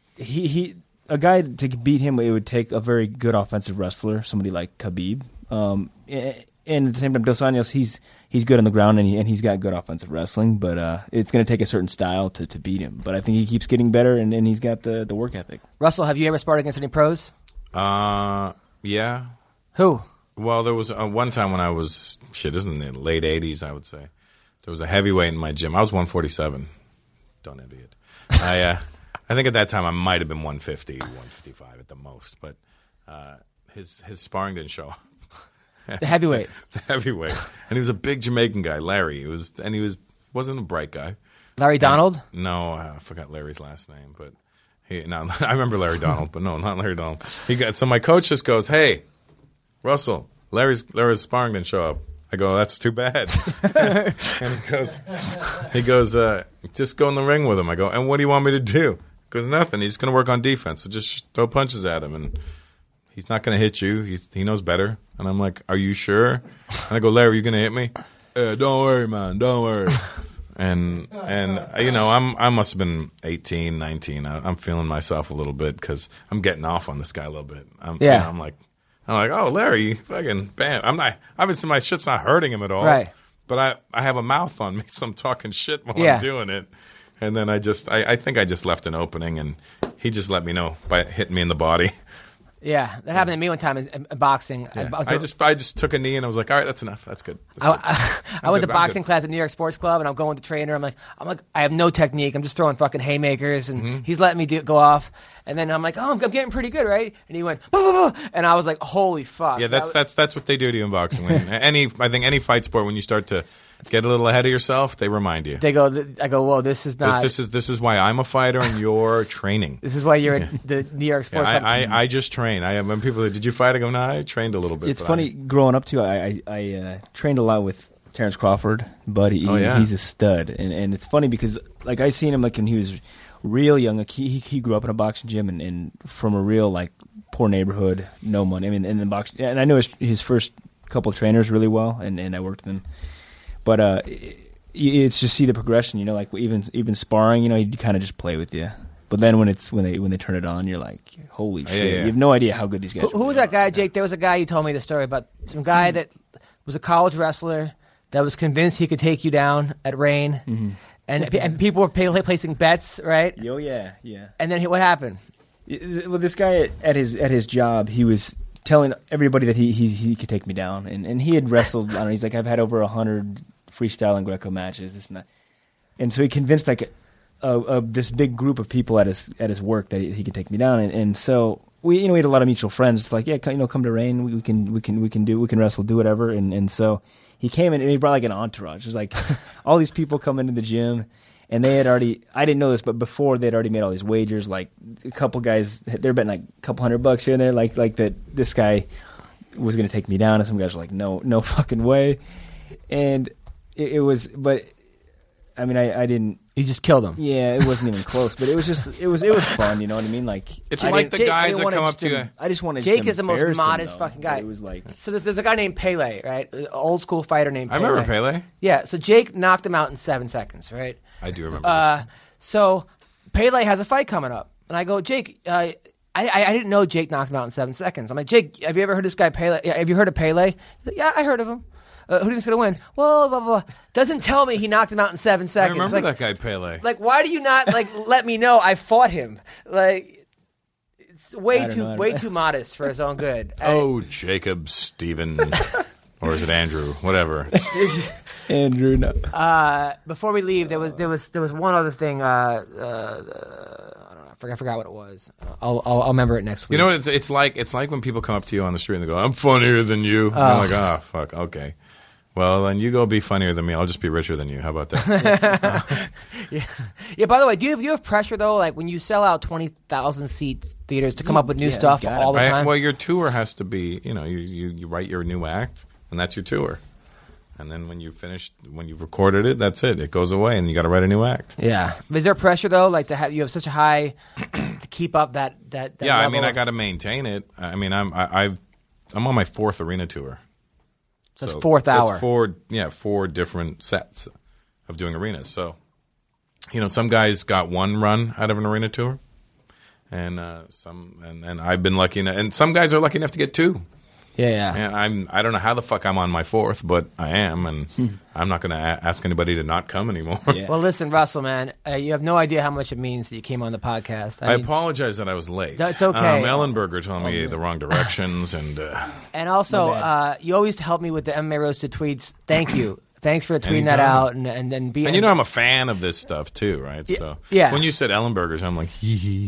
a guy to beat him. It would take a very good offensive wrestler, somebody like Khabib. And at the same time, Dos Anjos, he's good on the ground and he's got good offensive wrestling, but it's going to take a certain style to beat him. But I think he keeps getting better, and he's got the work ethic. Russell, have you ever sparred against any pros? Yeah. Who? Well, there was one time when I was, this is in the late 80s, I would say. There was a heavyweight in my gym. I was 147. Don't envy it. I think at that time I might have been 150, 155 at the most, but his sparring didn't show up. The heavyweight. The heavyweight. And he was a big Jamaican guy, Larry. He wasn't a bright guy. Larry Donald? No, I forgot Larry's last name, but I remember Larry Donald, but no, not Larry Donald. So my coach just goes, "Hey, Russell, Larry's sparring didn't show up. I go, that's too bad. And he goes, just go in the ring with him. I go, and what do you want me to do? He goes, nothing. He's going to work on defense. So just throw punches at him, and he's not going to hit you. He knows better. And I'm like, are you sure? And I go, Larry, you going to hit me? Don't worry, man. Don't worry. And you know, I must have been 18, 19. I'm feeling myself a little bit because I'm getting off on this guy a little bit. You know, I'm like, oh, Larry, fucking bam. I'm not, obviously my shit's not hurting him at all. Right. But I have a mouth on me, so I'm talking shit while I'm doing it. And then I think I just left an opening, and he just let me know by hitting me in the body. Yeah, that happened to me one time in boxing. Yeah. I just took a knee and I was like, all right, that's enough. That's good. I went to boxing class at New York Sports Club, and I'm going with the trainer. I'm like, I have no technique. I'm just throwing fucking haymakers, and he's letting me go off. And then I'm like, oh, I'm getting pretty good, right? And he went, bah, bah, bah, and I was like, holy fuck. Yeah, that's what they do to you in boxing. I think any fight sport, when you start to get a little ahead of yourself, they remind you. I go, whoa, this is not. This is why I'm a fighter and you're training. This is why you're at the New York Sports Club. I just train. When people say, did you fight? I go, no, I trained a little bit. It's funny, growing up, too, I trained a lot with Terrence Crawford, buddy. He's a stud. And it's funny because, like, I seen him, like, when he was real young. Like, he grew up in a boxing gym and from a real, like, poor neighborhood, no money. I mean, in the boxing, and I know his first couple of trainers really well, and I worked with them. But it's just see the progression, you know, like even sparring, you know, he'd kind of just play with you. But then when they turn it on, you're like, holy shit! Yeah. You have no idea how good these guys are. Who was that guy, Jake? There was a guy you told me the story about. Some guy that was a college wrestler that was convinced he could take you down at Rain, and people were placing bets, right? Oh yeah. And then what happened? Well, this guy at his job, he was telling everybody that he could take me down, and he had wrestled. I don't know, he's like, I've had over 100 freestyle and Greco matches, this and that, and so he convinced like this big group of people at his work that he could take me down, and so we had a lot of mutual friends. It's like, yeah, come to Rain, we can wrestle, do whatever, and so he came in and he brought like an entourage. There's like all these people come into the gym, and they had already, I didn't know this, but before they'd already made all these wagers. Like a couple guys, they're betting like a couple $100 here and there, like that this guy was going to take me down, and some guys were like, no fucking way, and it was, but I mean, I didn't. You just killed him. Yeah, it wasn't even close, but it was just, it was fun, you know what I mean? Like, it's like the guys that come up to you. I just wanted to Jake is the most modest fucking guy. It was like, so there's a guy named Pele, right? An old school fighter named Pele. I remember Pele. Yeah, so Jake knocked him out in 7 seconds, right? I do remember. So Pele has a fight coming up, and I go, Jake, I didn't know Jake knocked him out in 7 seconds. I'm like, Jake, have you ever heard of this guy Pele? Have you heard of Pele? He's like, yeah, I heard of him. Who do you think's going to win? Well, blah, blah, blah. Doesn't tell me he knocked him out in 7 seconds. I remember that guy Pele. Like, why do you not let me know I fought him? Like, it's way too modest for his own good. Oh, Jacob, Stephen, or is it Andrew? Whatever. Andrew, no. Before we leave, there was one other thing. I don't know. I forgot what it was. I'll remember it next week. You know, it's like when people come up to you on the street and they go, "I'm funnier than you." I'm like, "Oh, fuck, okay." Well, then you go be funnier than me. I'll just be richer than you. How about that? Yeah. By the way, do you have pressure though? Like when you sell out 20,000 seat theaters to come up with new stuff all the time. Well, your tour has to be. You know, you write your new act, and that's your tour. And then when you've recorded it, that's it. It goes away, and you got to write a new act. Yeah. Is there pressure though, like to have you have such a high to keep up that? Yeah, I mean, I got to maintain it. I mean, I'm on my 4th arena tour. So it's 4th hour. It's 4 different sets of doing arenas. So, you know, some guys got 1 run out of an arena tour, and and I've been lucky enough, and some guys are lucky enough to get 2. Yeah. And I don't know how the fuck I'm on my 4th, but I am, and I'm not going to ask anybody to not come anymore. Yeah. Well, listen, Russell, man, you have no idea how much it means that you came on the podcast. I apologize that I was late. It's okay. Ellenberger told me the wrong directions, and also you always help me with the MMA Roasted tweets. Thank you. Thanks for tweeting that out and being. And you know I'm a fan of this stuff too, right? So yeah. When you said Ellenberger's, I'm like, hee hee.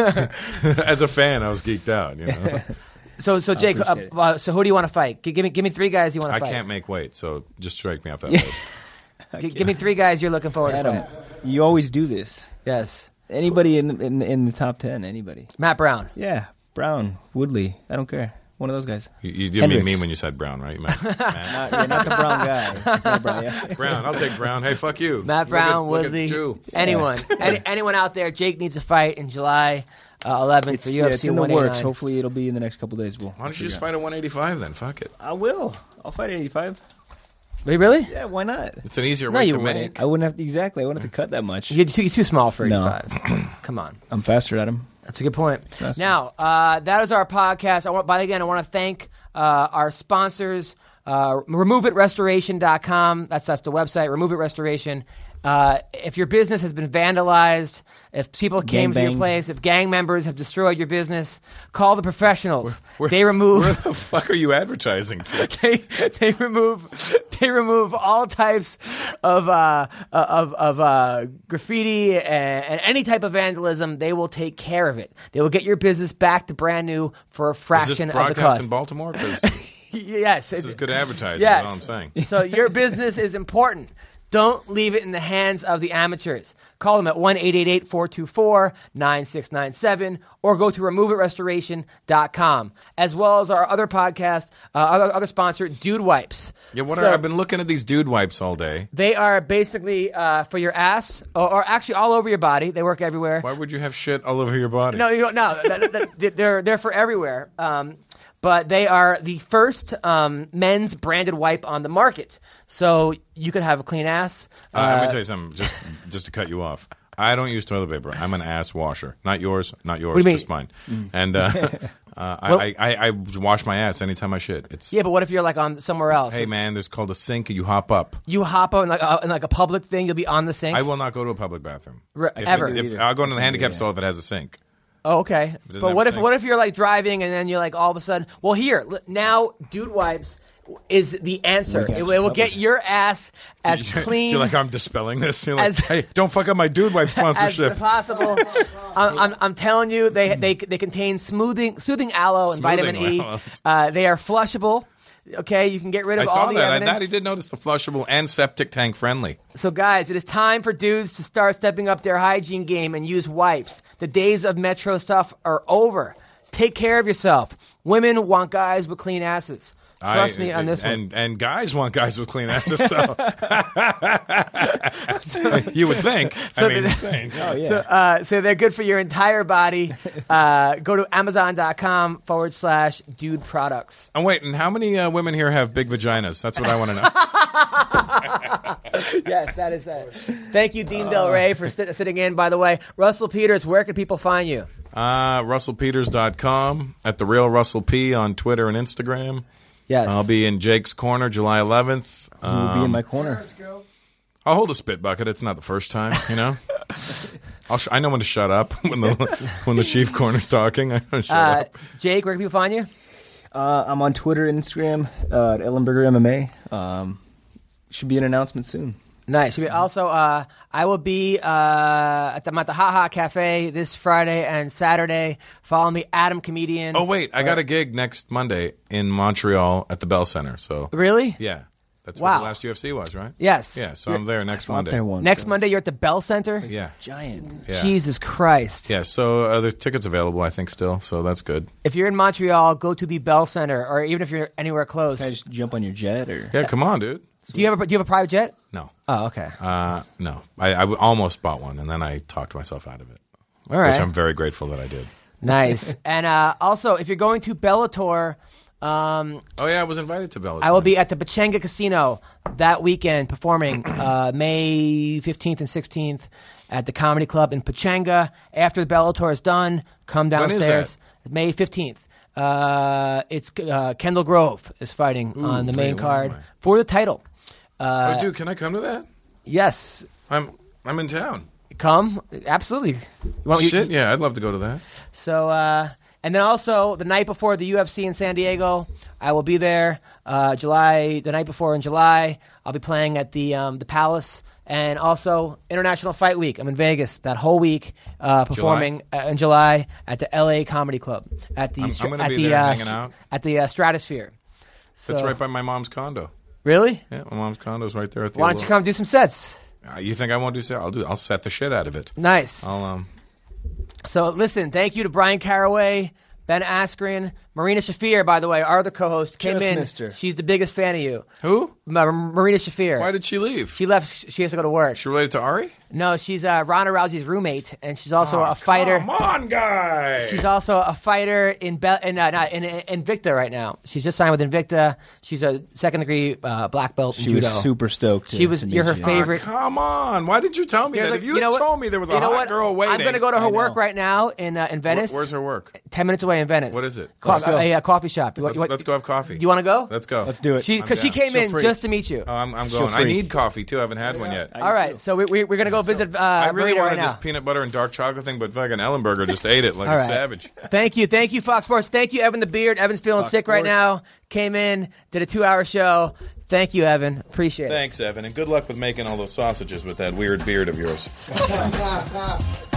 As a fan, I was geeked out, you know. So Jake, so who do you want to fight? Give me 3 guys you want to fight. I can't make weight, so just strike me off that list. Give me 3 guys you're looking forward to fight. You always do this. Yes. Anybody in the top 10? Anybody? Matt Brown. Yeah, Brown, Woodley. I don't care. One of those guys. You didn't mean Hendrix. me when you said Brown, right? You meant Matt. Not the brown guy. Not Brown, yeah. Brown. I'll take Brown. Hey, fuck you. Matt Brown, look at Woodley, Jew. anyone, anyone out there. Jake needs a fight in July 11th for UFC It's in the 189. works. Hopefully, it'll be in the next couple days. Why don't you just fight at 185 then? Fuck it. I will. I'll fight at 85. Wait, really? Yeah, why not? It's an easier No, weight you to wouldn't. make. I wouldn't have to, exactly. I wouldn't have to cut that much. You're too small for No. 85. Come on. I'm faster at him. That's a good point. That's Now, that is our podcast. I want to thank our sponsors, RemoveItRestoration.com. That's the website, Remove It Restoration. If your business has been vandalized, if people came to your Gangbanged. place, if gang members have destroyed your business, call the professionals. Where They remove. Where the fuck are you advertising to? They remove all types of graffiti and any type of vandalism. They will take care of it. They will get your business back to brand new for a Is fraction this of the broadcast cost. in Baltimore? 'Cause Yes, this is good advertising. Yes. Is all I'm saying. So your business is important. Don't leave it in the hands of the amateurs. Call them at 1-888-424-9697 or go to removeitrestoration.com, as well as our other podcast, other sponsor, Dude Wipes. Yeah, So I've been looking at these dude wipes all day. they are basically for your ass, or actually all over your body. They work everywhere. Why would you have shit all over your body? No, you don't. No, they're for everywhere. But they are the first men's branded wipe on the market. So you could have a clean ass. Let me tell you something, just to cut you off. I don't use toilet paper. I'm an ass washer. Not yours, do you mean? just mine. And I wash my ass anytime I shit. It's Yeah, but what if you're like on somewhere else? hey man, there's called a sink. You hop up. You hop on like a public thing. You'll be on the sink. I will not go to a public bathroom Ever. I'll go into the handicap stall if it has a sink. Oh, okay. doesn't But have what a if sink. you're like driving and then you're like all of a sudden? Well, here now, Dude Wipes is the answer. It will get your ass as clean You're like, I'm dispelling this. You're like, as- hey, don't fuck up my dude wipe as sponsorship. possible. I'm telling you, they contain soothing aloe and vitamin Smoothing E. aloes. They are flushable. Okay, you can get rid I of all saw the that. evidence. I did notice the flushable and septic tank friendly. So, guys, it is time for dudes to start stepping up their hygiene game and use wipes. The days of Metro stuff are over. Take care of yourself. Women want guys with clean asses. Trust me on this one. And guys want guys with clean asses, so you would think. So I mean, did- insane. Oh, yeah. So they're good for your entire body. Go to Amazon.com/dude products. And wait, and how many women here have big vaginas? That's what I want to know. Yes, that is that. Thank you, Dean Del Rey, for sitting in, by the way. Russell Peters, where can people find you? RussellPeters.com, at The Real Russell P on Twitter and Instagram. Yes. I'll be in Jake's Corner July 11th. Who will be in my corner? I'll hold a spit bucket. It's not the first time, you know. I know when to shut up when the chief corner's talking. I know to shut up. Jake, where can people find you? I'm on Twitter and Instagram at Ellenberger MMA. Should be an announcement soon. Nice. Also, I will be at the Ha Ha Cafe this Friday and Saturday. Follow me, Adam Comedian. Oh wait, I got a gig next Monday in Montreal at the Bell Center. So Really? yeah, that's Wow. where the last UFC was, right? Yes. Yeah, so I'm there next Monday. There once. Next Monday, you're at the Bell Center? Yeah, Giant. yeah. Jesus Christ. Yeah, so there's tickets available, I think, still. So that's good. If you're in Montreal, go to the Bell Center, or even if you're anywhere close. Can I just jump on your jet or? Yeah, come on, dude. Do you have a private jet? No, Oh, okay. no. I almost bought one, and then I talked myself out of it, All right. which I'm very grateful that I did. Nice. And also, if you're going to Bellator, Oh yeah, I was invited to Bellator. I will be at the Pechanga Casino that weekend performing May 15th and 16th at the Comedy Club in Pechanga. After the Bellator is done, come When is downstairs. May 15th. It's Kendall Grove is fighting on the main wait, card wait. for the title. Oh, dude, can I come to that? Yes. I'm in town. Come. Absolutely. You want- you- Shit, yeah, I'd love to go to that. So, and then also the night before the UFC in San Diego, I will be there. The night before in July, I'll be playing at the Palace, and also International Fight Week. I'm in Vegas that whole week, performing in July at the LA Comedy Club at the I'm gonna be there hanging out. at the Stratosphere. That's So- right by my mom's condo. Really? Yeah, my mom's condo's right there at the. Why don't you come do some sets? You think I won't do set? I'll set the shit out of it. Nice. I'll So listen, thank you to Brian Caraway, Ben Askren, Marina Shafir, by the way, our other co-host, came Just in. missed her. She's the biggest fan of you. Who? Marina Shafir. Why did she leave? She left. She has to go to work. She related to Ari? No, she's Ronda Rousey's roommate, and she's also a fighter. Come on, guy. She's also a fighter in Invicta right now. She's just signed with Invicta. She's a second-degree black belt in She judo. was super stoked. She was. to You're meet her you. favorite. Come on. Why did you tell me There's that? like- If you you know had what? told me there was a You know hot what? girl waiting. I'm going to go to her I work know. right now in Venice. Where's her work? 10 minutes away in Venice. What is it? A coffee shop. Let's go have coffee. Do you want to go? Let's go. Let's do it. Because she I'm came She'll in freak. just to meet you. Oh, I'm She'll going. I freak. need coffee, too. I haven't had one yet. All right, so we're going to go visit I really Marina right wanted now. this peanut butter and dark chocolate thing, but fucking Ellenberger just ate it like All a right. savage. Thank you, Fox Sports. Thank you, Evan the Beard. Evan's feeling Fox sick right Sports. now. Came in, did a 2-hour show. Thank you, Evan. Appreciate it. Thanks, Evan, and good luck with making all those sausages with that weird beard of yours.